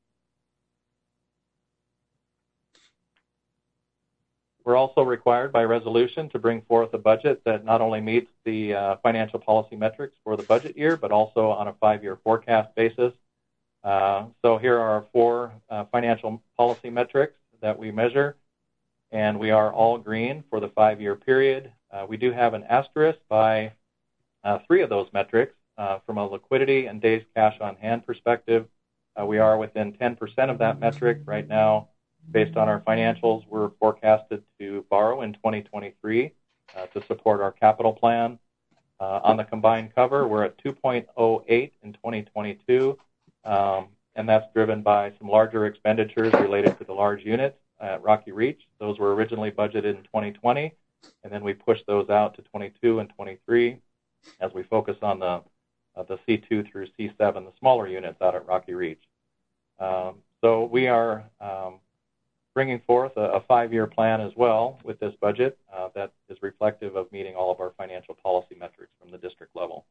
We're also required by resolution to bring forth a budget that not only meets the uh, financial policy metrics for the budget year, but also on a five-year forecast basis. Uh, so here are our four uh, financial policy metrics that we measure, and we are all green for the five-year period. Uh, we do have an asterisk by uh, three of those metrics. Uh, from a liquidity and days cash on hand perspective, uh, we are within ten percent of that metric right now. Based on our financials, we're forecasted to borrow in twenty twenty-three uh, to support our capital plan. Uh, on the combined cover, we're at two point oh eight in twenty twenty-two, um, and that's driven by some larger expenditures related to the large units at Rocky Reach. Those were originally budgeted in twenty twenty, and then we pushed those out to twenty-two and twenty-three as we focus on the uh, the C two through C seven, the smaller units out at Rocky Reach. Um, so we are um, bringing forth a, a five-year plan as well with this budget uh, that is reflective of meeting all of our financial policy metrics from the district level.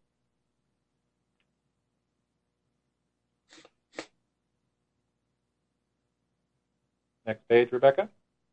Next page, Rebecca.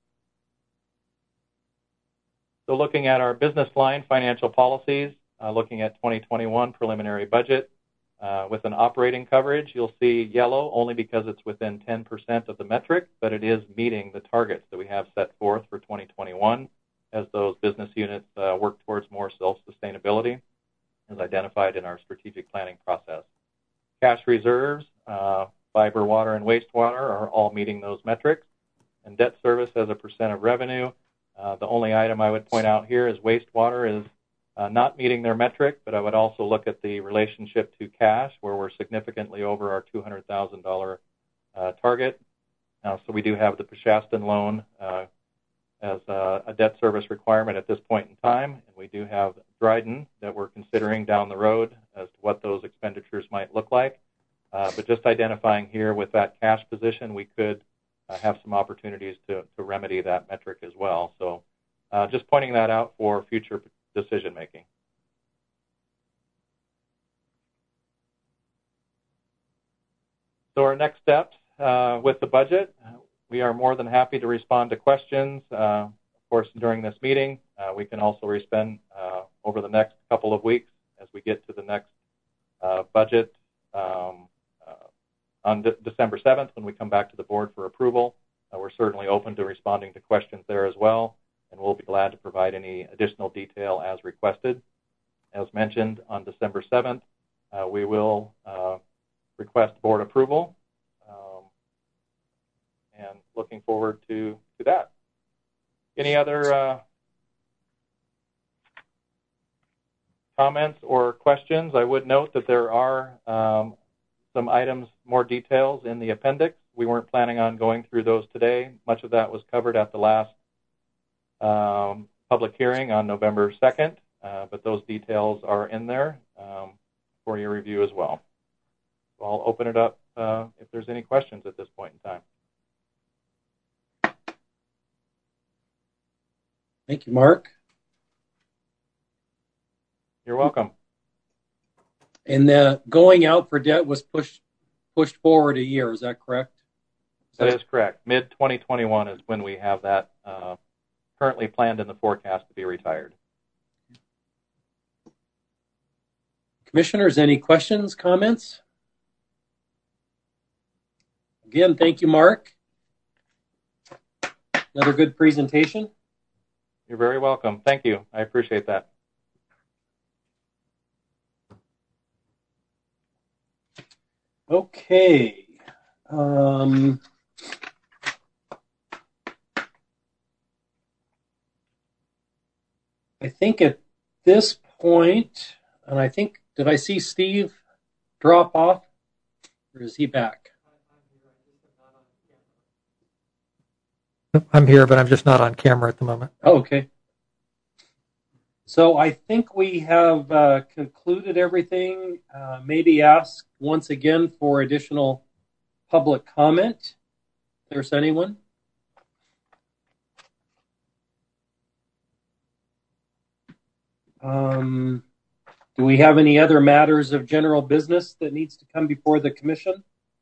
So looking at our business line financial policies, uh, looking at twenty twenty-one preliminary budget, uh, with an operating coverage, you'll see yellow only because it's within ten percent of the metric, but it is meeting the targets that we have set forth for twenty twenty-one as those business units uh, work towards more self-sustainability as identified in our strategic planning process. Cash reserves, uh, fiber, water, and wastewater are all meeting those metrics. And debt service as a percent of revenue, uh, the only item I would point out here is wastewater is uh, not meeting their metric, but I would also look at the relationship to cash, where we're significantly over our two hundred thousand dollars uh, target. Uh, so we do have the Peshastin loan uh, as a, a debt service requirement at this point in time, and we do have Dryden that we're considering down the road as to what those expenditures might look like. Uh, but just identifying here with that cash position, we could Uh, have some opportunities to, to remedy that metric as well. So uh, just pointing that out for future decision making. So our next steps uh, with the budget, we are more than happy to respond to questions. Uh, of course, during this meeting, uh, we can also respond uh, over the next couple of weeks as we get to the next uh, budget um, on de- December seventh, when we come back to the board for approval. Uh, we're certainly open to responding to questions there as well, and we'll be glad to provide any additional detail as requested. As mentioned, on December seventh, uh, we will uh, request board approval, um, and looking forward to, to that. Any other uh, comments or questions? I would note that there are um, some items, more details in the appendix. We weren't planning on going through those today. Much of that was covered at the last um, public hearing on November second, uh, but those details are in there um, for your review as well. So I'll open it up uh, if there's any questions at this point in time. Thank you, Mark. You're welcome. And the going out for debt was pushed pushed forward a year. Is that correct? Is that, that is correct. mid twenty twenty-one is when we have that uh, currently planned in the forecast to be retired. Commissioners, any questions, comments? Again, thank you, Mark. Another good presentation. You're very welcome. Thank you. I appreciate that. Okay. Um, I think at this point, and I think, did I see Steve drop off, or is he back? I'm here, but I'm just not on camera at the moment. Oh, okay. So I think we have uh, concluded everything. Uh, maybe ask once again for additional public comment. If there's anyone. Um, do we have any other matters of general business that needs to come before the commission?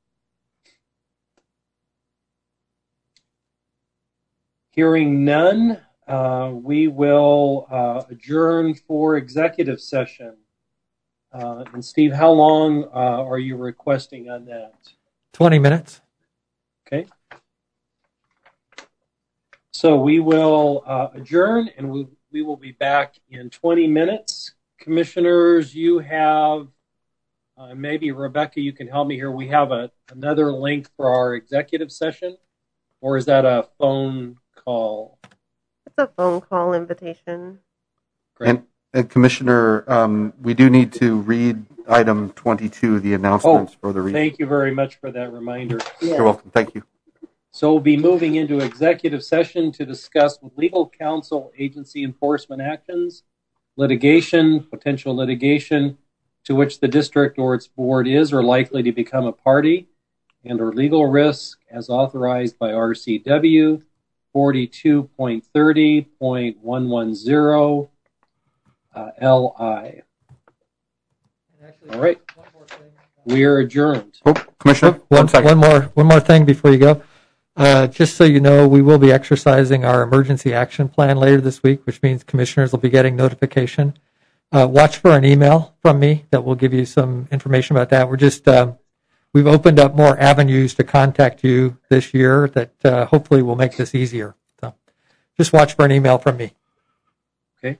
Hearing none. Uh, we will uh, adjourn for executive session. Uh, and Steve, how long uh, are you requesting on that? twenty minutes. Okay. So we will uh, adjourn, and we, we will be back in twenty minutes. Commissioners, you have, uh, maybe Rebecca, you can help me here. We have a, another link for our executive session, or is that a phone call? It's a phone call invitation. Great. And, and Commissioner, um, we do need to read item twenty-two, the announcements Oh, for the region. Thank you very much for that reminder. You're welcome. Thank you. So we'll be moving into executive session to discuss with legal counsel agency enforcement actions, litigation, potential litigation to which the district or its board is or likely to become a party, and or legal risk as authorized by R C W forty-two point thirty point one one zero uh, L I. All right. We are adjourned. Oh, Commissioner, one, one second. one more, one more thing before you go. Uh, just so you know, we will be exercising our emergency action plan later this week, which means commissioners will be getting notification. Uh, watch for an email from me that will give you some information about that. We're just, um, we've opened up more avenues to contact you this year that uh, hopefully will make this easier. So just watch for an email from me. Okay.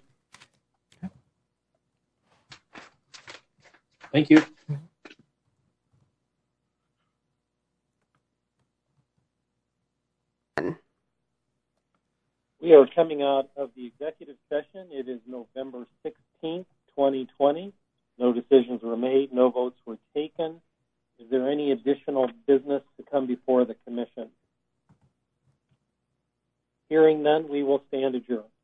Thank you. We are coming out of the executive session. It is November sixteenth, twenty twenty. No decisions were made. No votes were taken. Is there any additional business to come before the commission? Hearing none, we will stand adjourned.